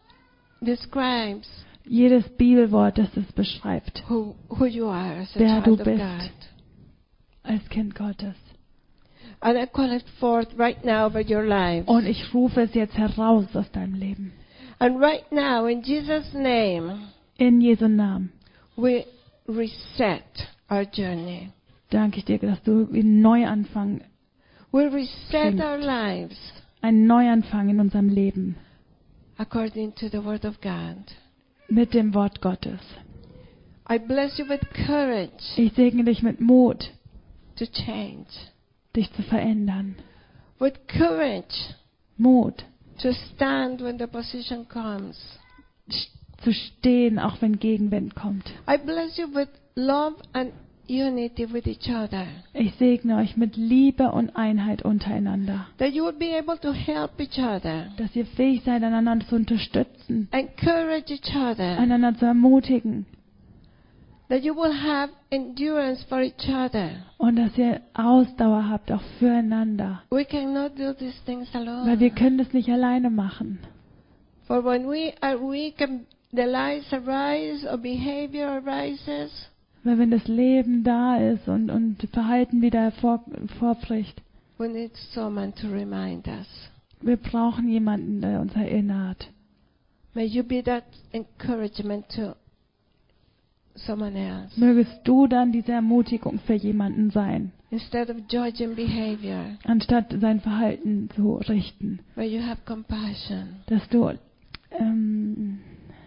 describes Jedes Bibelwort, das es beschreibt, who, who you are as a wer du child of bist God. als Kind Gottes. And I call it forth right now over your lives. Und ich rufe es jetzt heraus aus deinem Leben. And right now, in Jesus' name, In Jesu Namen we reset our journey. danke ich dir, dass du einen Neuanfang, We reset Stimmt. our lives einen Neuanfang in unserem Leben according to the Word of God. mit dem Wort Gottes. I bless you with courage Ich segne dich mit Mut, to change, dich zu verändern. with courage Mut, to stand when the opposition comes. st- zu stehen, auch wenn Gegenwind kommt. I bless you with love and unity with each other, Ich segne euch mit Liebe und Einheit untereinander, that you will be able to help each other, dass ihr fähig seid, einander zu unterstützen, encourage each other, einander zu ermutigen that you will have endurance for each other. und dass ihr Ausdauer habt, auch füreinander. We cannot do these things alone. Weil wir können das nicht alleine machen. For when we are weak and the lies arise or behavior arises, Weil wenn das Leben da ist und, und Verhalten wieder hervor, hervorbricht, we need someone to remind us. wir brauchen jemanden, der uns erinnert. May you be that encouragement to someone else. Mögest du dann diese Ermutigung für jemanden sein, Instead of judging behavior, anstatt sein Verhalten zu richten. where you have compassion. Dass du ähm,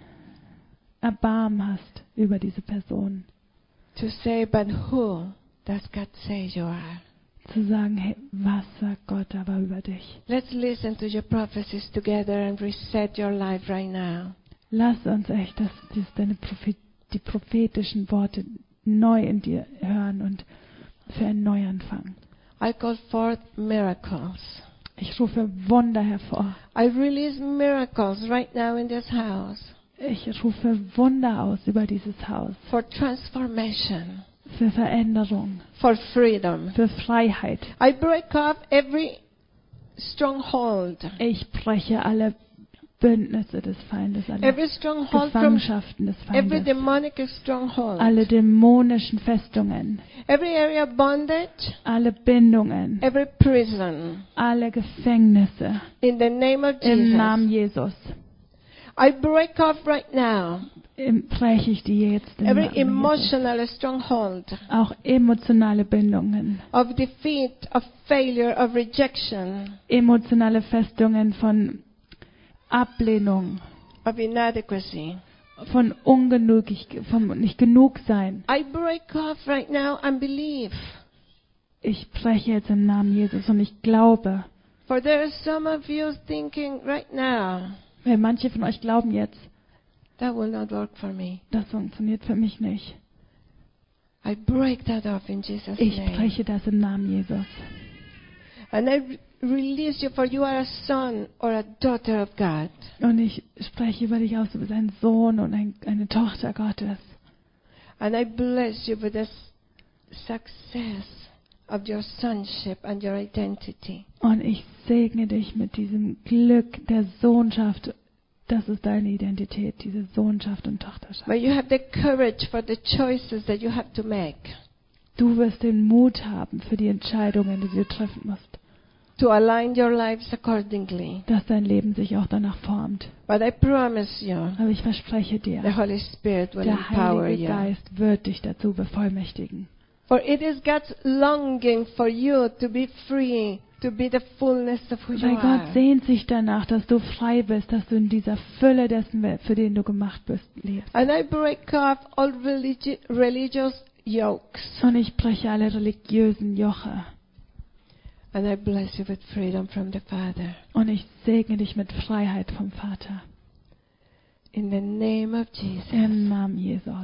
Erbarmen hast über diese Person. To say, but who does God say you are? Zu sagen, hey, was sagt Gott aber über dich? Let's listen to your prophecies together and reset your life right now. Lass uns echt das, das deine Prophet, die prophetischen Worte neu in dir hören und für einen Neuanfang. I call forth miracles. Ich rufe Wunder hervor. I release miracles right now in this house Ich rufe Wunder aus über dieses Haus. for transformation, Für Veränderung. for freedom. Für Freiheit. I break off every stronghold, Ich breche alle Bündnisse des Feindes, alle every stronghold from Gefangenschaften des every Feindes, demonic stronghold, alle dämonischen Festungen, every area of bondage, alle Bindungen, every prison. alle Gefängnisse. In the name of Im Namen Jesus, Jesus I break off right now im- breche ich die jetzt. Im every Namen Jesus. emotional stronghold Auch emotionale Bindungen, of defeat, of failure, of rejection, emotionale Festungen von Ablehnung, of inadequacy. von ungenugig, vom nicht genug sein. I break off right now unbelief. Ich breche jetzt im Namen Jesus und ich glaube, For there are some of you thinking right now, weil manche von euch glauben jetzt, that will not work for me. das funktioniert für mich nicht. I break that off in Jesus' Ich name. breche das im Namen Jesus. And I re- release you, for you are a son or a daughter of God. Und ich spreche über dich aus, du bist ein Sohn und ein, eine Tochter Gottes. And I bless you with the s- success of your sonship and your identity. Und ich segne dich mit diesem Glück der Sohnschaft. Das ist deine Identität, diese Sohnschaft und Tochterschaft. But you have the courage for the choices that you have to make. Du wirst den Mut haben für die Entscheidungen, die du treffen musst. to align your lives accordingly. dass dein Leben sich auch danach formt. But I promise you, Aber ich verspreche the dir, Holy Spirit will der empower Heilige you. Geist wird dich dazu bevollmächtigen. For it is God's longing for you to be free, to be the fullness of who you Weil Gott are. sehnt sich danach, dass du frei bist, dass du in dieser Fülle dessen, für den du gemacht bist, lebst. And I break off all religi- religious yokes. Und ich breche alle religiösen Joche. And I bless you with freedom from the Father. Und ich segne dich mit Freiheit vom Vater. In the name of Jesus, Im Namen Jesus.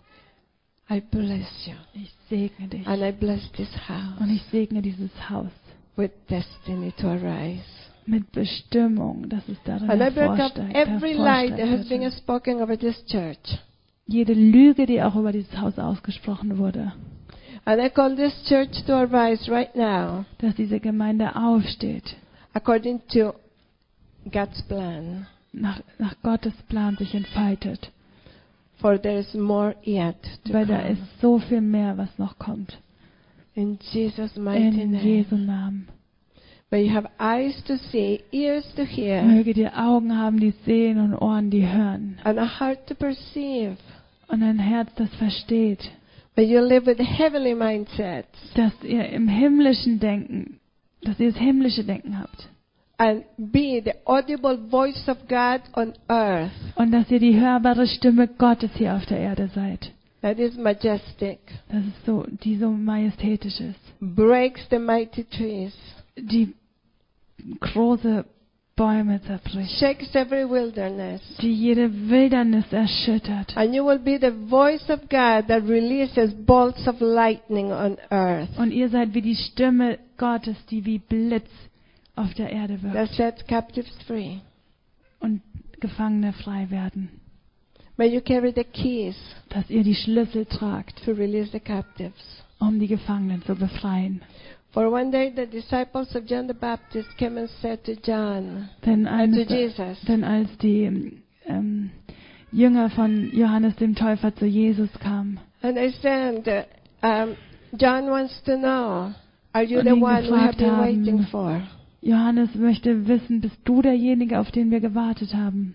I bless you. Ich segne dich. And I bless this Und house ich segne dieses Haus with destiny to arise. mit Bestimmung, dass es darin And I break up hervorsteigt. every lie that has been hervorsteigt. spoken over this church. Jede Lüge, die auch über dieses Haus ausgesprochen wurde, And I call this church to arise right now dass diese Gemeinde aufsteht, according to God's plan. nach, nach Gottes Plan sich entfaltet. For there is more yet to Weil da come. ist so viel mehr, was noch kommt. In Jesus' mighty In name. Jesu Namen. May you have eyes to see, ears to hear, Möge dir Augen haben, die sehen und Ohren, die hören. and a heart to perceive. Und ein Herz, das versteht, May you live with heavenly mindsets dass ihr im himmlischen Denken, dass ihr das himmlische Denken habt. and be the audible voice of God on earth. Und dass ihr die hörbare Stimme Gottes hier auf der Erde seid. That is majestic. Das ist so, die so majestätisch ist. Breaks the mighty trees. Die große Bäume zerbricht. Shakes every wilderness. Die jede Wildernis erschüttert. And you will be the voice of God that releases bolts of lightning on earth. Und ihr seid wie die Stimme Gottes, die wie Blitz auf der Erde That wirkt. sets captives free. Und Gefangene frei werden. May you carry the keys Dass ihr die Schlüssel tragt, to release the captives. um die Gefangenen zu befreien. For one day the disciples of John the Baptist came and said to John, Denn, and to eines, Jesus, denn als die ähm, Jünger von Johannes dem Täufer zu Jesus kamen and they said, um, John wants to know, are you Und the ihn one we have gefragt been haben, waiting for? Johannes möchte wissen, bist du derjenige, auf den wir gewartet haben?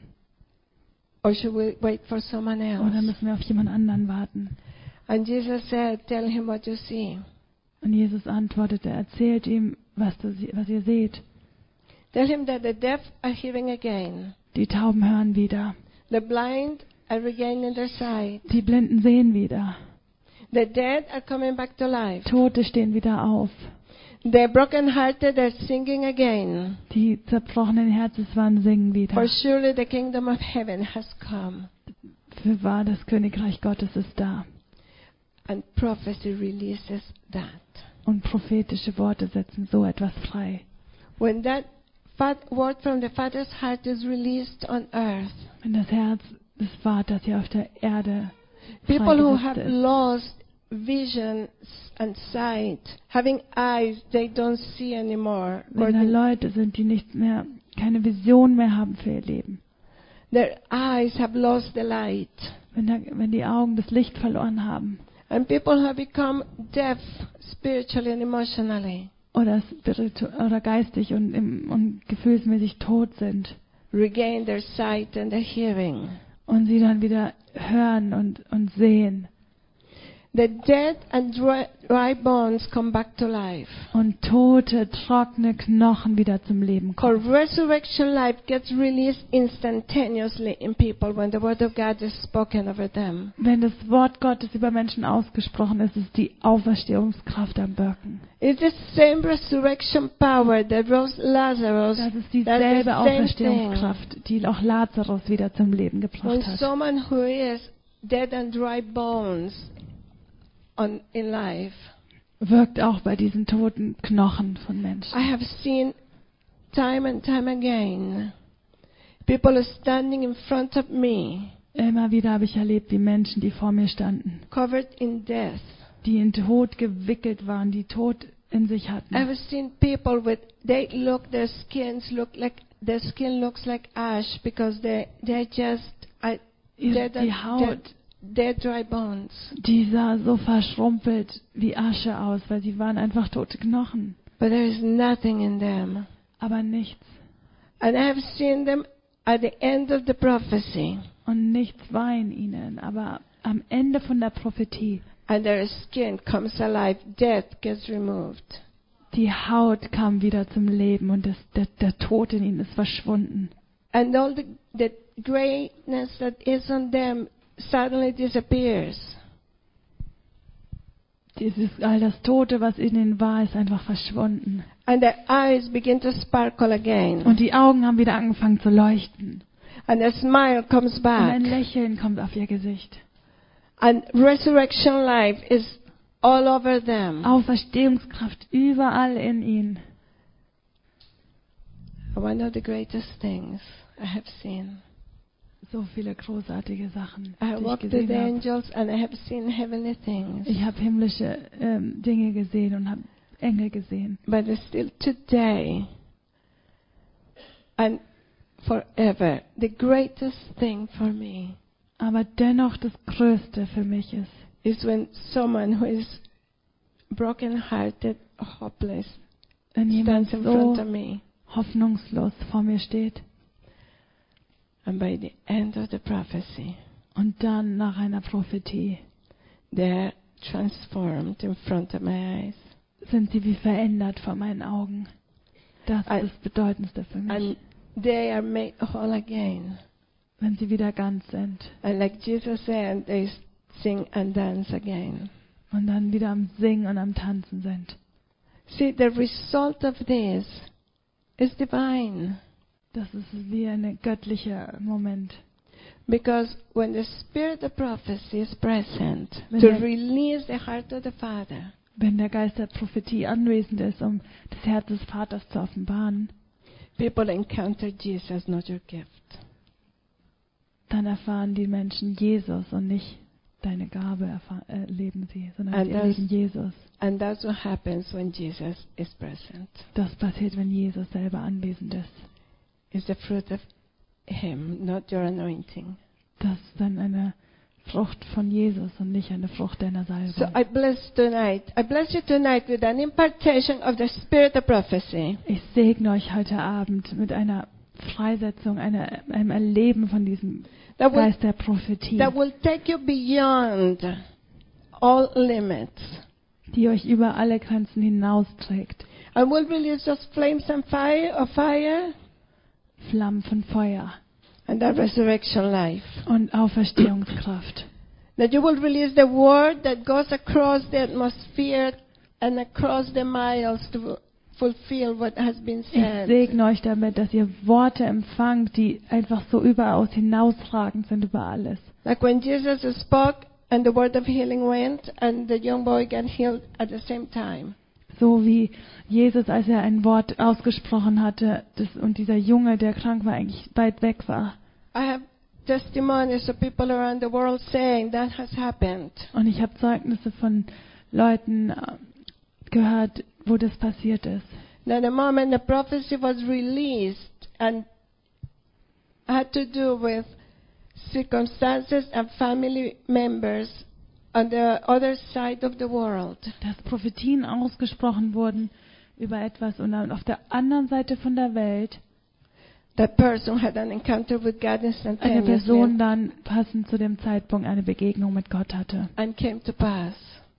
Or should we wait for someone Oder else? müssen wir auf jemand anderen warten? And Jesus said, tell him what you see. Und Jesus antwortete, erzählt ihm, was, du, sie- was ihr seht. Tell him that the deaf are hearing again. Die Tauben hören wieder. The blind are regaining their sight. Die Blinden sehen wieder. The dead are coming back to life. Tote stehen wieder auf. The brokenhearted are singing again. Die zerbrochenen Herzens waren singen wieder. For surely the kingdom of heaven has come. Für wahr, das Königreich Gottes ist da. And prophecy releases that. Und prophetische Worte setzen so etwas frei. When that fat word from the Father's heart is released on earth, Wenn das Herz des Vaters hier auf der Erde people who freigesetzt have ist. lost vision and sight, having eyes they don't see anymore, or Wenn da the- Leute sind, die nicht mehr, keine Vision mehr haben für ihr Leben. their eyes have lost the light, Wenn, da, wenn die Augen das Licht verloren haben. and people have become deaf spiritually and emotionally, Oder, spiritu oder geistig und, im, und gefühlsmäßig tot sind. regain their sight and their hearing. Und sie dann wieder hören und, und sehen. The dead and dry, dry bones come back to life. Und tote, trockene Knochen wieder zum Leben For kommen. resurrection life gets released instantaneously in people when the word of God is spoken over them. Wenn das Wort Gottes über Menschen ausgesprochen ist, ist die Auferstehungskraft am Wirken. It's the same resurrection power that rose Lazarus. Das ist That's the dieselbe same Auferstehungskraft, die auch Lazarus wieder zum Leben When gebracht hat. someone who is dead and dry bones on, in life, Wirkt auch bei diesen toten Knochen von Menschen. I have seen time and time again people are standing in front of me, Immer wieder habe ich erlebt, wie Menschen, die vor mir standen, covered in death. die in Tod gewickelt waren, die Tod in sich hatten. I've seen people with they look their skins look like their skin looks like ash because they they're just I, Ihr- dead, Die and, Haut, dead, dead dry bones. die sah so verschrumpelt wie Asche aus, weil sie waren einfach tote Knochen. but there is nothing in them. aber nichts. And I have seen them at the end of the prophecy, Und nichts war in ihnen. Aber am Ende von der Prophetie, and their skin comes alive. Death gets removed. die Haut kam wieder zum Leben und das, der, der Tod in ihnen ist verschwunden. And all the, the greatness that is on them suddenly disappears. Dieses, all das Tote, was in ihnen war, ist einfach verschwunden. And their eyes begin to sparkle again. Und die Augen haben wieder angefangen zu leuchten. And a smile comes Und back. ein Lächeln kommt auf ihr Gesicht. And resurrection life is all over them. Auferstehungskraft überall in ihnen. One of the greatest things I have seen. So viele großartige Sachen, I have die ich walked with gesehen the habe. angels and I have seen heavenly things. Ich habe himmlische ähm, Dinge gesehen und habe Engel gesehen. But still today and forever, the greatest thing for me Aber dennoch das Größte für mich ist, is when someone who is broken-hearted, hopeless, wenn jemand stands in front so of me. hoffnungslos vor mir steht And by the end of the prophecy, und dann nach einer Prophetie they're transformed in front of my eyes. sind sie wie verändert vor meinen Augen. Das And- ist das Bedeutendste für mich, And they are made whole again. wenn sie wieder ganz sind And like Jesus said, they sing and dance again. und dann wieder am Singen und am Tanzen sind. See, the result of this is divine. Das ist wie ein göttlicher Moment. Because when the spirit of prophecy is present When to the- release the heart of the Father, Wenn der Geist der Prophetie anwesend ist, um das Herz des Vaters zu offenbaren, people encounter Jesus, not your gift. dann erfahren die Menschen Jesus und nicht deine Gabe erfahr- äh, erleben sie, sondern And sie that's- erleben Jesus. And that's what happens when Jesus is present. Das passiert, wenn Jesus selber anwesend ist. It's the fruit of Him, not your anointing. Das ist dann eine Frucht von Jesus und nicht eine Frucht deiner So Salbung. I bless tonight. I bless you tonight with an impartation of the spirit of prophecy. Ich segne euch heute Abend mit einer Freisetzung, einer, einem Erleben von diesem That will, Geist der Prophetie, that will take you beyond all limits. die euch über alle Grenzen hinausträgt. And will release those flames and fire of fire Flammen von Feuer and that resurrection life. und Auferstehungskraft. That you will release the word that goes across the atmosphere and across the miles to fulfill what has been Ich said. segne euch damit, dass ihr Worte empfangt, die einfach so überaus hinausragend sind über alles. Like when Jesus spoke and the word of healing went and the young boy got healed at the same time. So wie Jesus, als er ein Wort ausgesprochen hatte, das, und dieser Junge, der krank war, eigentlich weit weg war. I have testimonies of people around the world saying that has happened. Und ich habe Zeugnisse von Leuten äh, gehört, wo das passiert ist. Now the moment the prophecy was released and had to do with circumstances and family members on the other side of the world. Dass Prophetien ausgesprochen wurden über etwas und dann auf der anderen Seite von der Welt That person had an encounter with God eine instantaneously Person dann passend zu dem Zeitpunkt eine Begegnung mit Gott hatte. and came to pass.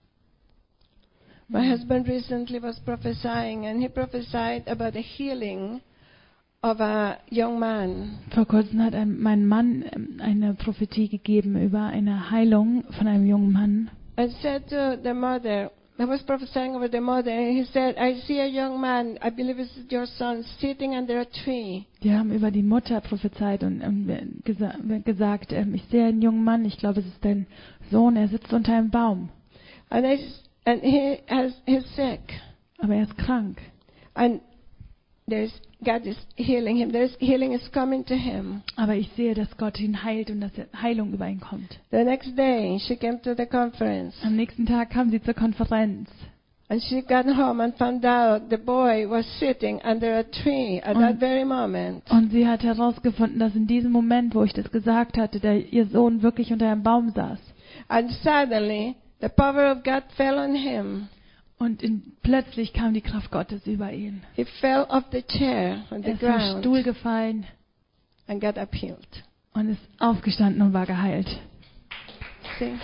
My husband recently was prophesying and he prophesied about the healing of a young man. Vor kurzem hat ein, mein Mann ähm, eine Prophetie gegeben über eine Heilung von einem jungen Mann. And said to the mother, I was prophesying over the mother, and he said, I see a young man, I believe it's your son, sitting under a tree. Die haben über die Mutter prophezeit und ähm, gesa gesagt, ähm, ich sehe einen jungen Mann, ich glaube, es ist dein Sohn, er sitzt unter einem Baum. And, I, and he has, he's sick. Aber er ist krank. And there's, God is healing him. There's healing is coming to him. Aber ich sehe, dass Gott ihn heilt und dass Heilung über ihn kommt. The next day, she came to the conference. Am nächsten Tag kam sie zur Konferenz. And she got home and found out the boy was sitting under a tree at Und- that very moment. Und sie hat herausgefunden, dass in diesem Moment, wo ich das gesagt hatte, der, ihr Sohn wirklich unter einem Baum saß. And suddenly, the power of God fell on him. Und in, plötzlich kam die Kraft Gottes über ihn. He fell off the chair on the Er ist vom ground Stuhl gefallen and got up healed. und ist aufgestanden und war geheilt. See?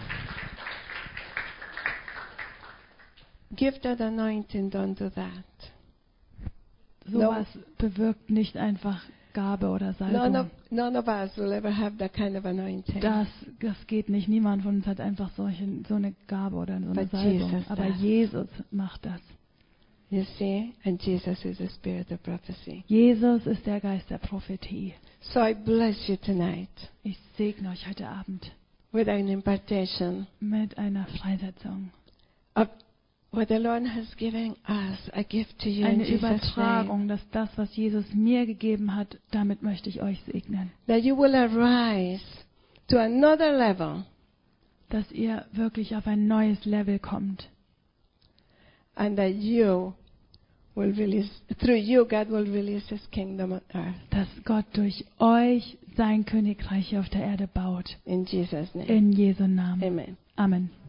Gift of anointing don't do that. Sowas bewirkt nicht einfach Gabe oder None of, Salbung. none of us will ever have that kind of anointing. Das, das geht nicht. Niemand von uns hat einfach solche, so eine Gabe oder so eine But Salbung. Jesus Aber does. Jesus macht das. You see? And Jesus is the spirit of prophecy. Jesus ist der Geist der Prophetie. So I bless you tonight Ich segne euch heute Abend with an impartation mit einer Freisetzung. of what the Lord has given us, a gift to you in Eine Jesus' name. Übertragung, dass das, was Jesus mir gegeben hat, damit möchte ich euch segnen. That you will arise to another level Dass ihr wirklich auf ein neues Level kommt. and that you will release, through you, God will release His kingdom on earth. Dass Gott durch euch sein Königreich auf der Erde baut. In Jesus' name. In Jesu Namen. Amen. Amen.